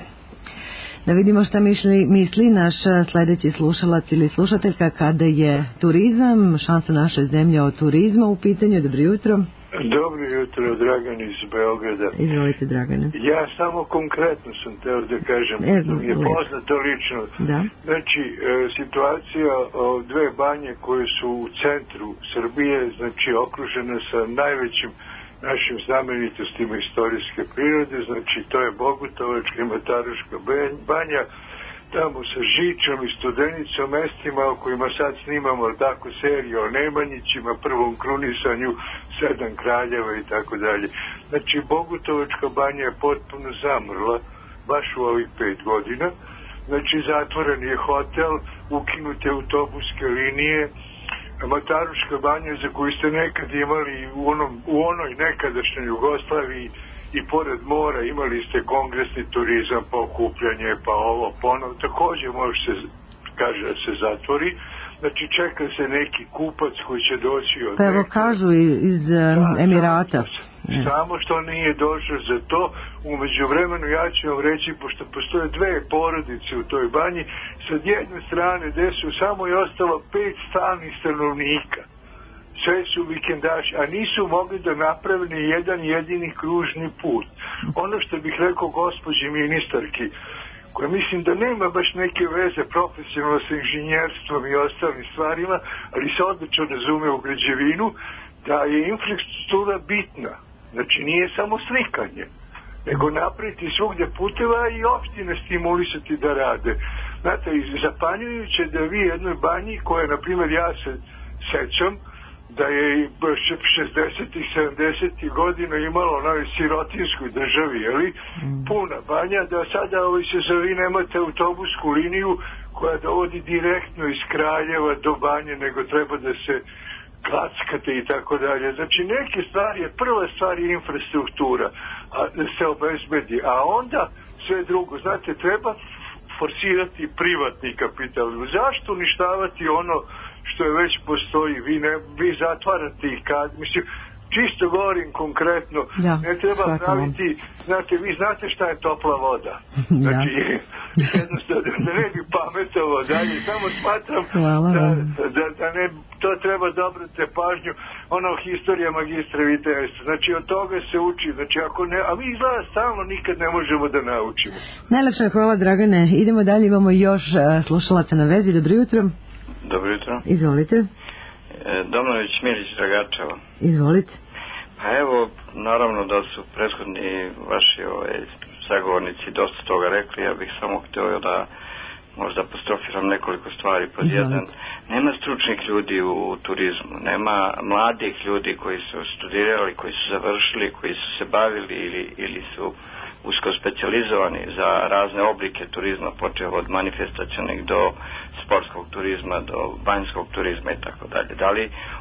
Da vidimo šta misli, misli naš sledeći slušalac ili slušateljka kada je turizam, šansa naše zemlje od turizma u pitanju. Dobro jutro. Dobro jutro, Dragan iz Beograda. Izvolite, Dragane. Ja samo konkretno sam teo da kažem, e, da mi je poznato lično. Da. Znači, e, situacija o dve banje koje su u centru Srbije, znači okružene sa najvećim našim znamenitostima istorijske prirode, znači to je Bogutovačka i Mataruška banja, tamo sa Žičom i Studenicom, mestima o kojima sad snimamo tako seriju o Nemanjićima, prvom krunisanju, sedam kraljeva i tako dalje. Znači, Bogutovačka banja je potpuno zamrla, baš u ovih pet godina. Znači, zatvoren je hotel, ukinute autobuske linije, Mataruška banja za koju ste nekad imali u, onom, u onoj nekadašnjoj Jugoslaviji i pored mora imali ste kongresni turizam, pa okupljanje, pa ovo, ponov, također može se, kaže, da se zatvori. Znači, čeka se neki kupac koji će doći od... Pa evo kažu iz um, Emirata. Samo, samo što nije došao za to, umeđu vremenu ja ću vam reći, pošto postoje dve porodice u toj banji, sa jedne strane gde su samo je ostalo pet stalnih stanovnika. Sve su vikendaši, a nisu mogli da naprave ni jedan jedini kružni put. Ono što bih rekao gospođi ministarki, koja mislim da nema baš neke veze profesionalno sa inženjerstvom i ostalim stvarima, ali se odlično razume u građevinu, da je infrastruktura bitna. Znači nije samo slikanje, nego napraviti svugdje puteva i opštine stimulisati da rade. Znate, zapanjujuće da vi jednoj banji koja, na primjer, ja se sećam, da je šezdesetih, sedamdesetih godina imalo na ovoj sirotinskoj državi, jeli, puna banja, da sada ovoj sezovi nemate autobusku liniju koja dovodi direktno iz Kraljeva do banje, nego treba da se klackate i tako dalje. Znači neke stvari, prva stvar je infrastruktura, a, da se obezbedi, a onda sve drugo. Znate, treba forsirati privatni kapital. Zašto uništavati ono što je već postoji? Vi, ne, vi zatvarate i kad, mislim, čisto govorim konkretno, ja, ne treba shvatam. praviti, znate, vi znate šta je topla voda. Znači, ja. jednostavno, da ne bi pametovao dalje, samo smatram Hvala, da, da, da ne, to treba dobrate pažnju, ono, historija magistra vita est, znači, od toga se uči, znači, ako ne, a mi izgleda stalno nikad ne možemo da naučimo. Najlepša hvala, Dragane. Idemo dalje, imamo još uh, slušalaca na vezi. Dobro jutro. Dobro jutro. Izvolite. E, Domnović Milić Dragačeva. Izvolite. Pa evo, naravno da su prethodni vaši ovaj, sagovornici dosta toga rekli, ja bih samo htio da možda apostrofiram nekoliko stvari pod jedan. Nema stručnih ljudi u turizmu, nema mladih ljudi koji su studirali, koji su završili, koji su se bavili ili, ili su usko specijalizovani za razne oblike turizma, počeo od manifestacionih do sportskog turizma, do banjskog turizma i tako dalje. Da li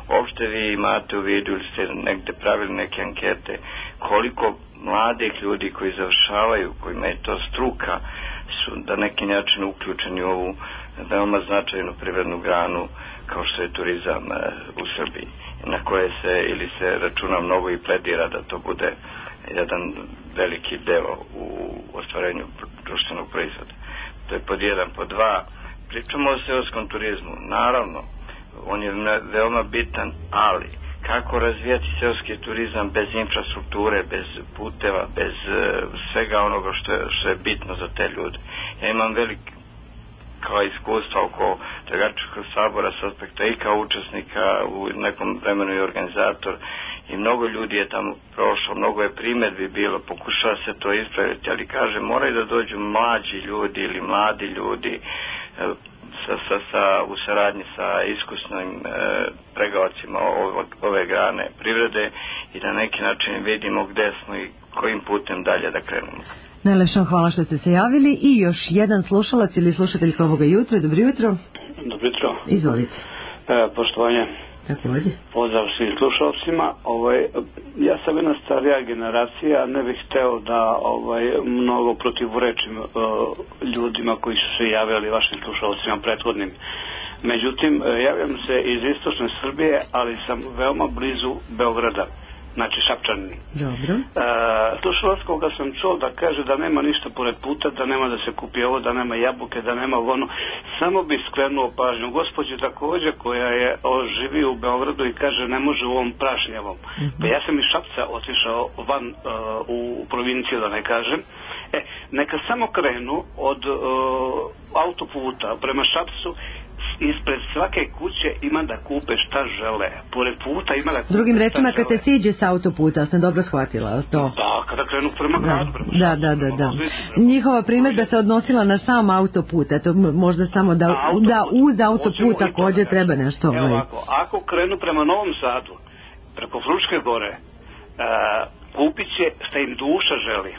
Uopšte vi imate u vidu ili ste negde pravili neke ankete koliko mladih ljudi koji završavaju, kojima je to struka, su da neki način uključeni u ovu veoma značajnu privrednu granu kao što je turizam u Srbiji, na koje se ili se računa mnogo i pledira da to bude jedan veliki deo u ostvarenju društvenog proizvoda. To je pod jedan. Pod dva, pričamo o seoskom turizmu. Naravno, on je veoma bitan, ali kako razvijati seoski turizam bez infrastrukture, bez puteva, bez svega onoga što je, što je bitno za te ljude. Ja imam velik kao iskustva oko Tragačkog sabora s aspekta i kao učesnika u nekom vremenu i organizator i mnogo ljudi je tamo prošlo, mnogo je primjedbi bilo, pokušava se to ispraviti, ali kaže moraju da dođu mlađi ljudi ili mladi ljudi sa, sa, sa, u saradnji sa iskusnim e, pregovorcima ove, ove grane privrede i na neki način vidimo gde smo i kojim putem dalje da krenemo. Najlepšom hvala što ste se javili i još jedan slušalac ili slušateljka ovoga jutra. Dobro jutro. Dobro jutro. Izvolite. E, poštovanje. Takođe. Pozdrav svim slušalcima. Ovaj, ja sam jedna starija generacija, ne bih hteo da ovaj, mnogo protivrečim uh, ljudima koji su se javili vašim slušalcima prethodnim. Međutim, javljam se iz istočne Srbije, ali sam veoma blizu Beograda. Znači Šapčanin. Dobro. E, slušalac koga sam čuo da kaže da nema ništa pored puta, da nema da se kupi ovo, da nema jabuke, da nema ono. Samo bi skrenuo pažnju gospođu takođe koja je živi u Beogradu i kaže ne može u ovom prašnjavom. Mm-hmm. Pa ja sam iz Šapca otišao van uh, u provinciju da ne kažem. E, neka samo krenu od uh, autoputa prema Šapcu. Ispred svake kuće ima da kupe šta žele. Pored puta ima da kupe drugim rečima, kad se siđe sa autoputa, sam dobro shvatila to. Da, kada krenu prema gradu. Prema da, da, da, da. Njihova primjedba se odnosila na sam autoput. Eto, možda samo da, autoput, da uz autoput takođe treba nešto. Evo ovako, ako krenu prema Novom Sadu, preko Fruške gore, uh, kupit će šta im duša želi.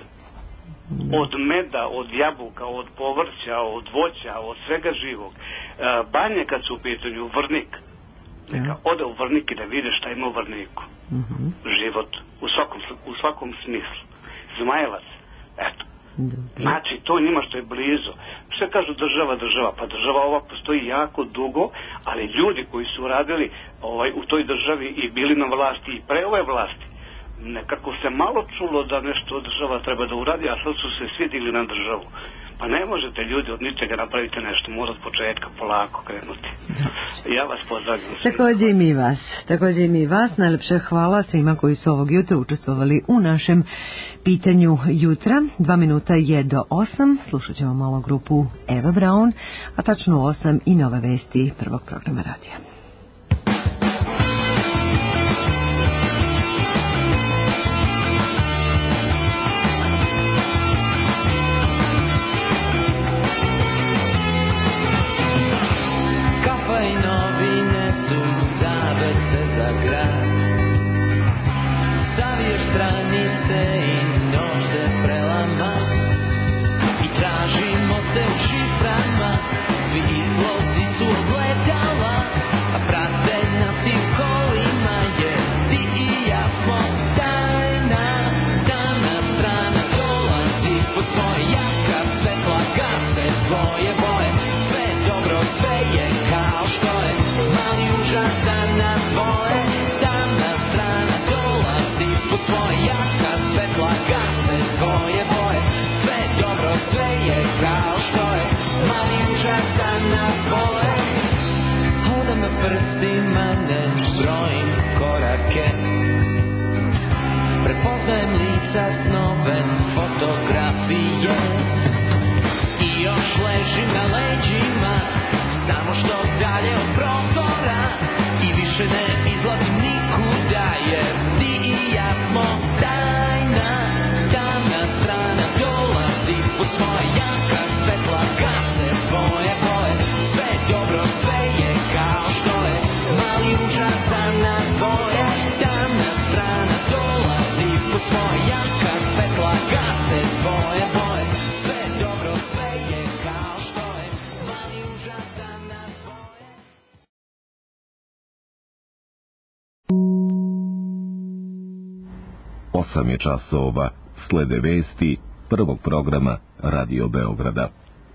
Od meda, od jabuka, od povrća, od voća, od svega živog. Banje kad su u pitanju, Vrnik. Neka ode u Vrnik i da vide šta ima u Vrniku. Uh-huh. Život u svakom, u svakom smislu. Zmajevac, eto. Uh-huh. Znači, to njima što je blizu. Što kažu država, država? Pa država ova postoji jako dugo, ali ljudi koji su radili ovaj, u toj državi i bili na vlasti i pre ove vlasti, nekako se malo čulo da nešto država treba da uradi, a sad su se svi digli na državu. Pa ne možete ljudi od ničega napraviti nešto, mora od početka polako krenuti. Ja vas pozdravljam. Takođe i mi vas. Takođe i mi vas. Najlepše hvala svima koji su ovog jutra učestvovali u našem pitanju jutra. Dva minuta je do osam. Slušat ćemo malo grupu Eva Braun, a tačno u osam i nove vesti prvog programa radija. Prepoznajem lica, snove, fotografije i još ležim na leđima, samo što dalje od prozora i više ne izlazim nikuda, jer ti i ja smo tajna. Tamna strana dolazi po svoje jaka svetla, gase svoje boje, sve dobro, sve je kao što je, mali užasan na dvoje. Tamna strana dolazi po svoje jaka osam je časova, slede vesti prvog programa Radio Beograda.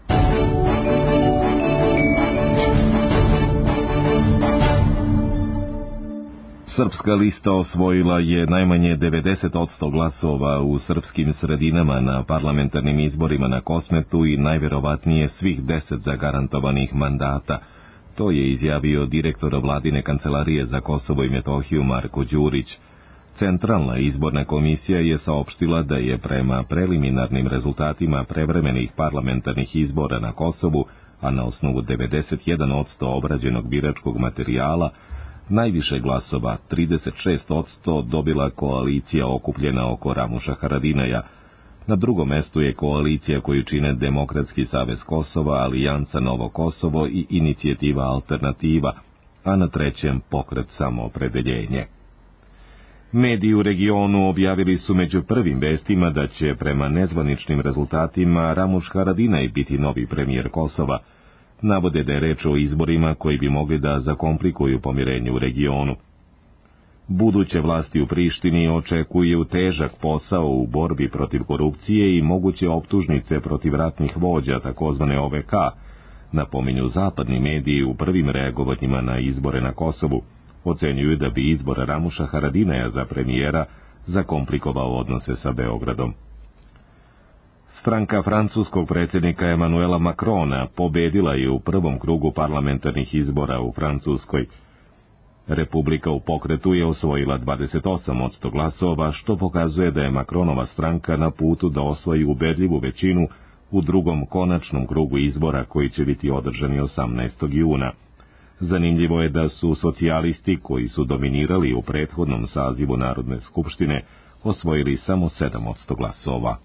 Srpska lista osvojila je najmanje devedeset posto glasova u srpskim sredinama na parlamentarnim izborima na Kosmetu i najverovatnije svih deset zagarantovanih mandata. To je izjavio direktor vladine kancelarije za Kosovo i Metohiju Marko Đurić. Centralna izborna komisija je saopštila da je prema preliminarnim rezultatima prevremenih parlamentarnih izbora na Kosovu, a na osnovu devedeset jedan posto obrađenog biračkog materijala, najviše glasova, trideset šest posto, dobila koalicija okupljena oko Ramuša Haradinaja. Na drugom mestu je koalicija koju čine Demokratski savez Kosova, Alijansa Novo Kosovo i Inicijativa Alternativa, a na trećem Pokret Samoopredeljenje. Mediji u regionu objavili su među prvim vestima da će prema nezvaničnim rezultatima Ramuš Haradinaj biti novi premijer Kosova. Navode da je reč o izborima koji bi mogli da zakomplikuju pomirenje u regionu. Buduće vlasti u Prištini očekuju težak posao u borbi protiv korupcije i moguće optužnice protiv ratnih vođa, takozvane O V K, napominju zapadni mediji u prvim reagovanjima na izbore na Kosovu. Ocenjuju da bi izbor Ramuša Haradinaja za premijera zakomplikovao odnose sa Beogradom. Stranka francuskog predsjednika Emanuela Macrona pobedila je u prvom krugu parlamentarnih izbora u Francuskoj. Republika u pokretu je osvojila dvadeset osam posto glasova, što pokazuje da je Macronova stranka na putu da osvoji ubedljivu većinu u drugom konačnom krugu izbora koji će biti održani osamnaestog juna. Zanimljivo je da su socijalisti, koji su dominirali u prethodnom sazivu Narodne skupštine, osvojili samo sedam posto glasova.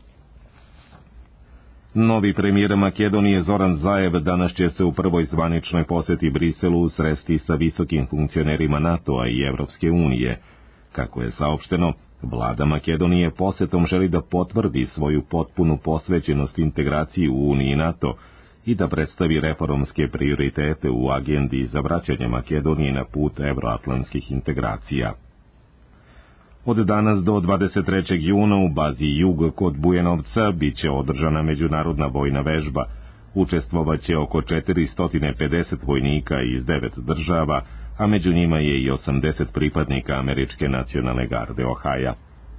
Novi premijer Makedonije Zoran Zaev danas će se u prvoj zvaničnoj poseti Briselu sresti sa visokim funkcionerima NATO-a i Evropske unije. Kako je saopšteno, vlada Makedonije posetom želi da potvrdi svoju potpunu posvećenost integraciji u Uniji i NATO i da predstavi reformske prioritete u agendi za vraćanje Makedonije na put evroatlantskih integracija. Od danas do dvadeset trećeg juna u bazi Jug kod Bujanovca biće održana međunarodna vojna vežba. Učestvovaće oko četiristo pedeset vojnika iz devet država, a među njima je i osamdeset pripadnika američke nacionalne garde Ohaja.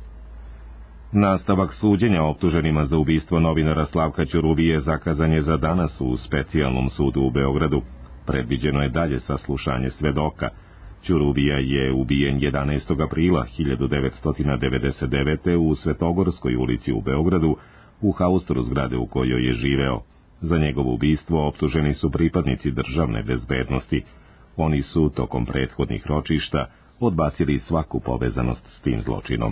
Nastavak suđenja optuženima za ubistvo novinara Slavka Ćuruvije zakazan je za danas u specijalnom sudu u Beogradu. Predviđeno je dalje saslušanje svedoka. Ćuruvija je ubijen jedanaestog aprila hiljadu devetsto devedeset devete. u Svetogorskoj ulici u Beogradu, u haustoru zgrade u kojoj je živeo. Za njegovo ubistvo optuženi su pripadnici državne bezbednosti. Oni su, tokom prethodnih ročišta, odbacili svaku povezanost s tim zločinom.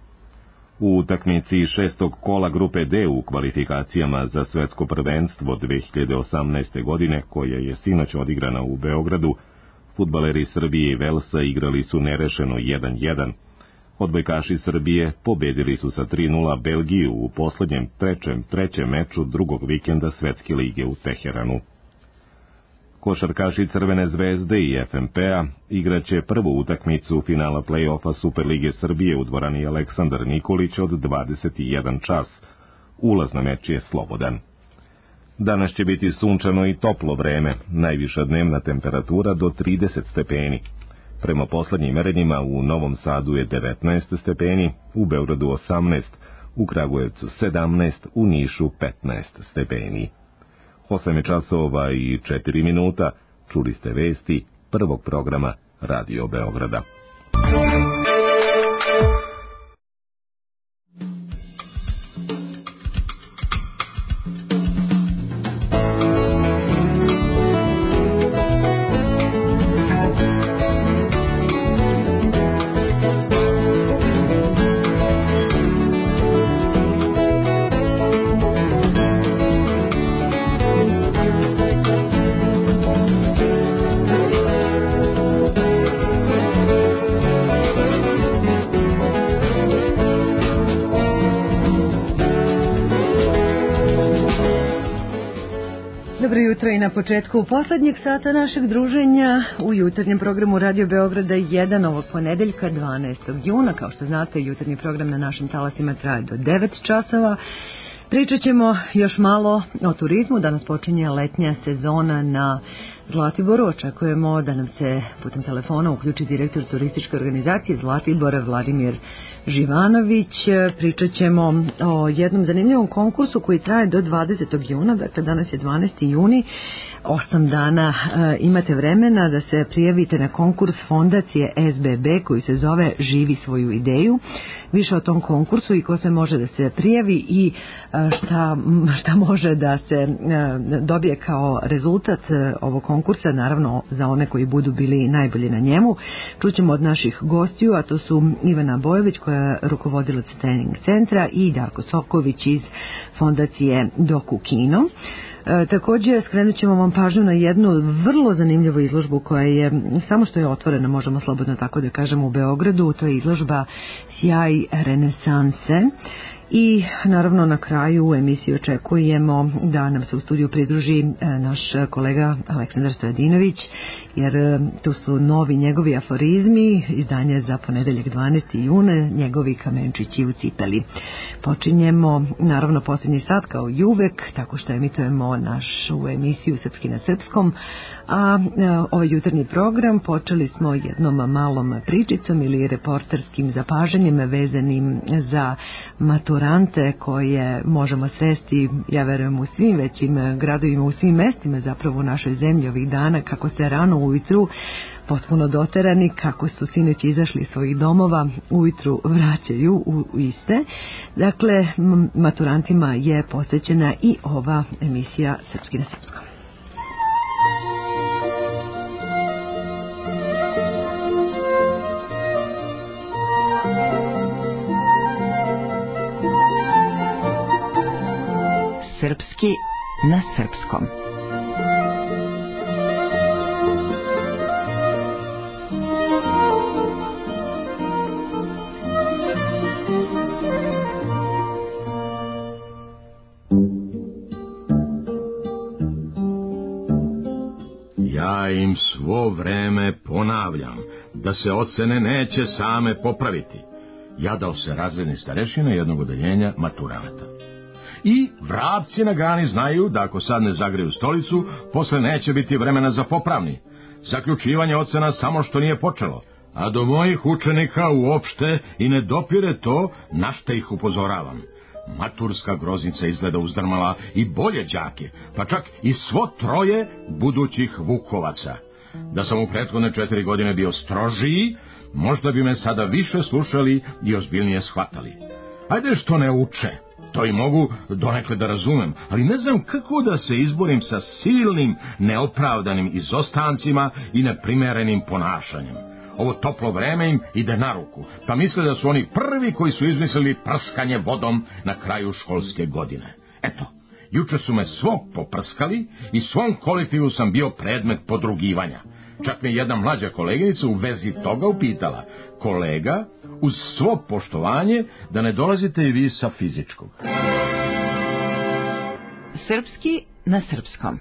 U utakmici šestog kola grupe D u kvalifikacijama za svetsko prvenstvo dve hiljade osamnaeste. godine, koja je sinoć odigrana u Beogradu, fudbaleri Srbije i Velsa igrali su nerešeno jedan jedan. Odbojkaši Srbije pobedili su sa tri nula Belgiju u poslednjem trećem, trećem meču drugog vikenda Svetske lige u Teheranu. Košarkaši Crvene zvezde i F M P-a igraće prvu utakmicu finala play-offa Superlige Srbije u dvorani Aleksandar Nikolić od dvadeset jedan čas. Ulaz na meč je slobodan. Danas će biti sunčano i toplo vreme, najviša dnevna temperatura do trideset stepeni. Prema poslednjim merenjima u Novom Sadu je devetnaest stepeni, u Beogradu osamnaest, u Kragujevcu sedamnaest, u Nišu petnaest stepeni. osam je časova i četiri minuta, čuli ste vesti prvog programa Radio Beograda. i na početku poslednjeg sata našeg druženja u jutarnjem programu Radio Beograda jedan ovog ponedeljka dvanaestog juna. Kao što znate, jutarnji program na našim talasima traje do devet časova. Pričat ćemo još malo o turizmu. Danas počinje letnja sezona na Zlatiboru. Očekujemo da nam se putem telefona uključi direktor turističke organizacije Zlatibora Vladimir Živanović. Pričat ćemo o jednom zanimljivom konkursu koji traje do dvadesetog juna, dakle danas je dvanaesti juni, osam dana e, imate vremena da se prijavite na konkurs fondacije S B B koji se zove Živi svoju ideju. Više o tom konkursu i ko se može da se prijavi i e, šta, šta može da se e, dobije kao rezultat e, ovog konkursa, naravno za one koji budu bili najbolji na njemu. Čućemo od naših gostiju, a to su Ivana Bojović koja je rukovodilac trening centra i Darko Soković iz fondacije Doku Kino. E, također skrenut ćemo vam pažnju na jednu vrlo zanimljivu izložbu koja je samo što je otvorena, možemo slobodno tako da kažemo, u Beogradu. To je izložba Sjaj renesanse. I naravno na kraju u emisiji očekujemo da nam se u studiju pridruži naš kolega Aleksandar Stojadinović, jer tu su novi njegovi aforizmi, izdanje za ponedeljak dvanaesti juna, njegovi kamenčići u cipeli. Počinjemo naravno posljednji sat kao i uvek, tako što emitujemo našu emisiju Srpski na srpskom, a ovaj jutarnji program počeli smo jednom malom pričicom ili reporterskim zapažanjem vezanim za maturante koje možemo sresti, ja verujem, u svim većim gradovima, u svim mestima zapravo u našoj zemlji ovih dana, kako se rano ujutru potpuno doterani, kako su sinoć izašli iz svojih domova, ujutru vraćaju u iste. Dakle, maturantima je posvećena i ova emisija Srpski na srpskom. Srpski na srpskom. Ja im svo vreme ponavljam da se ocene neće same popraviti. Jadao se razredni starešina jednog odeljenja maturanata. I vrapci na grani znaju da ako sad ne zagreju stolicu, posle neće biti vremena za popravni. Zaključivanje ocena samo što nije počelo, a do mojih učenika uopšte i ne dopire to na što ih upozoravam. Maturska groznica izgleda uzdrmala i bolje đake, pa čak i svo troje budućih vukovaca. Da sam u prethodne četiri godine bio strožiji, možda bi me sada više slušali i ozbiljnije shvatali. Ajde što ne uče, to i mogu donekle da razumem, ali ne znam kako da se izborim sa silnim, neopravdanim izostancima i neprimerenim ponašanjem. Ovo toplo vreme im ide na ruku, pa misle da su oni prvi koji su izmislili prskanje vodom na kraju školske godine. Eto, juče su me svog poprskali i svom kolektivu sam bio predmet podrugivanja. Čak mi jedna mlađa koleginica u vezi toga upitala: kolega, uz svo poštovanje, da ne dolazite i vi sa fizičkog. Srpski na srpskom.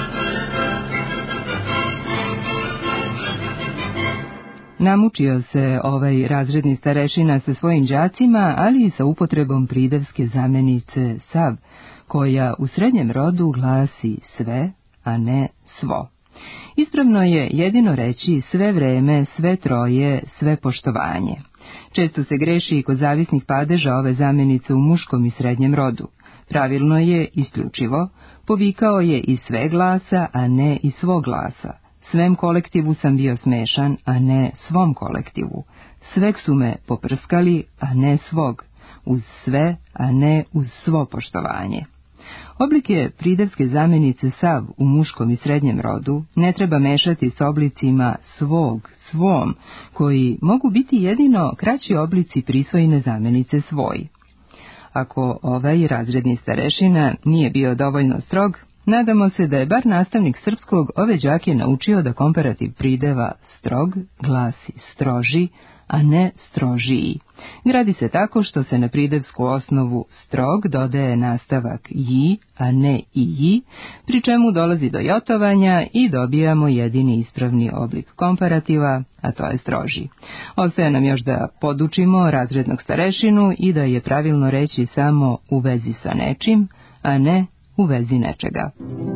Namučio se ovaj razredni starešina sa svojim đacima, ali i sa upotrebom pridevske zamenice sav, koja u srednjem rodu glasi sve, a ne svo. Ispravno je jedino reći sve vreme, sve troje, sve poštovanje. Često se greši i kod zavisnih padeža ove zamenice u muškom i srednjem rodu. Pravilno je isključivo, povikao je i sve glasa, a ne i svog glasa. Svem kolektivu sam bio smešan, a ne svom kolektivu. Sveg su me poprskali, a ne svog. Uz sve, a ne uz svo poštovanje. Oblike pridevske zamenice sav u muškom i srednjem rodu ne treba mešati s oblicima svog, svom, koji mogu biti jedino kraći oblici prisvojene zamenice svoj. Ako ovaj razredni starešina nije bio dovoljno strog, nadamo se da je bar nastavnik srpskog ove đake naučio da komparativ prideva strog glasi stroži, a ne strožiji. Gradi se tako što se na pridevsku osnovu strog dodaje nastavak ji, a ne iji, pri čemu dolazi do jotovanja i dobijamo jedini ispravni oblik komparativa, a to je stroži. Ostaje nam još da podučimo razrednog starešinu i da je pravilno reći samo u vezi sa nečim, a ne u vezi nečega.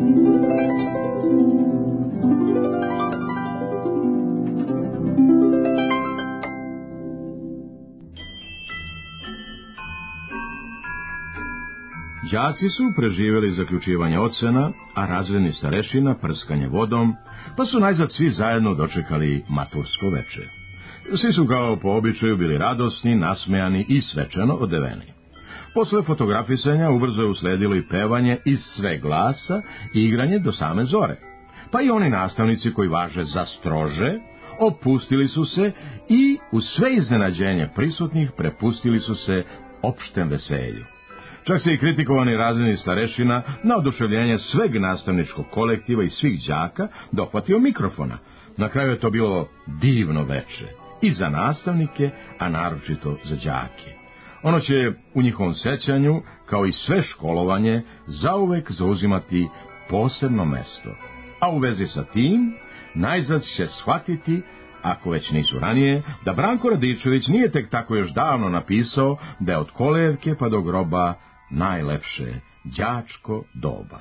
Đaci su preživjeli zaključivanje ocena, a razredni starešina prskanje vodom, pa su najzad svi zajedno dočekali matursko veče. Svi su kao po običaju bili radosni, nasmejani i svečano odeveni. Posle fotografisanja ubrzo je usledilo i pevanje iz sve glasa i igranje do same zore. Pa i oni nastavnici koji važe za strože, opustili su se i u sve iznenađenje prisutnih prepustili su se opštem veselju. Čak se i kritikovani razredni starešina na oduševljenje sveg nastavničkog kolektiva i svih đaka dohvatio mikrofona. Na kraju je to bilo divno veče i za nastavnike, a naročito za đake. Ono će u njihovom sećanju, kao i sve školovanje, zauvek zauzimati posebno mesto. A u vezi sa tim, najzad će shvatiti, ako već nisu ranije, da Branko Radičević nije tek tako još davno napisao da je od kolevke pa do groba najlepše đačko doba.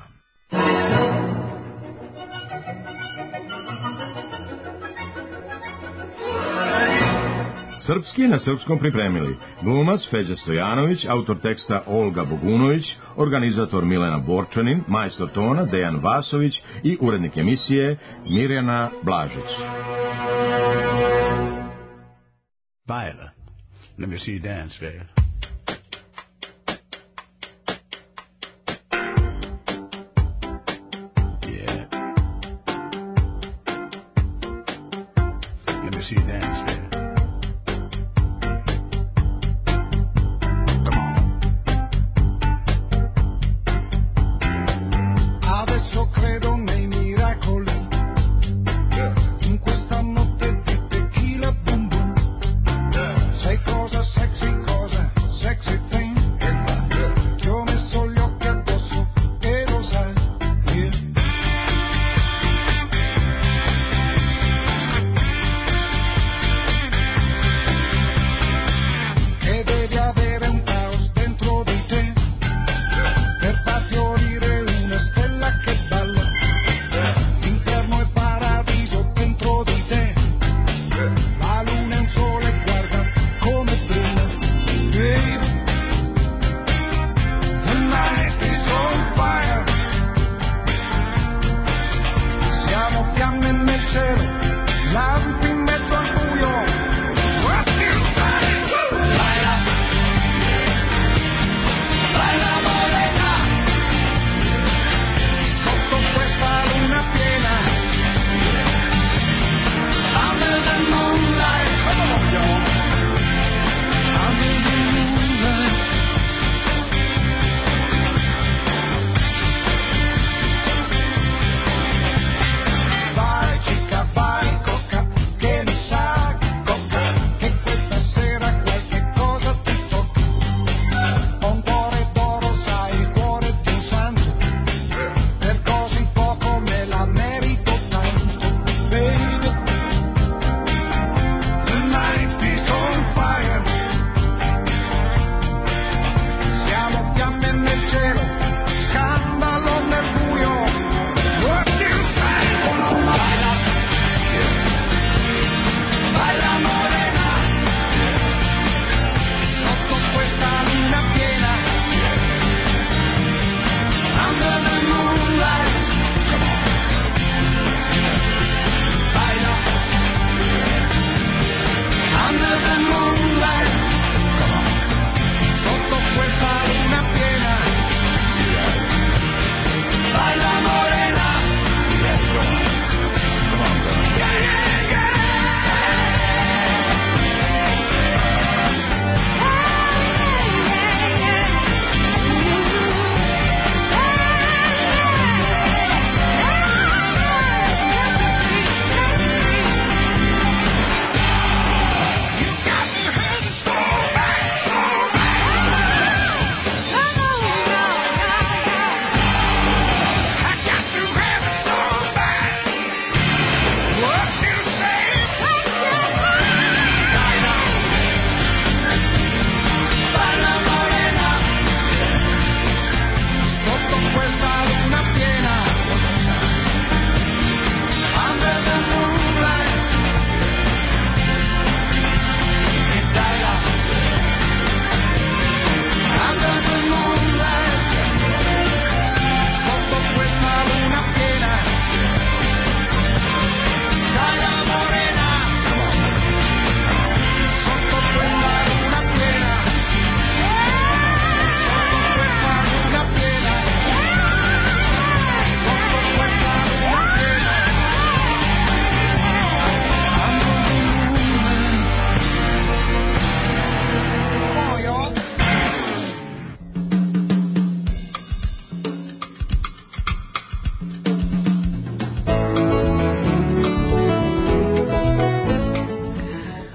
Srpski na srpskom pripremili glumac Feđa Stojanović, autor teksta Olga Bogunović, organizator Milena Borčanin, majstor tona Dejan Vasović i urednik emisije Mirjana Blažić. Viola, let me see you dance, baby. Yeah. Let me see you dance, baby.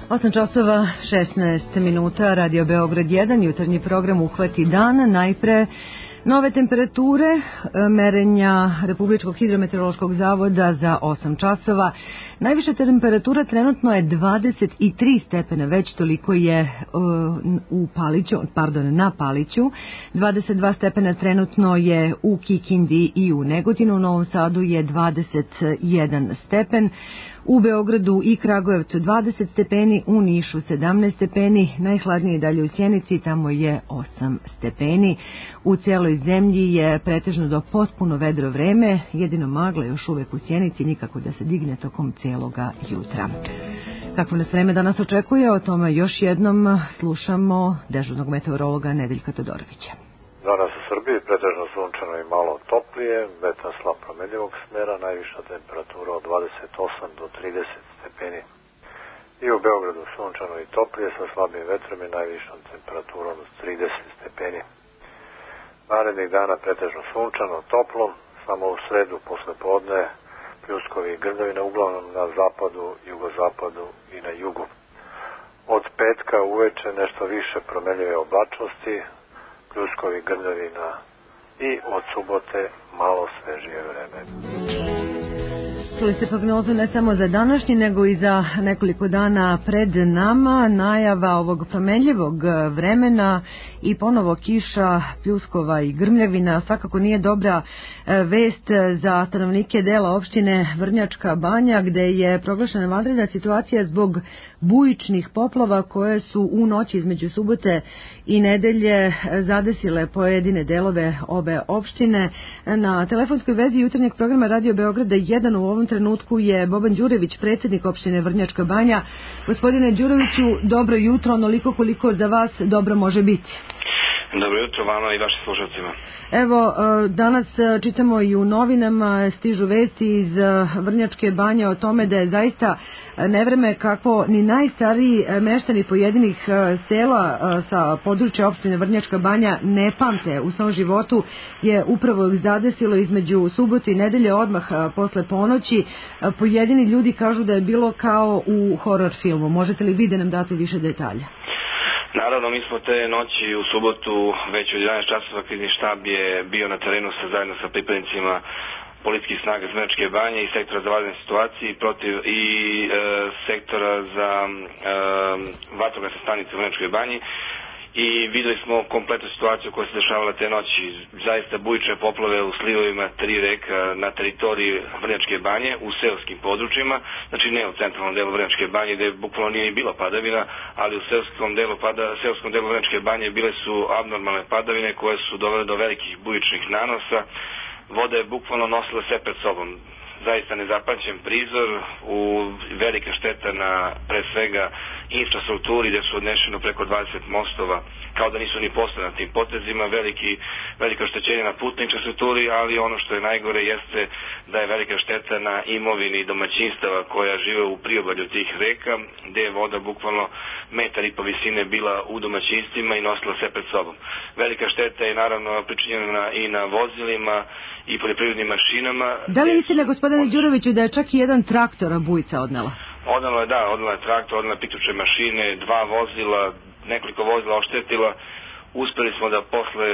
osam časova šesnaest minuta, Radio Beograd jedan, jutarnji program Uhvati dan. Najpre nove temperature, merenja Republičkog hidrometeorološkog zavoda za osam časova. Najviša temperatura trenutno je dvadeset tri stepena, već toliko je u Paliću, pardon, na Paliću. dvadeset dva stepena trenutno je u Kikindi i u Negotinu, u Novom Sadu je dvadeset jedan stepen. U Beogradu i Kragujevcu dvadeset stepeni, u Nišu sedamnaest stepeni, najhladnije dalje u Sjenici, tamo je osam stepeni. U celoj zemlji je pretežno do potpuno vedro vreme, jedino magla još uvek u Sjenici, nikako da se digne tokom celoga jutra. Kakvo nas vreme danas očekuje, o tome još jednom slušamo dežurnog meteorologa Nedeljka Todorovića. Danas u Srbiji pretežno sunčano i malo toplije, vetar slab promenljivog smera, najviša temperatura od dvadeset osam do trideset stepeni. I u Beogradu sunčano i toplije sa slabim vetrom i najvišom temperaturom od trideset stepeni. Narednih dana pretežno sunčano, toplo, samo u sredu posle podne pljuskovi i grmljavine uglavnom na zapadu, jugozapadu i na jugu. Od petka uveče nešto više promenljive oblačnosti, pljuskovi, grmljavina i od subote malo svežije vreme. Čuli ste prognozu ne samo za današnji, nego i za nekoliko dana pred nama. Najava ovog promenljivog vremena i ponovo kiša, pljuskova i grmljavina svakako nije dobra vest za stanovnike dela opštine Vrnjačka Banja, gde je proglašena vanredna situacija zbog bujičnih poplava koje su u noći između subote i nedelje zadesile pojedine delove ove opštine. Na telefonskoj vezi jutarnjeg programa Radio Beograda jedan u ovom trenutku je Boban Đurević, predsjednik opštine Vrnjačka Banja. Gospodine Đureviću, dobro jutro, onoliko koliko za vas dobro može biti. Dobro jutro vama i vašim slušalcima. Evo, danas čitamo i u novinama, stižu vesti iz Vrnjačke Banje o tome da je zaista nevreme kako ni najstariji meštani pojedinih sela sa područja opštine Vrnjačka Banja ne pamte u svom životu, je upravo ih zadesilo između subote i nedelje odmah posle ponoći. Pojedini ljudi kažu da je bilo kao u horor filmu. Možete li vi da nam date više detalja? Naravno, mi smo te noći u subotu već od jedanaest časova krizni štab je bio na terenu sa, zajedno sa pripadnicima policijskih snaga iz Vrnjačke Banje i sektora za vanredne situacije protiv i e, sektora za e, vatrogasne stanice u Vrnjačkoj Banji. I videli smo kompletnu situaciju koja se dešavala te noći. Zaista bujične poplave u slivovima tri reka na teritoriji Vrnjačke Banje u seoskim područjima, znači ne u centralnom delu Vrnjačke Banje gde bukvalno nije ni bila padavina, ali u seoskom delu, pada, seoskom delu Vrnjačke Banje bile su abnormalne padavine koje su dovele do velikih bujičnih nanosa. Voda je bukvalno nosila sve pred sobom. Zaista nezapamćen prizor, u velika šteta na pre svega infrastrukturi gde su odnešeno preko dvadeset mostova, kao da nisu ni postali na tim potezima, veliki, velika oštećenja na putnoj infrastrukturi, ali ono što je najgore jeste da je velika šteta na imovini domaćinstava koja žive u priobalju tih reka, gde je voda bukvalno metar i po visine bila u domaćinstvima i nosila sve pred sobom. Velika šteta je naravno pričinjena i na vozilima i poljoprivrednim mašinama. Da li je istina, gospodine Đuroviću, da je čak i jedan traktor bujica odnela? Odnela je, da, odnela je traktor, odnela je priključne mašine, dva vozila, nekoliko vozila oštetila. Uspeli smo da posle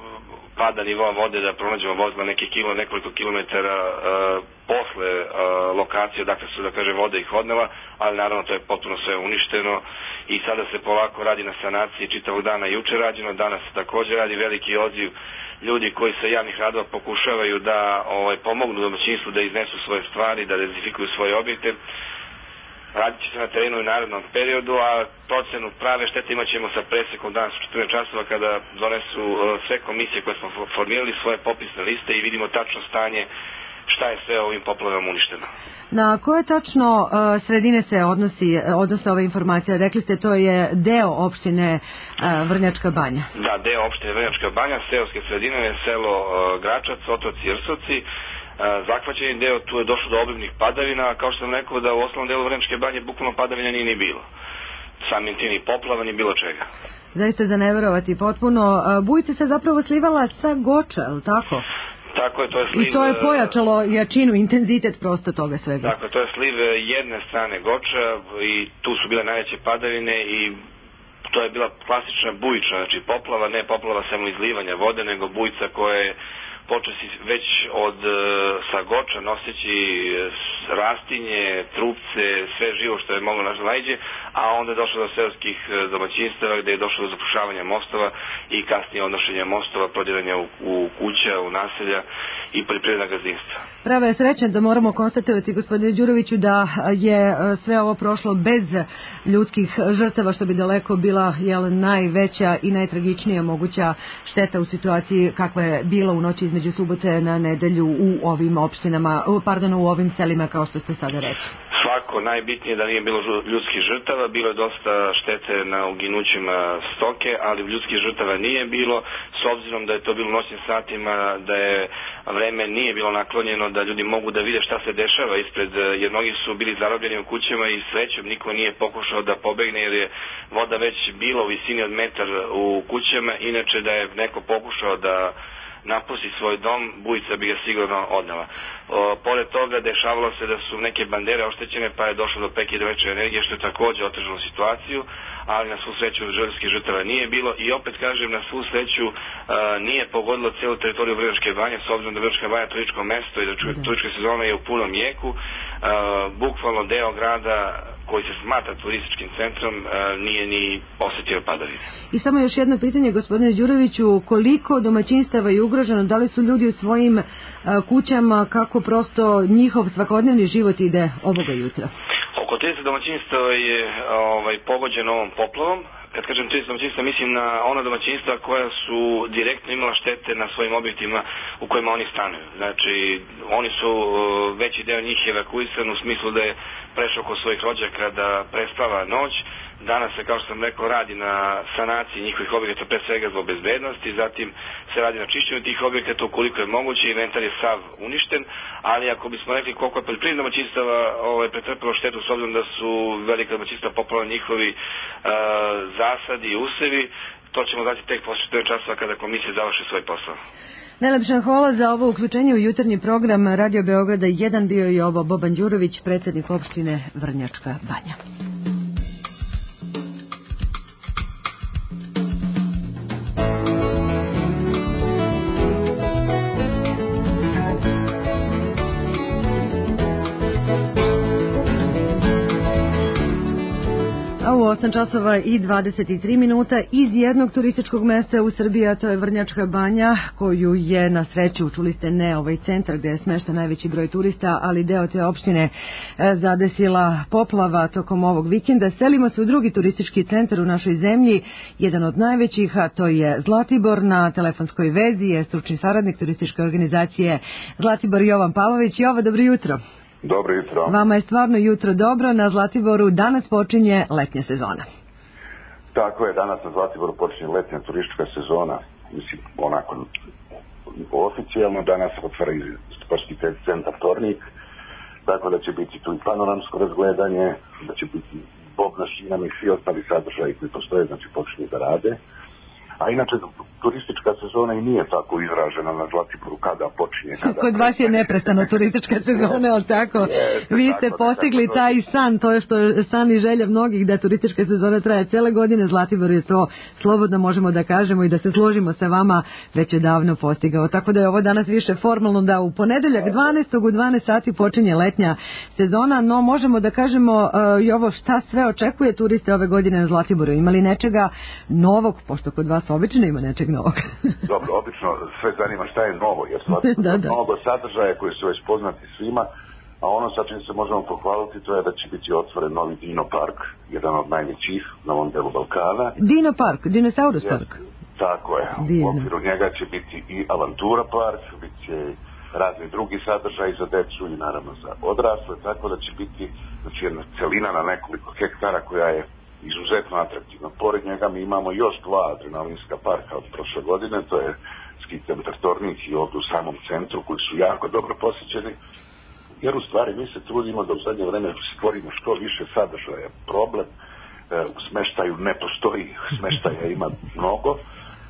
pada nivoa vode da pronađemo vozila neki kilo, nekoliko kilometara uh, posle uh, lokacije, dakle su, da kaže, voda ih odnela, ali naravno to je potpuno sve uništeno i sada se polako radi na sanaciji, čitavog dana juče rađeno, danas također radi veliki odziv ljudi koji sa javnih radova pokušavaju da ovaj, pomognu domaćinstvu da iznesu svoje stvari, da dezifikuju svoje objekte. Radit će se na terenu u narednom periodu, a procenu prave štete imat ćemo sa presekom danas u četrnaest časova kada donesu uh, sve komisije koje smo formirali svoje popisne liste i vidimo tačno stanje šta je sve ovim poplavama uništeno. Na koje tačno uh, sredine se odnosi, odnose ova informacija? Rekli ste to je deo opštine uh, Vrnjačka Banja. Da, deo opštine Vrnjačka Banja, seoske sredine je selo uh, Gračac, Otoci i Rsoci. Zahvaćeni deo, tu je došlo do obimnih padavina, kao što sam rekao da u osnovnom delu Vrnjačke Banje bukvalno padavina nije ni bilo. Samim tim ni poplava ni bilo čega. Zaista za neverovati potpuno. Bujica se zapravo slivala sa Goča, je li tako? Tako je, to je sliv... I to je pojačalo jačinu, intenzitet prosto toga svega. Tako je, to je sliv jedne strane Goča i tu su bile najveće padavine i to je bila klasična bujična, znači poplava, ne poplava samo izlivanja vode, nego bujica koja je počesi već od sa Goča noseći rastinje, trupce, sve živo što je moglo naš naiđe, a onda je došlo do seoskih domaćinstava gde je došlo do zapušavanja mostova i kasnije odnošenja mostova, prodiranja u, u kuća, u naselja i poljoprivredna gazdinstva. Prava je srećna da moramo konstatovati, gospodine Đuroviću, da je sve ovo prošlo bez ljudskih žrtava, što bi daleko bila jel, najveća i najtragičnija moguća šteta u situaciji kakva je bila u noći između subote na nedelju u ovim opštinama, pardon, u ovim selima kao što ste sada rekli. Svako, najbitnije da nije bilo ljudskih žrtava, bilo je dosta štete na uginućima stoke, ali ljudskih žrtava nije bilo, s obzirom da je to bilo u noćnim satima, da je vreme nije bilo naklonjeno da ljudi mogu da vide šta se dešava ispred, jer mnogi su bili zarobljeni u kućama i srećom niko nije pokušao da pobegne jer je voda već bila u visini od metar u kućama, inače da je neko pokušao da napusti svoj dom, bujica bi ga sigurno odnela. O, pored toga dešavalo se da su neke bandere oštećene pa je došlo do prekida električne energije što je takođe otežalo situaciju, ali na svu sreću ljudskih žrtava nije bilo i opet kažem na svu sreću a, nije pogodilo celu teritoriju Vrnjačke banje s obzirom da Vrnjačka banja je turističko mesto i da turistička sezona je u punom jeku, a, bukvalno deo grada koji se smatra turističkim centrom a, nije ni osetio padavine. I samo još jedno pitanje, gospodine Đuroviću, koliko domaćinstava je ugroženo, da li su ljudi u svojim a, kućama, kako prosto njihov svakodnevni život ide ovoga jutra? Oko trideset domaćinstava je ovaj, pogođeno ovom poplavom. Kad kažem trideset domaćinstva, mislim na ona domaćinstva koja su direktno imala štete na svojim objektima u kojima oni stanuju. Znači, oni su, veći deo njih evakuisan u smislu da je prešao kod svojih rođaka da prespava noć. Danas se, kao što sam rekao, radi na sanaciji njihovih objekata, pre svega zbog bezbednosti, zatim se radi na čišćenju tih objekata ukoliko je moguće, inventar je sav uništen, ali ako bismo rekli koliko je poljoprivrednih domaćinstava ovaj, pretrpelo štetu s obzirom da su velika domaćinstva poplavljena njihovi uh, zasadi i usevi, to ćemo znati tek posle četiri časa kada komisija završi svoj posao. Najlepša hvala za ovo uključenje u jutarnji program Radio Beograda jedan. Bio je ovo Boban Đurović, predsjednik opštine Vrnjačka banja. U osam časova i dvadeset tri minuta iz jednog turističkog mesta u Srbiji, a to je Vrnjačka banja, koju je na sreću, čuli ste, ne ovaj centar gde je smešten najveći broj turista, ali deo te opštine zadesila poplava tokom ovog vikenda. Selimo se u drugi turistički centar u našoj zemlji, jedan od najvećih, a to je Zlatibor. Na telefonskoj vezi je stručni saradnik turističke organizacije Zlatibor, Jovan Pavlović. Jova, dobro jutro. Dobro jutro. Vama je stvarno jutro dobro. Na Zlatiboru danas počinje letnja sezona. Tako je, danas na Zlatiboru počinje letnja turistička sezona. Mislim, onako, oficijalno danas otvara i sportski centar Tornik, tako da će biti tu i panoramsko razgledanje, da će biti bobnašinama i svi ostali sadržaji koji postoje, znači počinje da rade. A inače, turistička sezona i nije tako izražena na Zlatiboru kada počinje. Kada Kod vas je neprestano turistička sezona, ali tako? Jeste, Vi ste tako, postigli tako, taj san, to je što je san i želja mnogih da turistička sezona traje cele godine. Zlatibor je to, slobodno možemo da kažemo i da se složimo sa vama, već je davno postigao. Tako da je ovo danas više formalno da u ponedeljak dvanaestog u dvanaest sati počinje letnja sezona, no možemo da kažemo uh, i ovo šta sve očekuje turiste ove godine na Zlatiboru. Imali nečega novog, pošto kod vas obično ima nečeg novog. Dobro, obično sve zanima šta je novo, jer su da, da. mnogo sadržaja koji su već poznati svima, a ono sa čim se možemo pohvaliti to je da će biti otvoren novi Dino Park, jedan od najvećih na ovom delu Balkana. Dino Park, Dinosaurus yes. Park. Tako je, Dino. U okviru njega će biti i Avantura Park, bit će razni drugi sadržaji za decu i naravno za odrasle, tako da će biti znači, jedna celina na nekoliko hektara koja je izuzetno atraktivno. Pored njega mi imamo još dva adrenalinska parka od prošle godine, to je ski centar Tornik i ovdje u samom centru koji su jako dobro posjećeni, jer u stvari mi se trudimo da u zadnje vreme stvorimo što više sadržaja. Problem e, u smeštaju ne postoji, smeštaja ima mnogo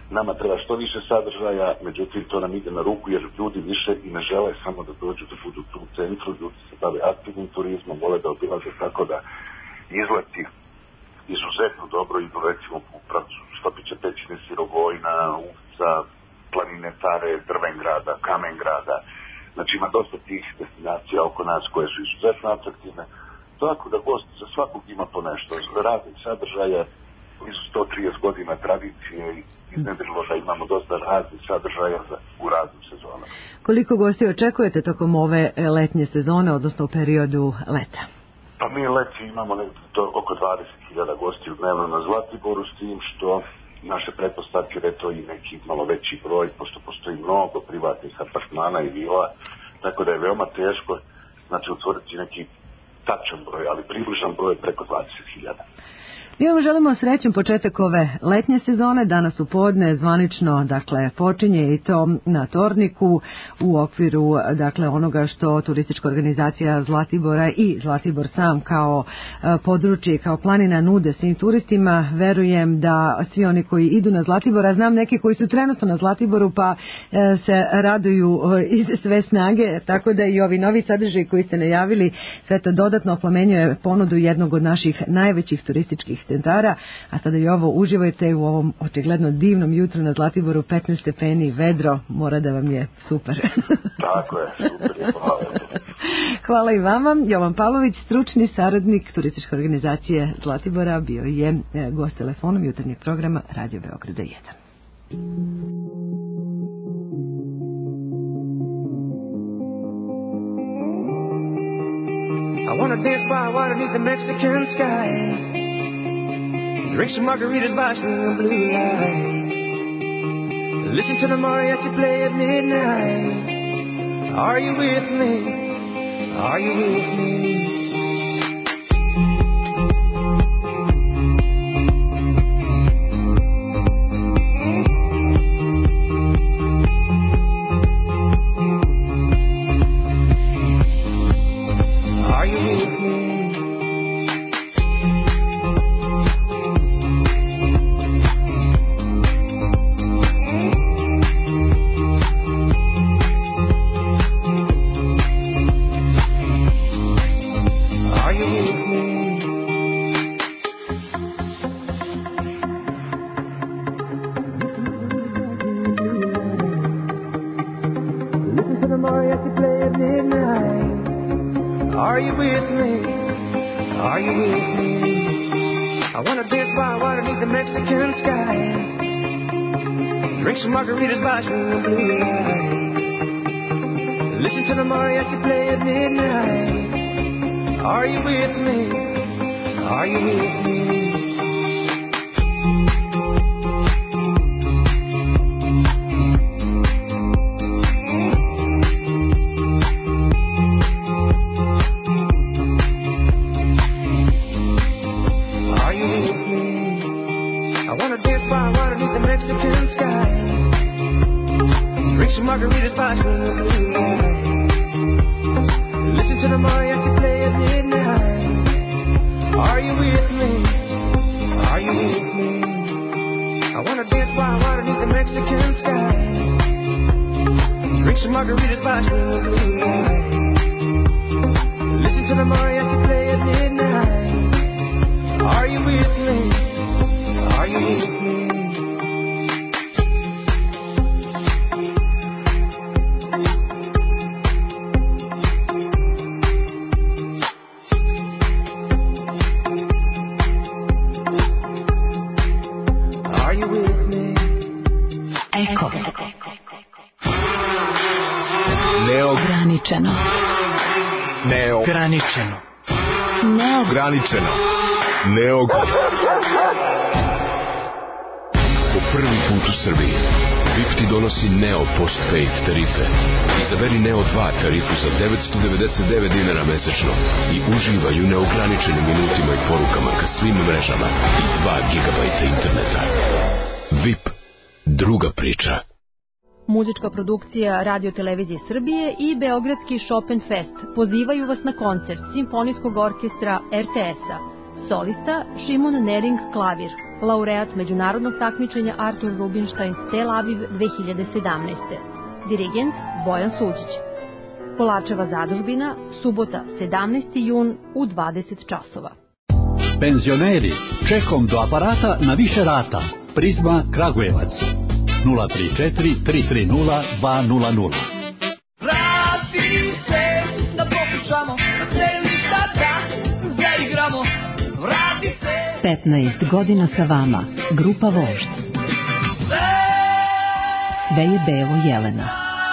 nama treba što više sadržaja, međutim to nam ide na ruku jer ljudi više i ne žele samo da dođu da budu tu u centru, ljudi se bave aktivnim turizmom, vole da obilaze, tako da izleti izuzetno dobro idu recimo u pravcu Stopića pećine, Sirogojna, Uvca, planine Tare, Drvengrada, Kamengrada. Znači ima dosta tih destinacija oko nas koje su izuzetno atraktivne. Tako da gost za svakog ima po nešto. Raznih sadržaja, blizu sto trideset godina tradicije i iznedrilo da imamo dosta raznih sadržaja za, u raznim sezonama. Koliko gosti očekujete tokom ove letnje sezone, odnosno u periodu leta? Pa mi leti imamo nekdo, oko dvadeset hiljada gostiju dnevno na Zlatiboru, s tim što naše pretpostavke da je to i neki malo veći broj, pošto postoji mnogo privatnih apartmana i vila, tako da je veoma teško, znači, utvoriti neki tačan broj, ali približan broj preko dvadeset hiljada. Mi vam želimo srećan početak ove letnje sezone. Danas u podne zvanično, dakle, počinje i to na Torniku u okviru, dakle, onoga što turistička organizacija Zlatibora i Zlatibor sam kao područje, kao planina nude svim turistima. Verujem da svi oni koji idu na Zlatibor, a znam neki koji su trenutno na Zlatiboru pa se raduju iz sve snage, tako da i ovi novi sadržaji koji ste najavili, sve to dodatno oplemenjuje ponudu jednog od naših najvećih turističkih centara, a sada i ovo uživajte u ovom očigledno divnom jutru na Zlatiboru, petnaest stepeni, vedro, mora da vam je super. Tako je, super, hvala. Hvala i vama. Jovan Pavlović, stručni saradnik turističke organizacije Zlatibora, bio je gost telefonom jutarnjeg programa Radio Beograda jedan. I wanna dance by water beneath the Mexican sky, drink some margaritas by some blue lights, listen to the mariachi play at midnight. Are you with me? Are you with me? Margaritas by some blue lights, listen to the mariachi play at midnight. Are you with me? Are you with me? Neograničeno. Neograničeno. Neograničeno. Neograničeno. Po prvi put u Srbiji V I P ti donosi Neo Postpaid tarife. Izaberi Neo dva tarifu za devetsto devedeset devet dinara mesečno i uživaj u neograničenim minutima i porukama ka svim mrežama i dva gigabajta interneta. V I P. Druga priča. Muzička produkcija Radio Televizije Srbije i Beogradski Chopin Fest pozivaju vas na koncert Simfonijskog orkestra R T S-a. Solista Šimon Nering klavir, laureat međunarodnog takmičenja Artur Rubinstein Tel Aviv dve hiljade sedamnaeste. Dirigent Bojan Suđić. Polačeva zadužbina, subota sedamnaesti jun u dvadeset časova. Penzioneri, čekom do aparata na više rata. Prizma Kragujevac. nula tri četiri tri tri nula dva nula nula. Vrati se, da pokušamo, da cijeli sada zaigramo. Vrati se. petnaest godina sa vama, grupa Vožd. Veje Bevo Jelena.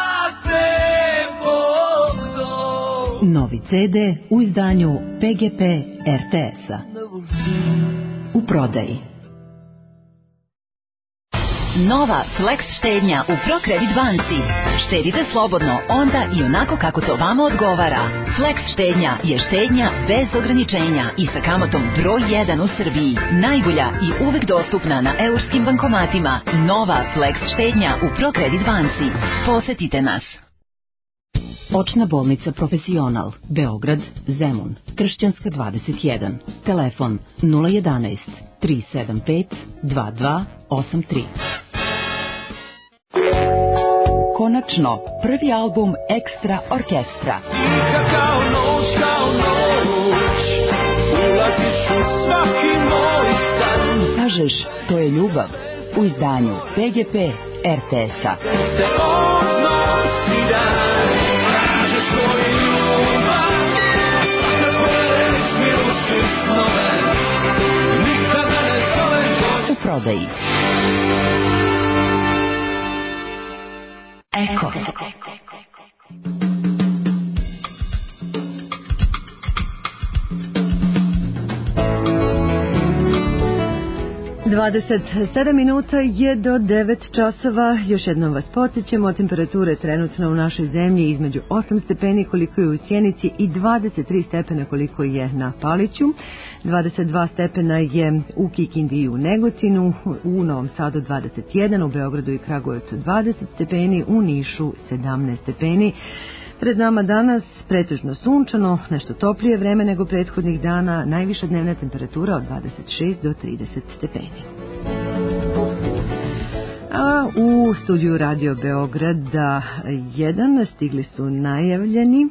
Novi ce de u izdanju pe ge pe er te es-a. U prodaji. Nova Flex štednja u ProCredit banci. Štedite slobodno onda i onako kako to vama odgovara. Flex štednja je štednja bez ograničenja i sa kamatom broj jedan u Srbiji. Najbolja i uvek dostupna na eurskim bankomatima. Nova Flex štednja u ProCredit banci. Posetite nas. Očna bolnica Profesional, Beograd, Zemun, Kršćanska dvadeset jedan. Telefon nula jedanaest tri sedam pet dva dva osam tri. Konačno, prvi album Ekstra Orkestra. Kao noć, kao noć, ulaziš u svaki moj san. Kažeš, to je ljubav, u izdanju pe ge pe er te es-a. Se odnosi dan, traže svoju ljubav, kad povedeš mi uši snove, nikada ne zoveš od... U prodaji. Eko. dvadeset sedam minuta je do devet časova. Još jednom vas podsjećamo, temperature trenutno u našoj zemlji između osam stepeni koliko je u Sjenici i dvadeset tri stepena koliko je na Paliću. dvadeset dva stepena je u Kikindi i u Negotinu, u Novom Sadu dvadeset jedan, u Beogradu i Kragujevcu dvadeset stepeni, u Nišu sedamnaest stepeni. Pred nama danas pretežno sunčano, nešto toplije vreme nego prethodnih dana, najviša dnevna temperatura od dvadeset šest do trideset stepeni. A u studiju Radio Beograda jedan stigli su najavljeni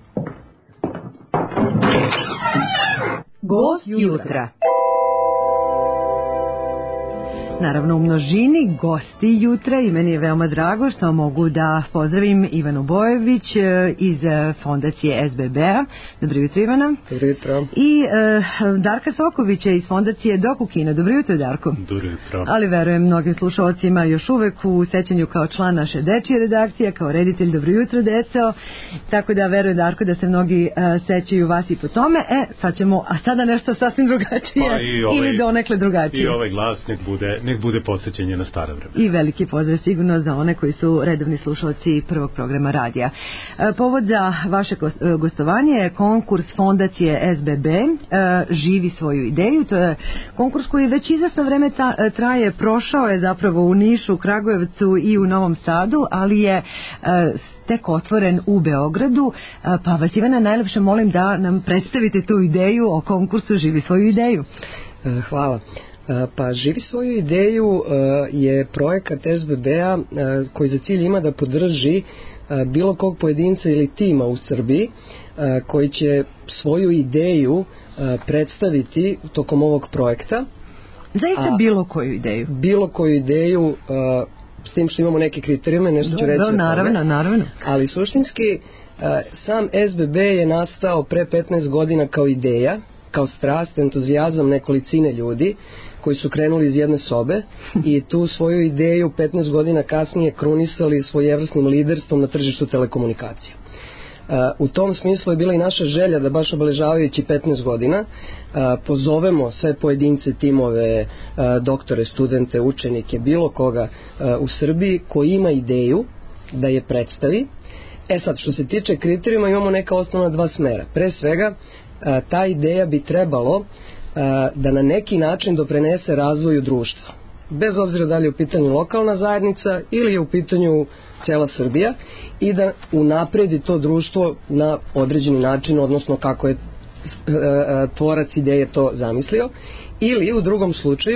gost jutra. Naravno u množini gosti jutra i meni je veoma drago što mogu da pozdravim Ivanu Bojević iz fondacije es be be-a. Dobro jutro, Ivana. Dobro jutro. I e, Darka Sokovića iz fondacije Dokukino. Dobro jutro, Darko. Dobro jutro. Ali verujem mnogim slušalcima još uvek u sećanju kao član naše dečije redakcije, kao reditelj. Dobro jutro, deco. Tako da verujem, Darko, da se mnogi e, sećaju vas i po tome. E, sad ćemo, a sada nešto sasvim drugačije. Pa ovaj, ili donekle drugačije. I ovaj glas nek bude, nek bude podsjećanje na stara vremena. I veliki pozdrav sigurno za one koji su redovni slušalci prvog programa radija. Povod za vaše gostovanje je konkurs fondacije es be be Živi svoju ideju. To je konkurs koji već izvesno vreme traje, prošao je zapravo u Nišu, Kragujevcu i u Novom Sadu, ali je tek otvoren u Beogradu. Pa vas, Ivana, najlepše molim da nam predstavite tu ideju o konkursu Živi svoju ideju. Hvala. Pa Živi svoju ideju je projekat es be be-a koji za cilj ima da podrži bilo kog pojedinca ili tima u Srbiji koji će svoju ideju predstaviti tokom ovog projekta. Zaista bilo koju ideju? Bilo koju ideju, s tim što imamo neke kriterijume, nešto ću reći o tome. Naravno, naravno. Ali suštinski sam es be be je nastao pre petnaest godina kao ideja, kao strast, entuzijazam nekolicine ljudi koji su krenuli iz jedne sobe i tu svoju ideju petnaest godina kasnije krunisali svojevrsnim liderstvom na tržištu telekomunikacija. U tom smislu je bila i naša želja da baš obeležavajući petnaest godina pozovemo sve pojedince, timove, doktore, studente, učenike, bilo koga u Srbiji koji ima ideju da je predstavi. E sad, što se tiče kriterijuma, imamo neka osnovna dva smera. Pre svega, ta ideja bi trebalo da na neki način doprinese razvoju društva. Bez obzira da li je u pitanju lokalna zajednica ili je u pitanju cela Srbija i da unapredi to društvo na određeni način, odnosno kako je tvorac ideje to zamislio. Ili u drugom slučaju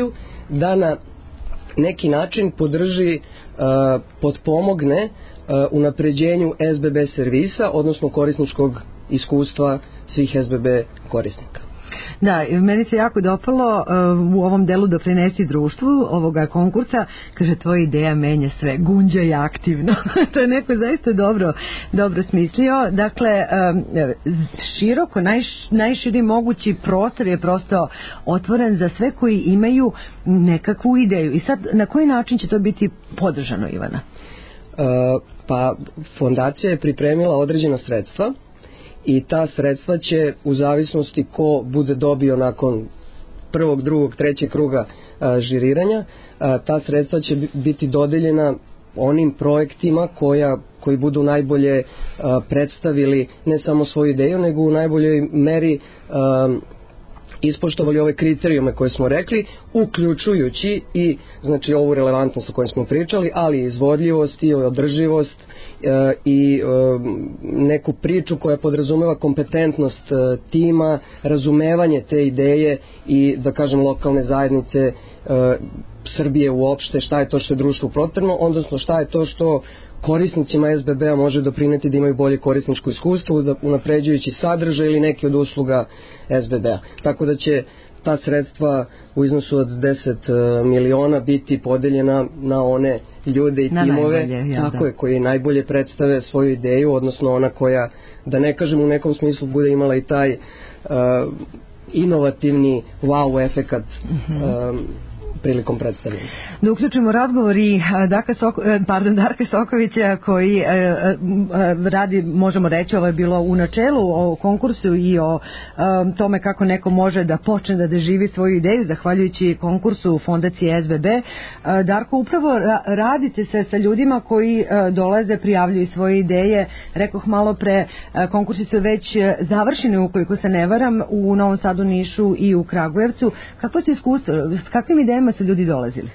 da na neki način podrži, potpomogne unapređenju S B B servisa, odnosno korisničkog iskustva svih S B B korisnika. Da, meni se jako dopalo uh, u ovom delu doprinesi društvu ovoga konkursa, kaže tvoja ideja menja sve, gunđaj aktivno. To je neko zaista dobro, dobro smislio. Dakle, um, široko, najš, najširi mogući prostor je prosto otvoren za sve koji imaju nekakvu ideju. I sad, na koji način će to biti podržano, Ivana? Uh, pa, fondacija je pripremila određena sredstva i ta sredstva će u zavisnosti ko bude dobio nakon prvog, drugog, trećeg kruga a, žiriranja, a, ta sredstva će biti dodeljena onim projektima koja, koji budu najbolje a, predstavili ne samo svoju ideju, nego u najboljoj meri a, ispoštovali ove kriterijume koje smo rekli, uključujući i znači ovu relevantnost o kojoj smo pričali, ali i izvodljivost i održivost e, i e, neku priču koja podrazumeva kompetentnost e, tima, razumevanje te ideje i da kažem lokalne zajednice e, Srbije uopšte, šta je to što je društvu potrebno, odnosno šta je to što korisnicima S B B-a može doprineti da imaju bolje korisničko iskustvo, da unapređujući sadržaj ili neke od usluga S B B-a. Tako da će ta sredstva u iznosu od deset miliona biti podeljena na one ljude i na timove najbolje, ja, tako da. je, koji najbolje predstave svoju ideju, odnosno ona koja, da ne kažem u nekom smislu, bude imala i taj uh, inovativni wow efekat mm-hmm. um, prilikom predstavljanja. Da uključimo razgovor i Darka, Soko, pardon, Darka Sokovića koji e, e, radi, možemo reći, ovo je bilo u načelu o konkursu i o e, tome kako neko može da počne da doživi svoju ideju zahvaljujući konkursu Fondacije S B B. E, Darko, upravo ra, radite se sa ljudima koji e, dolaze, prijavljuju svoje ideje. Rekoh malo pre, e, konkursi su već završeni, ukoliko se ne varam, u Novom Sadu, Nišu i u Kragujevcu. Kakvo su iskustvo? S kakvim idejama su ljudi dolazili?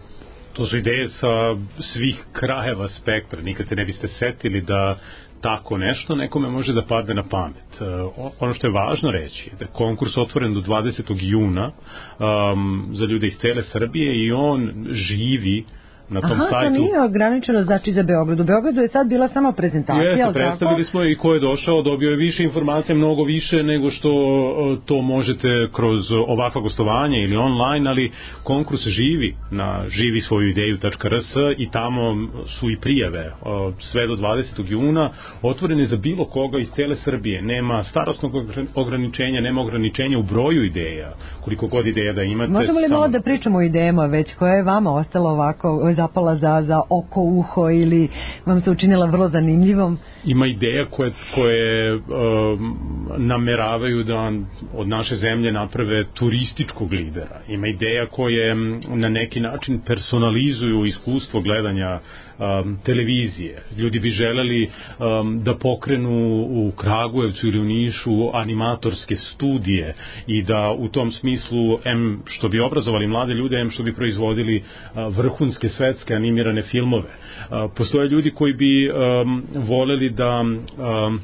To su ideje sa svih krajeva spektra. Nikad se ne biste setili da tako nešto nekome može da padne na pamet. Ono što je važno reći je da je konkurs otvoren do dvadesetog juna um, za ljude iz cele Srbije i on živi na tom Aha, sajtu. Aha, to nije ograničeno znači za Beograd. U Beogradu je sad bila samo prezentacija. Jeste, predstavili smo i ko je došao, dobio je više informacija, mnogo više nego što to možete kroz ovakva gostovanja ili online, ali konkurs živi na živi svoju ideju tačka r s i tamo su i prijave sve do dvadesetog juna otvorene za bilo koga iz cele Srbije. Nema starosnog ograničenja, nema ograničenja u broju ideja, koliko god ideja da imate. Možemo li malo da pričamo o idejama već koja je vama ostala ovako zapala za, za oko, uho ili vam se učinila vrlo zanimljivom? Ima ideja koje, koje um, nameravaju da od naše zemlje naprave turističkog lidera. Ima ideja koje na neki način personalizuju iskustvo gledanja um, televizije. Ljudi bi želeli um, da pokrenu u Kragujevcu ili u Nišu animatorske studije i da u tom smislu em što bi obrazovali mlade ljude, em što bi proizvodili uh, vrhunske svetske animirane filmove. Uh, postoje ljudi koji bi um, voleli da um,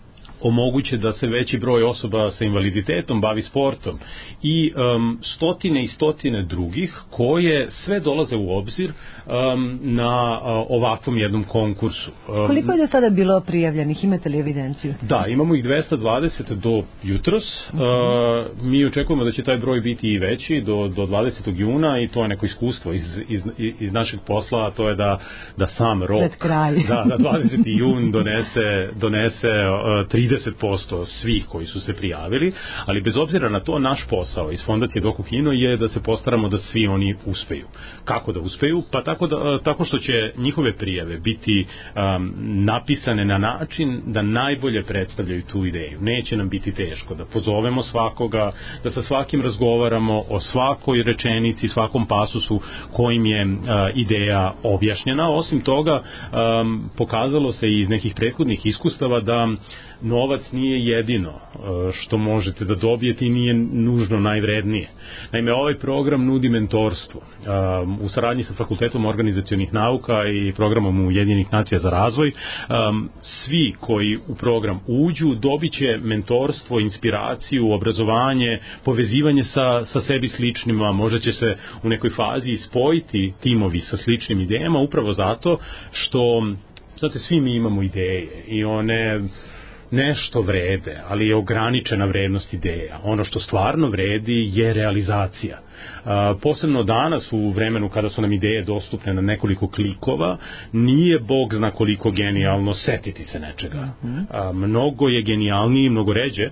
omoguće da se veći broj osoba sa invaliditetom bavi sportom i um, stotine i stotine drugih koje sve dolaze u obzir um, na uh, ovakvom jednom konkursu. Um, Koliko je do sada bilo prijavljenih? Imate li evidenciju? Da, imamo ih dvesta dvadeset do jutros. Uh-huh. Uh, mi očekujemo da će taj broj biti i veći do, do dvadesetog juna i to je neko iskustvo iz, iz, iz našeg posla, a to je da, da sam rok da, da dvadeseti jun donese, donese uh, trideset posto svih koji su se prijavili, ali bez obzira na to naš posao iz Fondacije Doku Kino je da se postaramo da svi oni uspeju. Kako da uspeju? Pa tako, da, tako što će njihove prijave biti um, napisane na način da najbolje predstavljaju tu ideju. Neće nam biti teško da pozovemo svakoga, da sa svakim razgovaramo o svakoj rečenici, svakom pasusu kojim je uh, ideja objašnjena. Osim toga, um, pokazalo se iz nekih prethodnih iskustava da novac nije jedino što možete da dobijete i nije nužno najvrednije. Naime, ovaj program nudi mentorstvo. U saradnji sa Fakultetom organizacionih nauka i programom Ujedinjenih nacija za razvoj, svi koji u program uđu dobit će mentorstvo, inspiraciju, obrazovanje, povezivanje sa, sa sebi sličnima, možda će se u nekoj fazi spojiti timovi sa sličnim idejama, upravo zato što, znate, svi mi imamo ideje i one nešto vrede, ali je ograničena vrednost ideja. Ono što stvarno vredi je realizacija. Posebno danas u vremenu kada su nam ideje dostupne na nekoliko klikova, nije Bog zna koliko genijalno setiti se nečega. Mnogo je genijalniji, mnogo ređe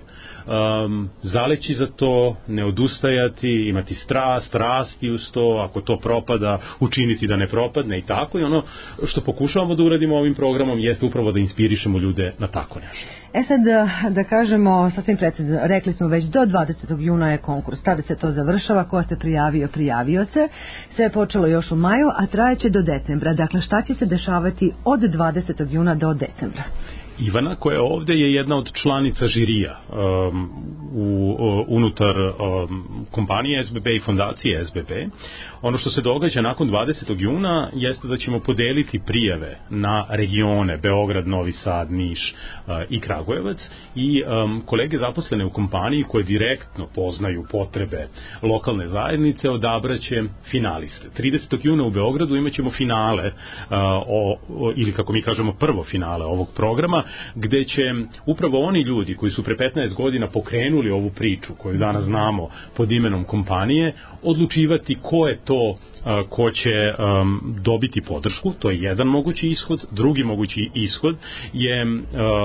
zaleći za to, ne odustajati, imati strast, rasti uz to, ako to propada, učiniti da ne propadne i tako. I ono što pokušavamo da uradimo ovim programom jeste upravo da inspirišemo ljude na tako nešto. E sad da, da kažemo sasvim precizno, rekli smo već do dvadesetog juna je konkurs, tada se to završava, ko se prijavio, prijavio se, sve je počelo još u maju, a trajeće do decembra. Dakle, šta će se dešavati od dvadesetog juna do decembra? Ivana, koja je ovde, je jedna od članica žirija um, u, u, unutar um, kompanije S B B i fondacije S B B. Ono što se događa nakon dvadesetog juna jeste da ćemo podeliti prijave na regione Beograd, Novi Sad, Niš uh, i Kragujevac i um, kolege zaposlene u kompaniji koje direktno poznaju potrebe lokalne zajednice odabraće finaliste. tridesetog juna u Beogradu imat ćemo finale uh, o, o, ili kako mi kažemo prvo finale ovog programa, gde će upravo oni ljudi koji su pre petnaest godina pokrenuli ovu priču koju danas znamo pod imenom kompanije, odlučivati ko je to ko će um, dobiti podršku. To je jedan mogući ishod. Drugi mogući ishod je um,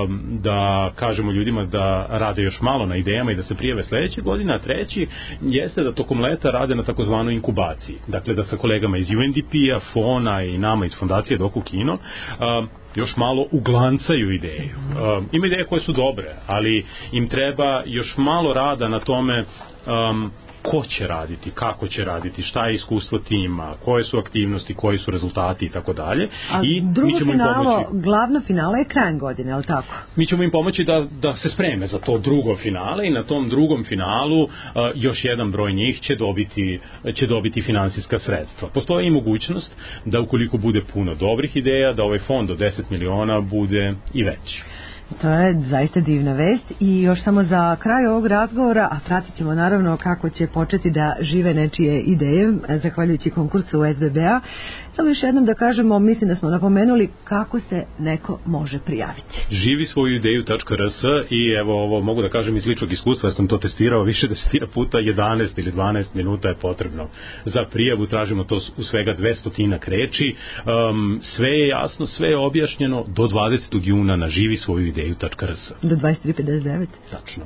da kažemo ljudima da rade još malo na idejama i da se prijave sledeće godine, a treći jeste da tokom leta rade na takozvanoj inkubaciji. Dakle, da sa kolegama iz U N D P-a, Fona i nama iz fondacije Doku Kino um, još malo uglancaju ideju. Um, ima ideje koje su dobre, ali im treba još malo rada na tome um, ko će raditi, kako će raditi, šta je iskustvo tima, koje su aktivnosti, koji su rezultati i tako dalje. I drugo mi ćemo finalo, im pomoći, glavno finale je krajem godine, je li tako? Mi ćemo im pomoći da, da se spreme za to drugo finale i na tom drugom finalu uh, još jedan broj njih će dobiti, će dobiti finansijska sredstva. Postoji i mogućnost da ukoliko bude puno dobrih ideja, da ovaj fond od deset miliona bude i veći. To je zaista divna vest i još samo za kraj ovog razgovora, a pratit ćemo naravno kako će početi da žive nečije ideje, zahvaljujući konkursu S B B-a. Samo još jednom da kažemo, mislim da smo napomenuli kako se neko može prijaviti. Živi svoju ideju .rs i evo ovo mogu da kažem iz ličnog iskustva, ja sam to testirao više desetina puta, jedanaest ili dvanaest minuta je potrebno za prijavu, tražimo to u svega dvesta reči, um, sve je jasno, sve je objašnjeno do dvadesetog juna na živi svoju ideju. Do dvadeset tri pedeset devet. Tačno.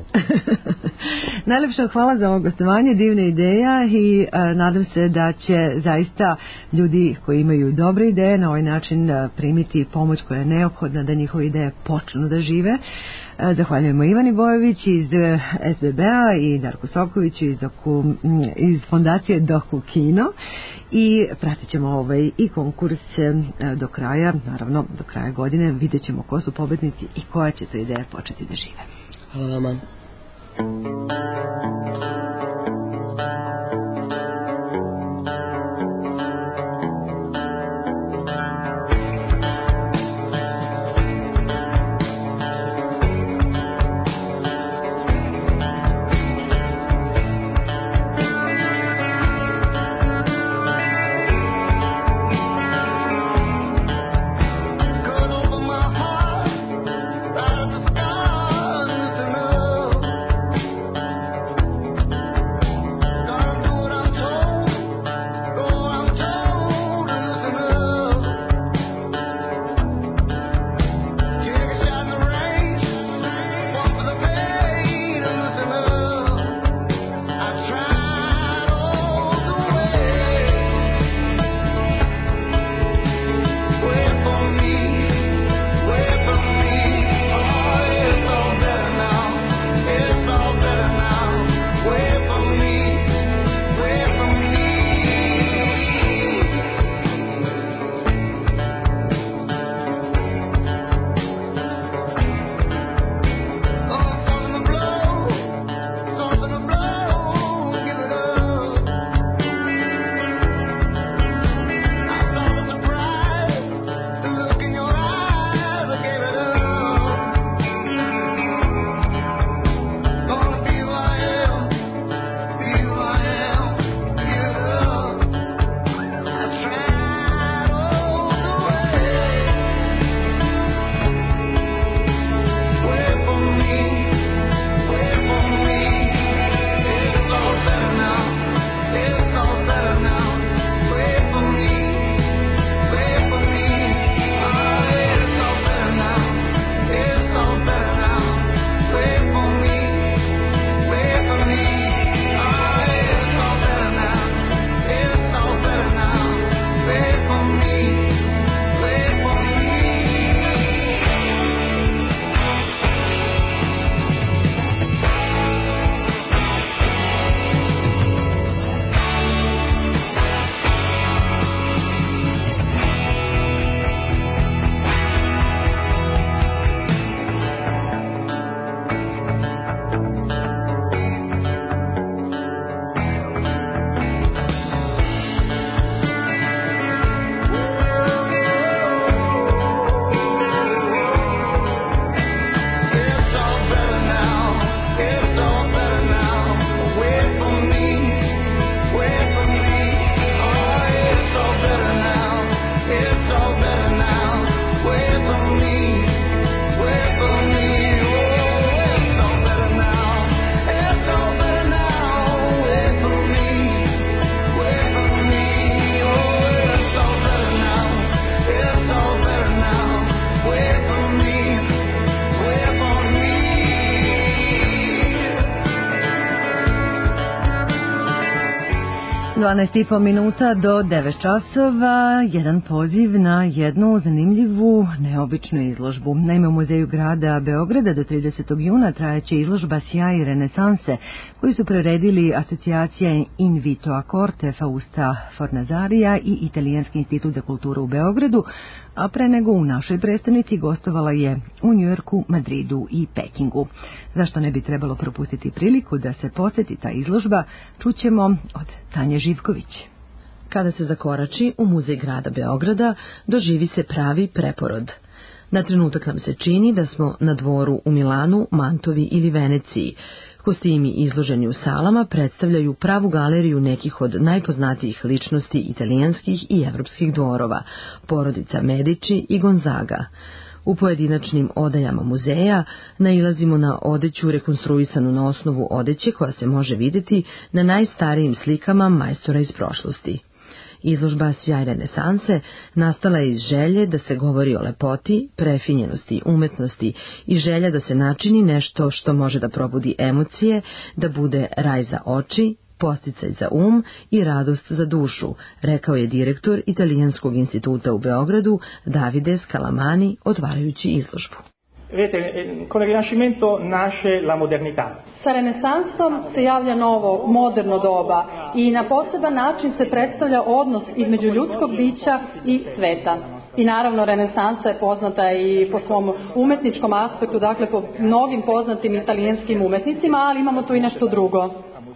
Najlepša hvala za ovo gostovanje, divna ideja i a, nadam se da će zaista ljudi koji imaju dobre ideje na ovaj način a, primiti pomoć koja je neophodna da njihove ideje počnu da žive. A, zahvaljujemo Ivani Bojović iz S B B-a i Darku Sokoviću iz, Doku, iz fondacije Doku Kino i pratit ćemo ovaj i konkurs a, do kraja, naravno do kraja godine vidjet ćemo ko su pobednici i koja će to ideja početi da žive. Hvala vama. Right at the stars, you know. dvanaest i po minuta do devet časova, jedan poziv na jednu zanimljivu, neobičnu izložbu. Naime, u Muzeju grada Beograda do tridesetog juna trajeće izložba Sjaj renesanse, koju su priredili asocijacija In Vito a Corte Fausta Fornazarija i Italijanski institut za kulturu u Beogradu, a pre nego u našoj prestonici gostovala je u Njujorku, Madridu i Pekingu. Zašto ne bi trebalo propustiti priliku da se poseti ta izložba, čućemo od Tanje Živković. Kada se zakorači u Muzej grada Beograda, doživi se pravi preporod. Na trenutak nam se čini da smo na dvoru u Milanu, Mantovi ili Veneciji. Kostimi izloženi u salama predstavljaju pravu galeriju nekih od najpoznatijih ličnosti italijanskih i evropskih dvorova, porodica Medici i Gonzaga. U pojedinačnim odajama muzeja nailazimo na odeću rekonstruisanu na osnovu odeće koja se može vidjeti na najstarijim slikama majstora iz prošlosti. Izložba Sjaj renesanse nastala je iz želje da se govori o lepoti, prefinjenosti, umetnosti i želja da se načini nešto što može da probudi emocije, da bude raj za oči, posticaj za um i radost za dušu, rekao je direktor Italijanskog instituta u Beogradu Davide Scalamani otvarajući izložbu. Vedete, con il Rinascimento nasce la modernità. Sa renesansom se javlja novo, moderno doba i na poseban način se predstavlja odnos između ljudskog bića i sveta. I naravno renesansa je poznata i po svom umetničkom aspektu, dakle po mnogim poznatim italijanskim umetnicima, ali imamo tu i nešto drugo.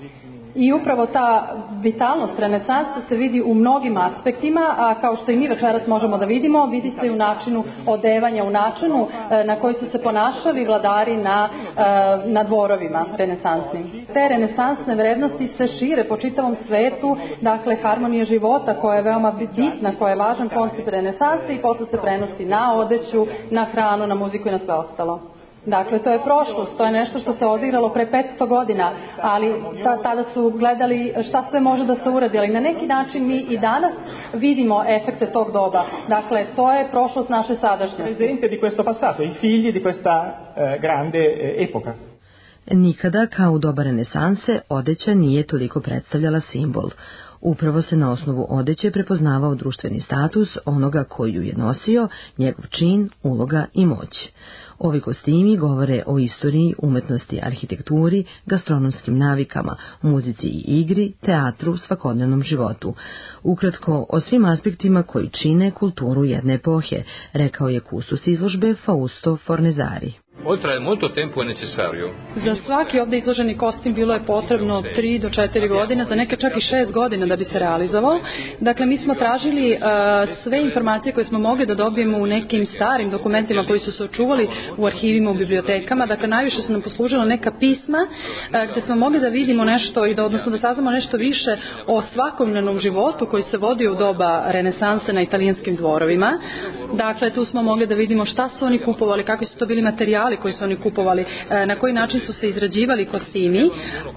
I upravo ta vitalnost renesansa se vidi u mnogim aspektima, a kao što i mi večeras možemo da vidimo, vidi se i u načinu odevanja, u načinu na koji su se ponašali vladari na, na dvorovima renesansnim. Te renesansne vrednosti se šire po čitavom svetu, dakle harmonija života koja je veoma bitna, koja je važan koncept renesanse i posle se prenosi na odeću, na hranu, na muziku i na sve ostalo. Dakle, to je prošlost, to je nešto što se odigralo pre petsto godina, ali ta, tada su gledali šta sve može da se uradi, ali na neki način mi i danas vidimo efekte tog doba. Dakle, to je prošlost naše sadašnjosti. Presente di questo passato, i figli di questa eh, grande eh, epoca. Nikada, kao u doba renesanse, odeća nije toliko predstavljala simbol. Upravo se na osnovu odeće prepoznavao društveni status onoga koji ju je nosio, njegov čin, uloga i moć. Ovi kostimi govore o istoriji, umetnosti, arhitekturi, gastronomskim navikama, muzici i igri, teatru, svakodnevnom životu. Ukratko, o svim aspektima koji čine kulturu jedne epohe, rekao je kustos izložbe Fausto Fornazari. Oltre molto tempo è necessario. Za svaki ovdje izloženi kostim bilo je potrebno tri do četiri godine, za neke čak i šest godina da bi se realizovao. Dakle, mi smo tražili uh, sve informacije koje smo mogli da dobijemo u nekim starim dokumentima koji su se očuvali u arhivima, u bibliotekama. Dakle, najviše su nam poslužila neka pisma uh, gdje smo mogli da vidimo nešto i da, odnosno da saznamo nešto više o svakodnevnom životu koji se vodio u doba renesanse na italijanskim dvorovima. Dakle, tu smo mogli da vidimo šta su oni kupovali, kakvi su to bili materijali koji su oni kupovali, na koji način su se izrađivali kostimi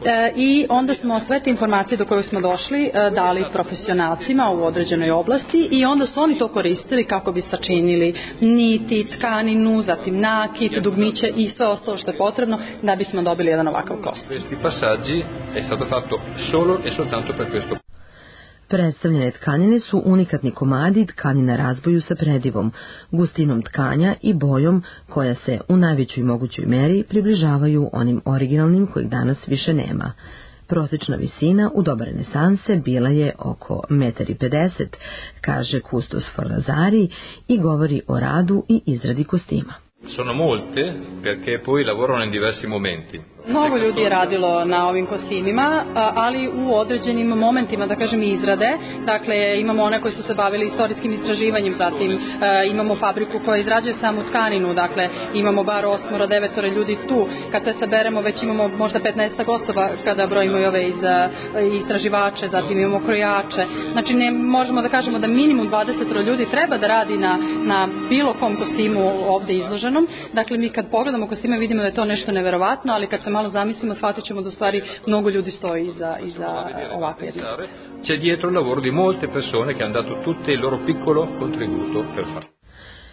i onda smo sve te informacije do koje smo došli dali profesionalcima u određenoj oblasti i onda su oni to koristili kako bi sačinili niti, tkaninu, zatim nakit, dugmiće i sve ostalo što je potrebno da bismo dobili jedan ovakav kostim. Questi passaggi è stato fatto solo e soltanto per questo. Predstavljene tkanine su unikatni komadi tkani na razboju sa predivom, gustinom tkanja i bojom koja se u najvećoj mogućoj meri približavaju onim originalnim kojih danas više nema. Prosječna visina u doba renesanse bila je oko jedan i pedeset metara, kaže kustos Fornazari i govori o radu i izradi kostima. Sono molte perché poi lavorano in diversi momenti. Mnogo ljudi je radilo na ovim kostimima, ali u određenim momentima, da kažem, izrade. Dakle, imamo one koji su se bavili istorijskim istraživanjem, zatim imamo fabriku koja izrađuje samu tkaninu, dakle imamo bar osmoro, devetoro ljudi tu. Kad se saberemo, već imamo možda petnaest osoba kada brojimo i ove iz, istraživače, zatim imamo krojače. Znači, ne možemo da kažemo da minimum dvadeset ljudi treba da radi na, na bilo kom kostimu ovde izloženom. Dakle, mi kad pogledamo kostime vidimo da je to nešto neverovatno, ali kad se malo zamislimo, shvatit ćemo da u stvari mnogo ljudi stoji iza, iza ovakve jedne. C'è dietro il lavoro di molte persone che hanno dato tutte il loro piccolo contributo per farlo.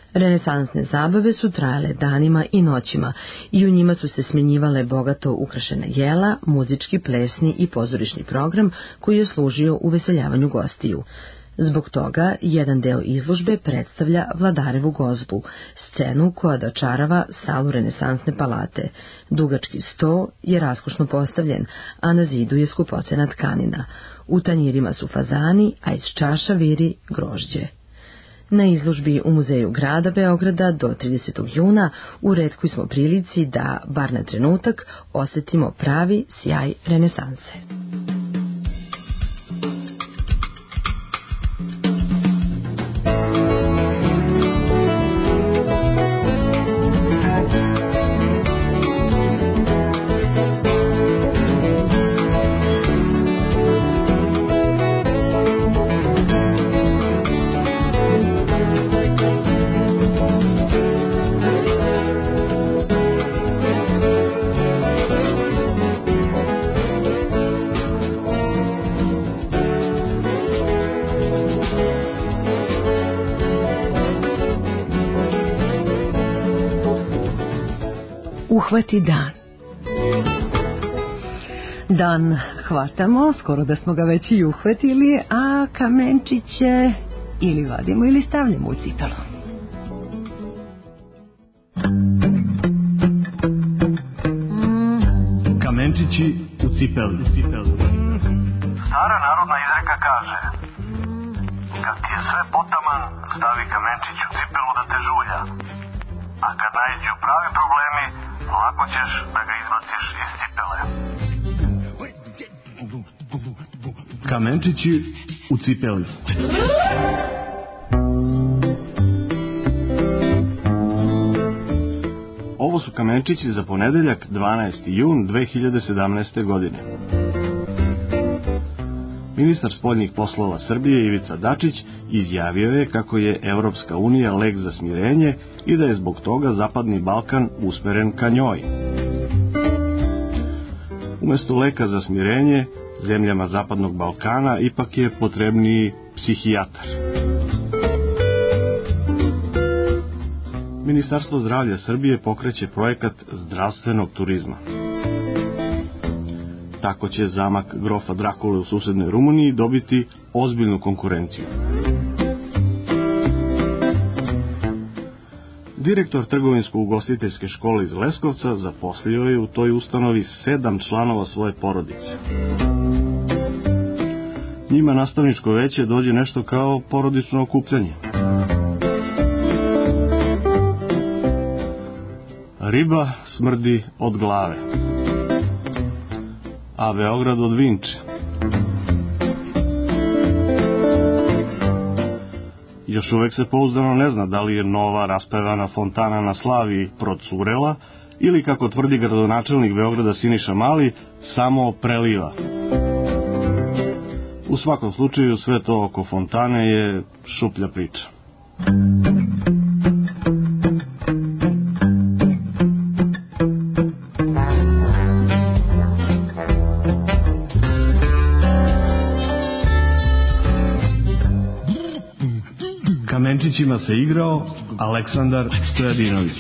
Renesansne zabave su trajale danima i noćima i u njima su se smenjivale bogato ukrašena jela, muzički, plesni i pozorišni program koji je služio uveseljavanju gostiju. Zbog toga, jedan deo izložbe predstavlja Vladarevu gozbu, scenu koja dočarava salu renesansne palate. Dugački sto je raskošno postavljen, a na zidu je skupocena tkanina. U tanjirima su fazani, a iz čaša viri grožđe. Na izložbi u Muzeju grada Beograda do tridesetog juna u retkoj smo prilici da, bar na trenutak, osetimo pravi sjaj renesanse. Uhvati dan. Dan hvatamo, skoro da smo ga već i uhvatili, a kamenčiće ili vadimo ili stavljamo u cipelu. Kamenčići u cipeli. Stara narodna izreka kaže: kad ti je sve potaman, stavi kamenčić u cipelu da te žulja. A kad naiđu pravi problemi, lako ćeš da ga izbaciš iz cipele. Kamenčići u cipeli. Ovo su kamenčići za ponedeljak dvanaesti jun dve hiljade sedamnaeste. godine. Ministar spoljnih poslova Srbije Ivica Dačić izjavio je kako je Evropska unija lek za smirenje i da je zbog toga Zapadni Balkan usmeren ka njoj. Umesto leka za smirenje, zemljama Zapadnog Balkana ipak je potrebniji psihijatar. Ministarstvo zdravlja Srbije pokreće projekat zdravstvenog turizma. Tako će zamak grofa Drakule u susednoj Rumuniji dobiti ozbiljnu konkurenciju. Direktor trgovinsko-ugostiteljske škole iz Leskovca zaposlio je u toj ustanovi sedam članova svoje porodice. Njima nastavničko veće dođe nešto kao porodično okupljanje. Riba smrdi od glave, a Beograd od Vinče. Još uvek se pouzdano ne zna da li je nova raspevana fontana na Slaviji procurela ili, kako tvrdi gradonačelnik Beograda Siniša Mali, samo preliva. U svakom slučaju sve to oko fontane je šuplja priča. Kamenčićima se igrao Aleksandar Stojadinović.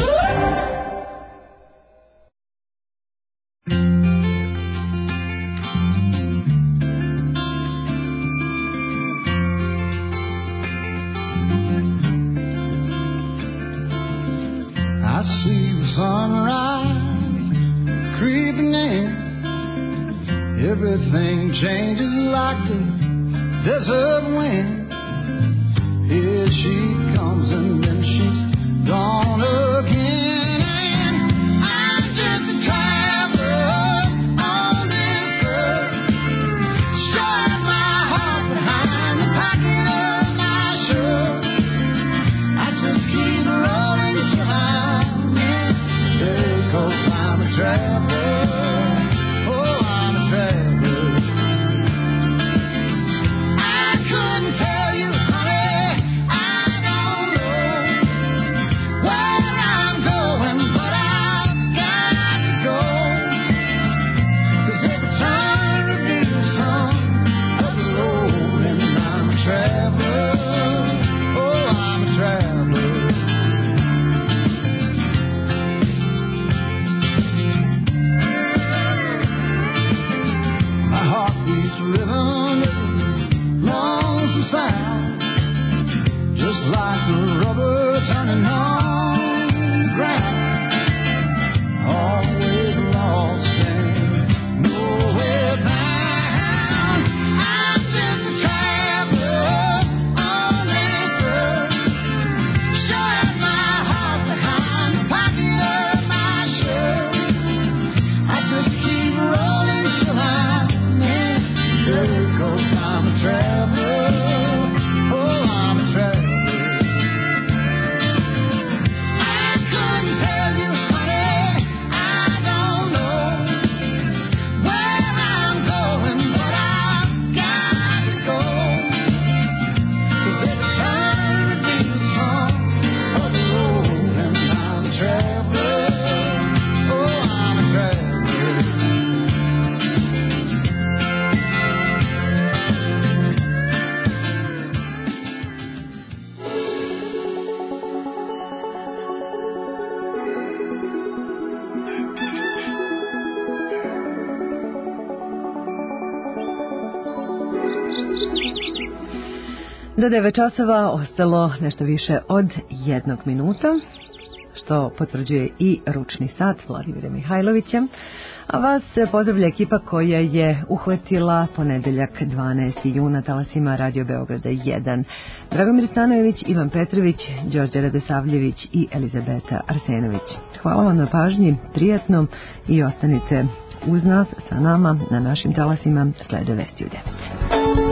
I see the sunrise creeping in. Everything changes like the desert wind. Here she comes and then she's gone again. And I'm just a traveler on this earth, showing my heart behind the pocket of my shirt. I just keep rolling climbing, yeah, 'cause I'm a traveler. Oh, I'm a traveler. I couldn't tell you, honey, I don't know heart keeps rhythm, lonesome sound, just like the rubber turning on the ground. Always lost and nowhere bound. I'm just a traveler on this earth, sure as my heart behind the pocket of my shirt. I just keep rolling till I'm in dirt, 'cause I'm a traveler. Oh, I'm a traveler. I couldn't tell you, honey, I don't know where I'm going, but I've got to go. 'Cause every turn reveals the song of the road, and I'm a traveler. Oh, I'm a traveler. Do devet časova ostalo nešto više od jednog minuta, što potvrđuje i ručni sat Vladimira Mihajlovića, a vas pozdravlja ekipa koja je uhvatila ponedeljak dvanaestog juna talasima Radio Beograda jedan. Dragomir Stanojević, Ivan Petrović, Đorđe Radosavljević i Elizabeta Arsenović. Hvala vam na pažnji, prijatno i ostanite uz nas, sa nama na našim talasima. Slede vesti u devet.